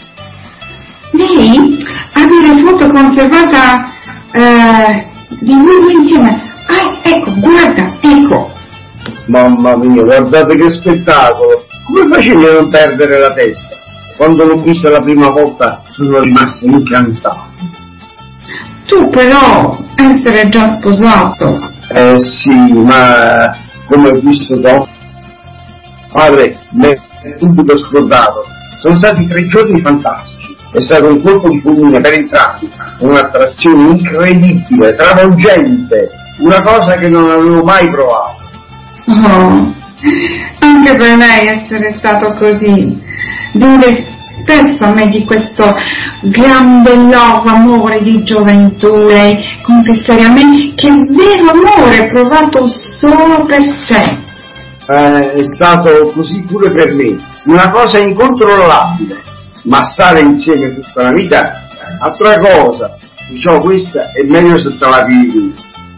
Lei aveva foto conservata di voi insieme. Ah, ecco, guarda, ecco. Mamma mia, guardate che spettacolo! Come facevi a non perdere la testa? Quando l'ho vista la prima volta sono rimasto incantato. Tu però essere già sposato. Sì, ma come ho visto dopo, padre, mi è subito scordato. Sono stati 3 giorni fantastici. È stato un colpo di fulmine per entrambi, un'attrazione incredibile, travolgente, una cosa che non avevo mai provato. Oh, anche per lei essere stato così. Dire spesso a me di questo grande love, amore di gioventù, lei confessare a me che è vero amore provato solo per sé. È stato così pure per me, una cosa incontrollabile, ma stare insieme tutta la vita è un'altra cosa. Diciamo, questa è meglio se te la vivi.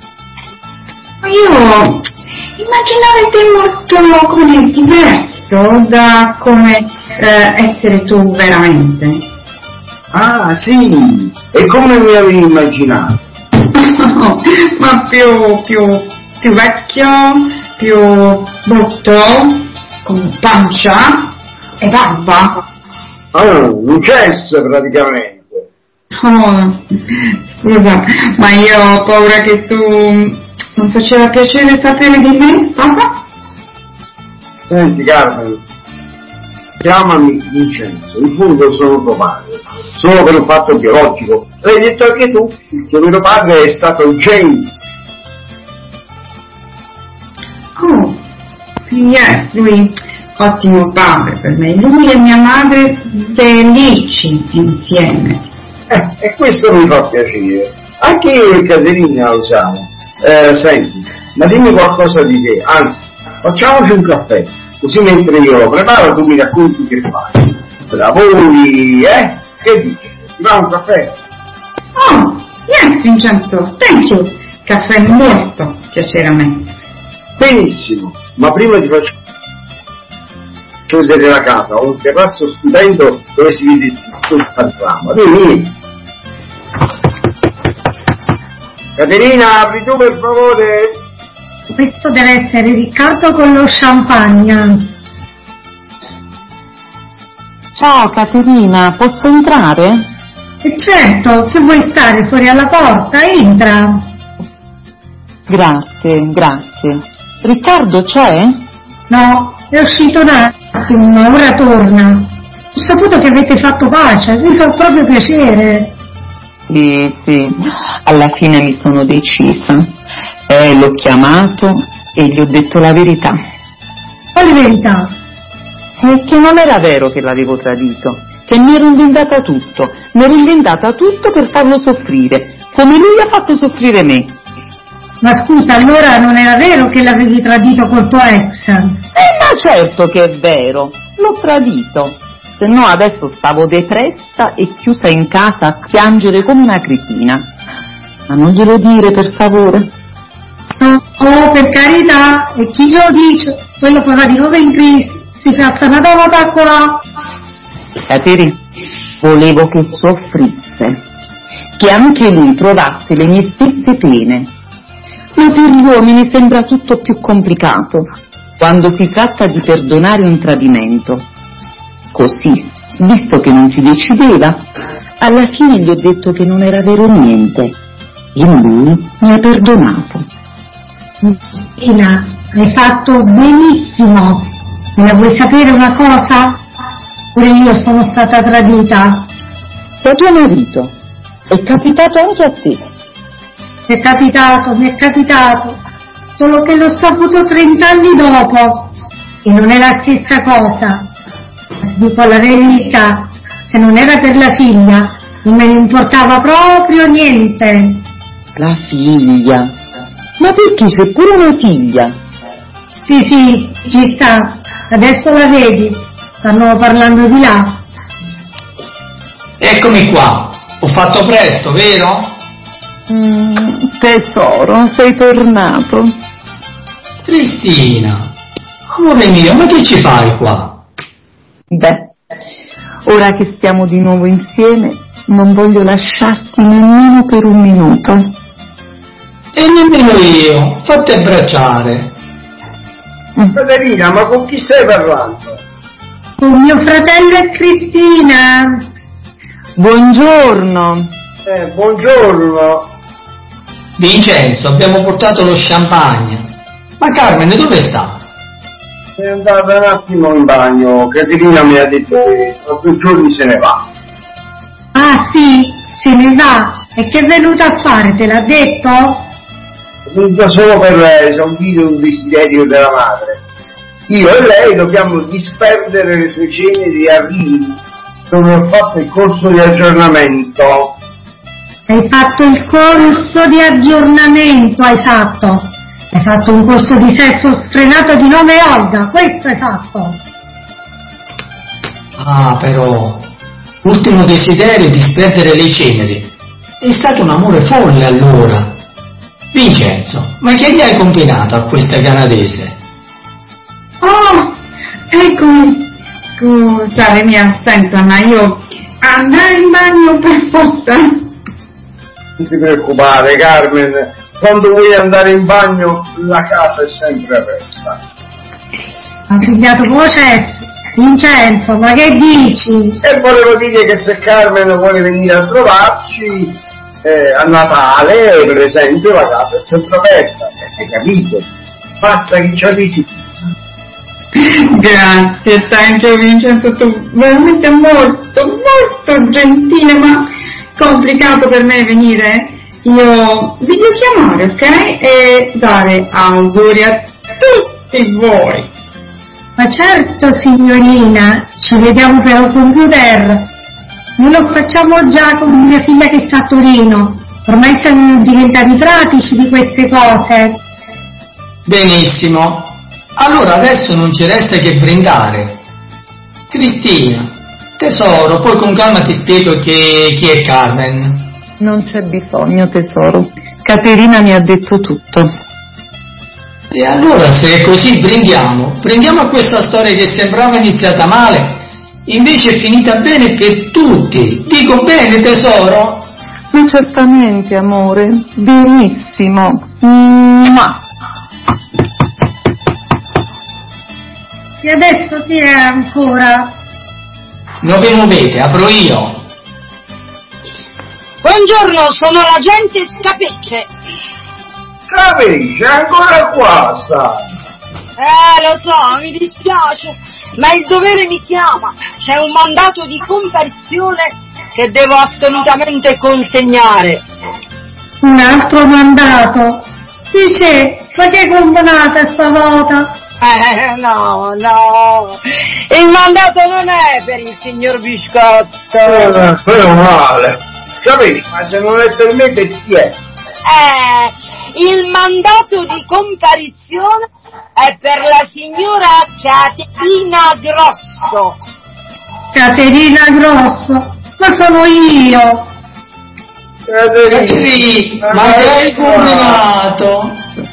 Io immaginare te molto come diverso da come essere tu veramente. Ah sì, e come mi avevi immaginato? Ma più vecchio, più brutto, con pancia e barba. Un cesso praticamente. Oh, scusa, ma io ho paura che tu non faceva piacere sapere di me, papà? Senti Carmen, chiamami Vincenzo, in fondo sono tuo padre, solo per un fatto biologico. L'hai detto anche tu, il tuo vero padre è stato James. Oh, yes, lui ottimo padre per me, lui e mia madre felici insieme. E questo mi fa piacere, anche io e Caterina lo siamo. Senti, ma dimmi qualcosa di te, anzi, facciamoci un caffè, così mentre io lo preparo tu mi racconti che fai. Lavori, Che dici? Ti fa un caffè? Oh, yes, Vincenzo, thank you. caffè molto piacere a me. Benissimo, ma prima ti faccio vedere la casa, ho un terrazzo stupendo dove si vede tutto il panorama. Vieni. Caterina, apri tu per favore. Questo deve essere Riccardo con lo champagne. Ciao Caterina, posso entrare? E certo, se vuoi stare fuori alla porta, entra. Grazie. Riccardo c'è? No, è uscito un attimo, ma ora torna. Ho saputo che avete fatto pace, mi fa proprio piacere. Sì, alla fine mi sono decisa. L'ho chiamato e gli ho detto la verità. Quale verità? Che non era vero che l'avevo tradito, che mi ero inventata tutto per farlo soffrire, come lui ha fatto soffrire me. Ma scusa, allora non era vero che l'avevi tradito col tuo ex? Ma certo che è vero, l'ho tradito, se no adesso stavo depressa e chiusa in casa a piangere come una cretina. Ma non glielo dire, per favore. Oh, per carità, e chi glielo dice? Quello poi va di nuovo in crisi, si fa una volta qua. Caterina, volevo che soffrisse, che anche lui provasse le mie stesse pene. Ma per gli uomini sembra tutto più complicato quando si tratta di perdonare un tradimento. Così, visto che non si decideva, alla fine gli ho detto che non era vero niente e lui mi ha perdonato. Ina, hai fatto benissimo. Me la vuoi sapere una cosa? Pure io sono stata tradita. Da tuo marito. È capitato anche a te. Mi è capitato, solo che l'ho saputo 30 anni dopo e non è la stessa cosa. Dico la verità, se non era per la figlia non me ne importava proprio niente. La figlia? Ma perché c'è pure una figlia? Sì, ci sta, adesso la vedi, stanno parlando di là. Eccomi qua, ho fatto presto, vero? Tesoro, sei tornato. Cristina, amore mio, ma che ci fai qua? Beh, ora che stiamo di nuovo insieme, non voglio lasciarti nemmeno per un minuto. E nemmeno io, fatti abbracciare. Caterina, ma con chi stai parlando? Con mio fratello e Cristina. Buongiorno. Buongiorno. Vincenzo, abbiamo portato lo champagne. Ma Carmen dove sta? È andata un attimo in bagno, Caterina mi ha detto che tra 2 giorni se ne va. Ah sì, se ne va. E che è venuta a fare, te l'ha detto? È venuta solo per lei, esaudire un desiderio della madre. Io e lei dobbiamo disperdere le sue ceneri a Rimini, dove ho fatto il corso di aggiornamento. Hai fatto il corso di aggiornamento, hai fatto un corso di sesso sfrenato di nome Olga, questo hai fatto. Ah, però, l'ultimo desiderio di disperdere le ceneri. È stato un amore folle allora. Vincenzo, ma che gli hai combinato a questa canadese? Oh, eccomi. Scusa la mia assenza, ma io andare in bagno per forza. Non ti preoccupare, Carmen, quando vuoi andare in bagno la casa è sempre aperta. Ha pigliato processo. Vincenzo, ma che dici? E volevo dire che se Carmen vuole venire a trovarci a Natale, per esempio, la casa è sempre aperta, hai capito? Basta che ci avvisi. Grazie, thank you Vincenzo, tu veramente molto gentile, ma complicato per me venire. Io vi devo chiamare, ok? E dare auguri a tutti voi. Ma certo signorina, ci vediamo per un computer. Noi lo facciamo già con mia figlia che sta a Torino. Ormai siamo diventati pratici di queste cose. Benissimo. Allora adesso non ci resta che brindare. Cristina, tesoro, poi con calma ti spiego chi è Carmen. Non c'è bisogno, tesoro. Caterina mi ha detto tutto. E allora, se è così, prendiamo a questa storia che sembrava iniziata male, invece è finita bene per tutti. Dico bene, tesoro? Ma certamente, amore, benissimo. Ma E adesso chi è ancora? Non vi muovete, apro io. Buongiorno, sono l'agente Scapecce. Capisci, ancora qua sta. Lo so, mi dispiace, ma il dovere mi chiama. C'è un mandato di comparizione che devo assolutamente consegnare. Un altro mandato? Dice, ma che componata stavolta? No, il mandato non è per il signor Biscotto. Meno male. Capisci, ma se non è per me che chi è? Il mandato di comparizione è per la signora Caterina Grosso. Caterina Grosso? Ma sono io! Caterina, ma che hai combinato?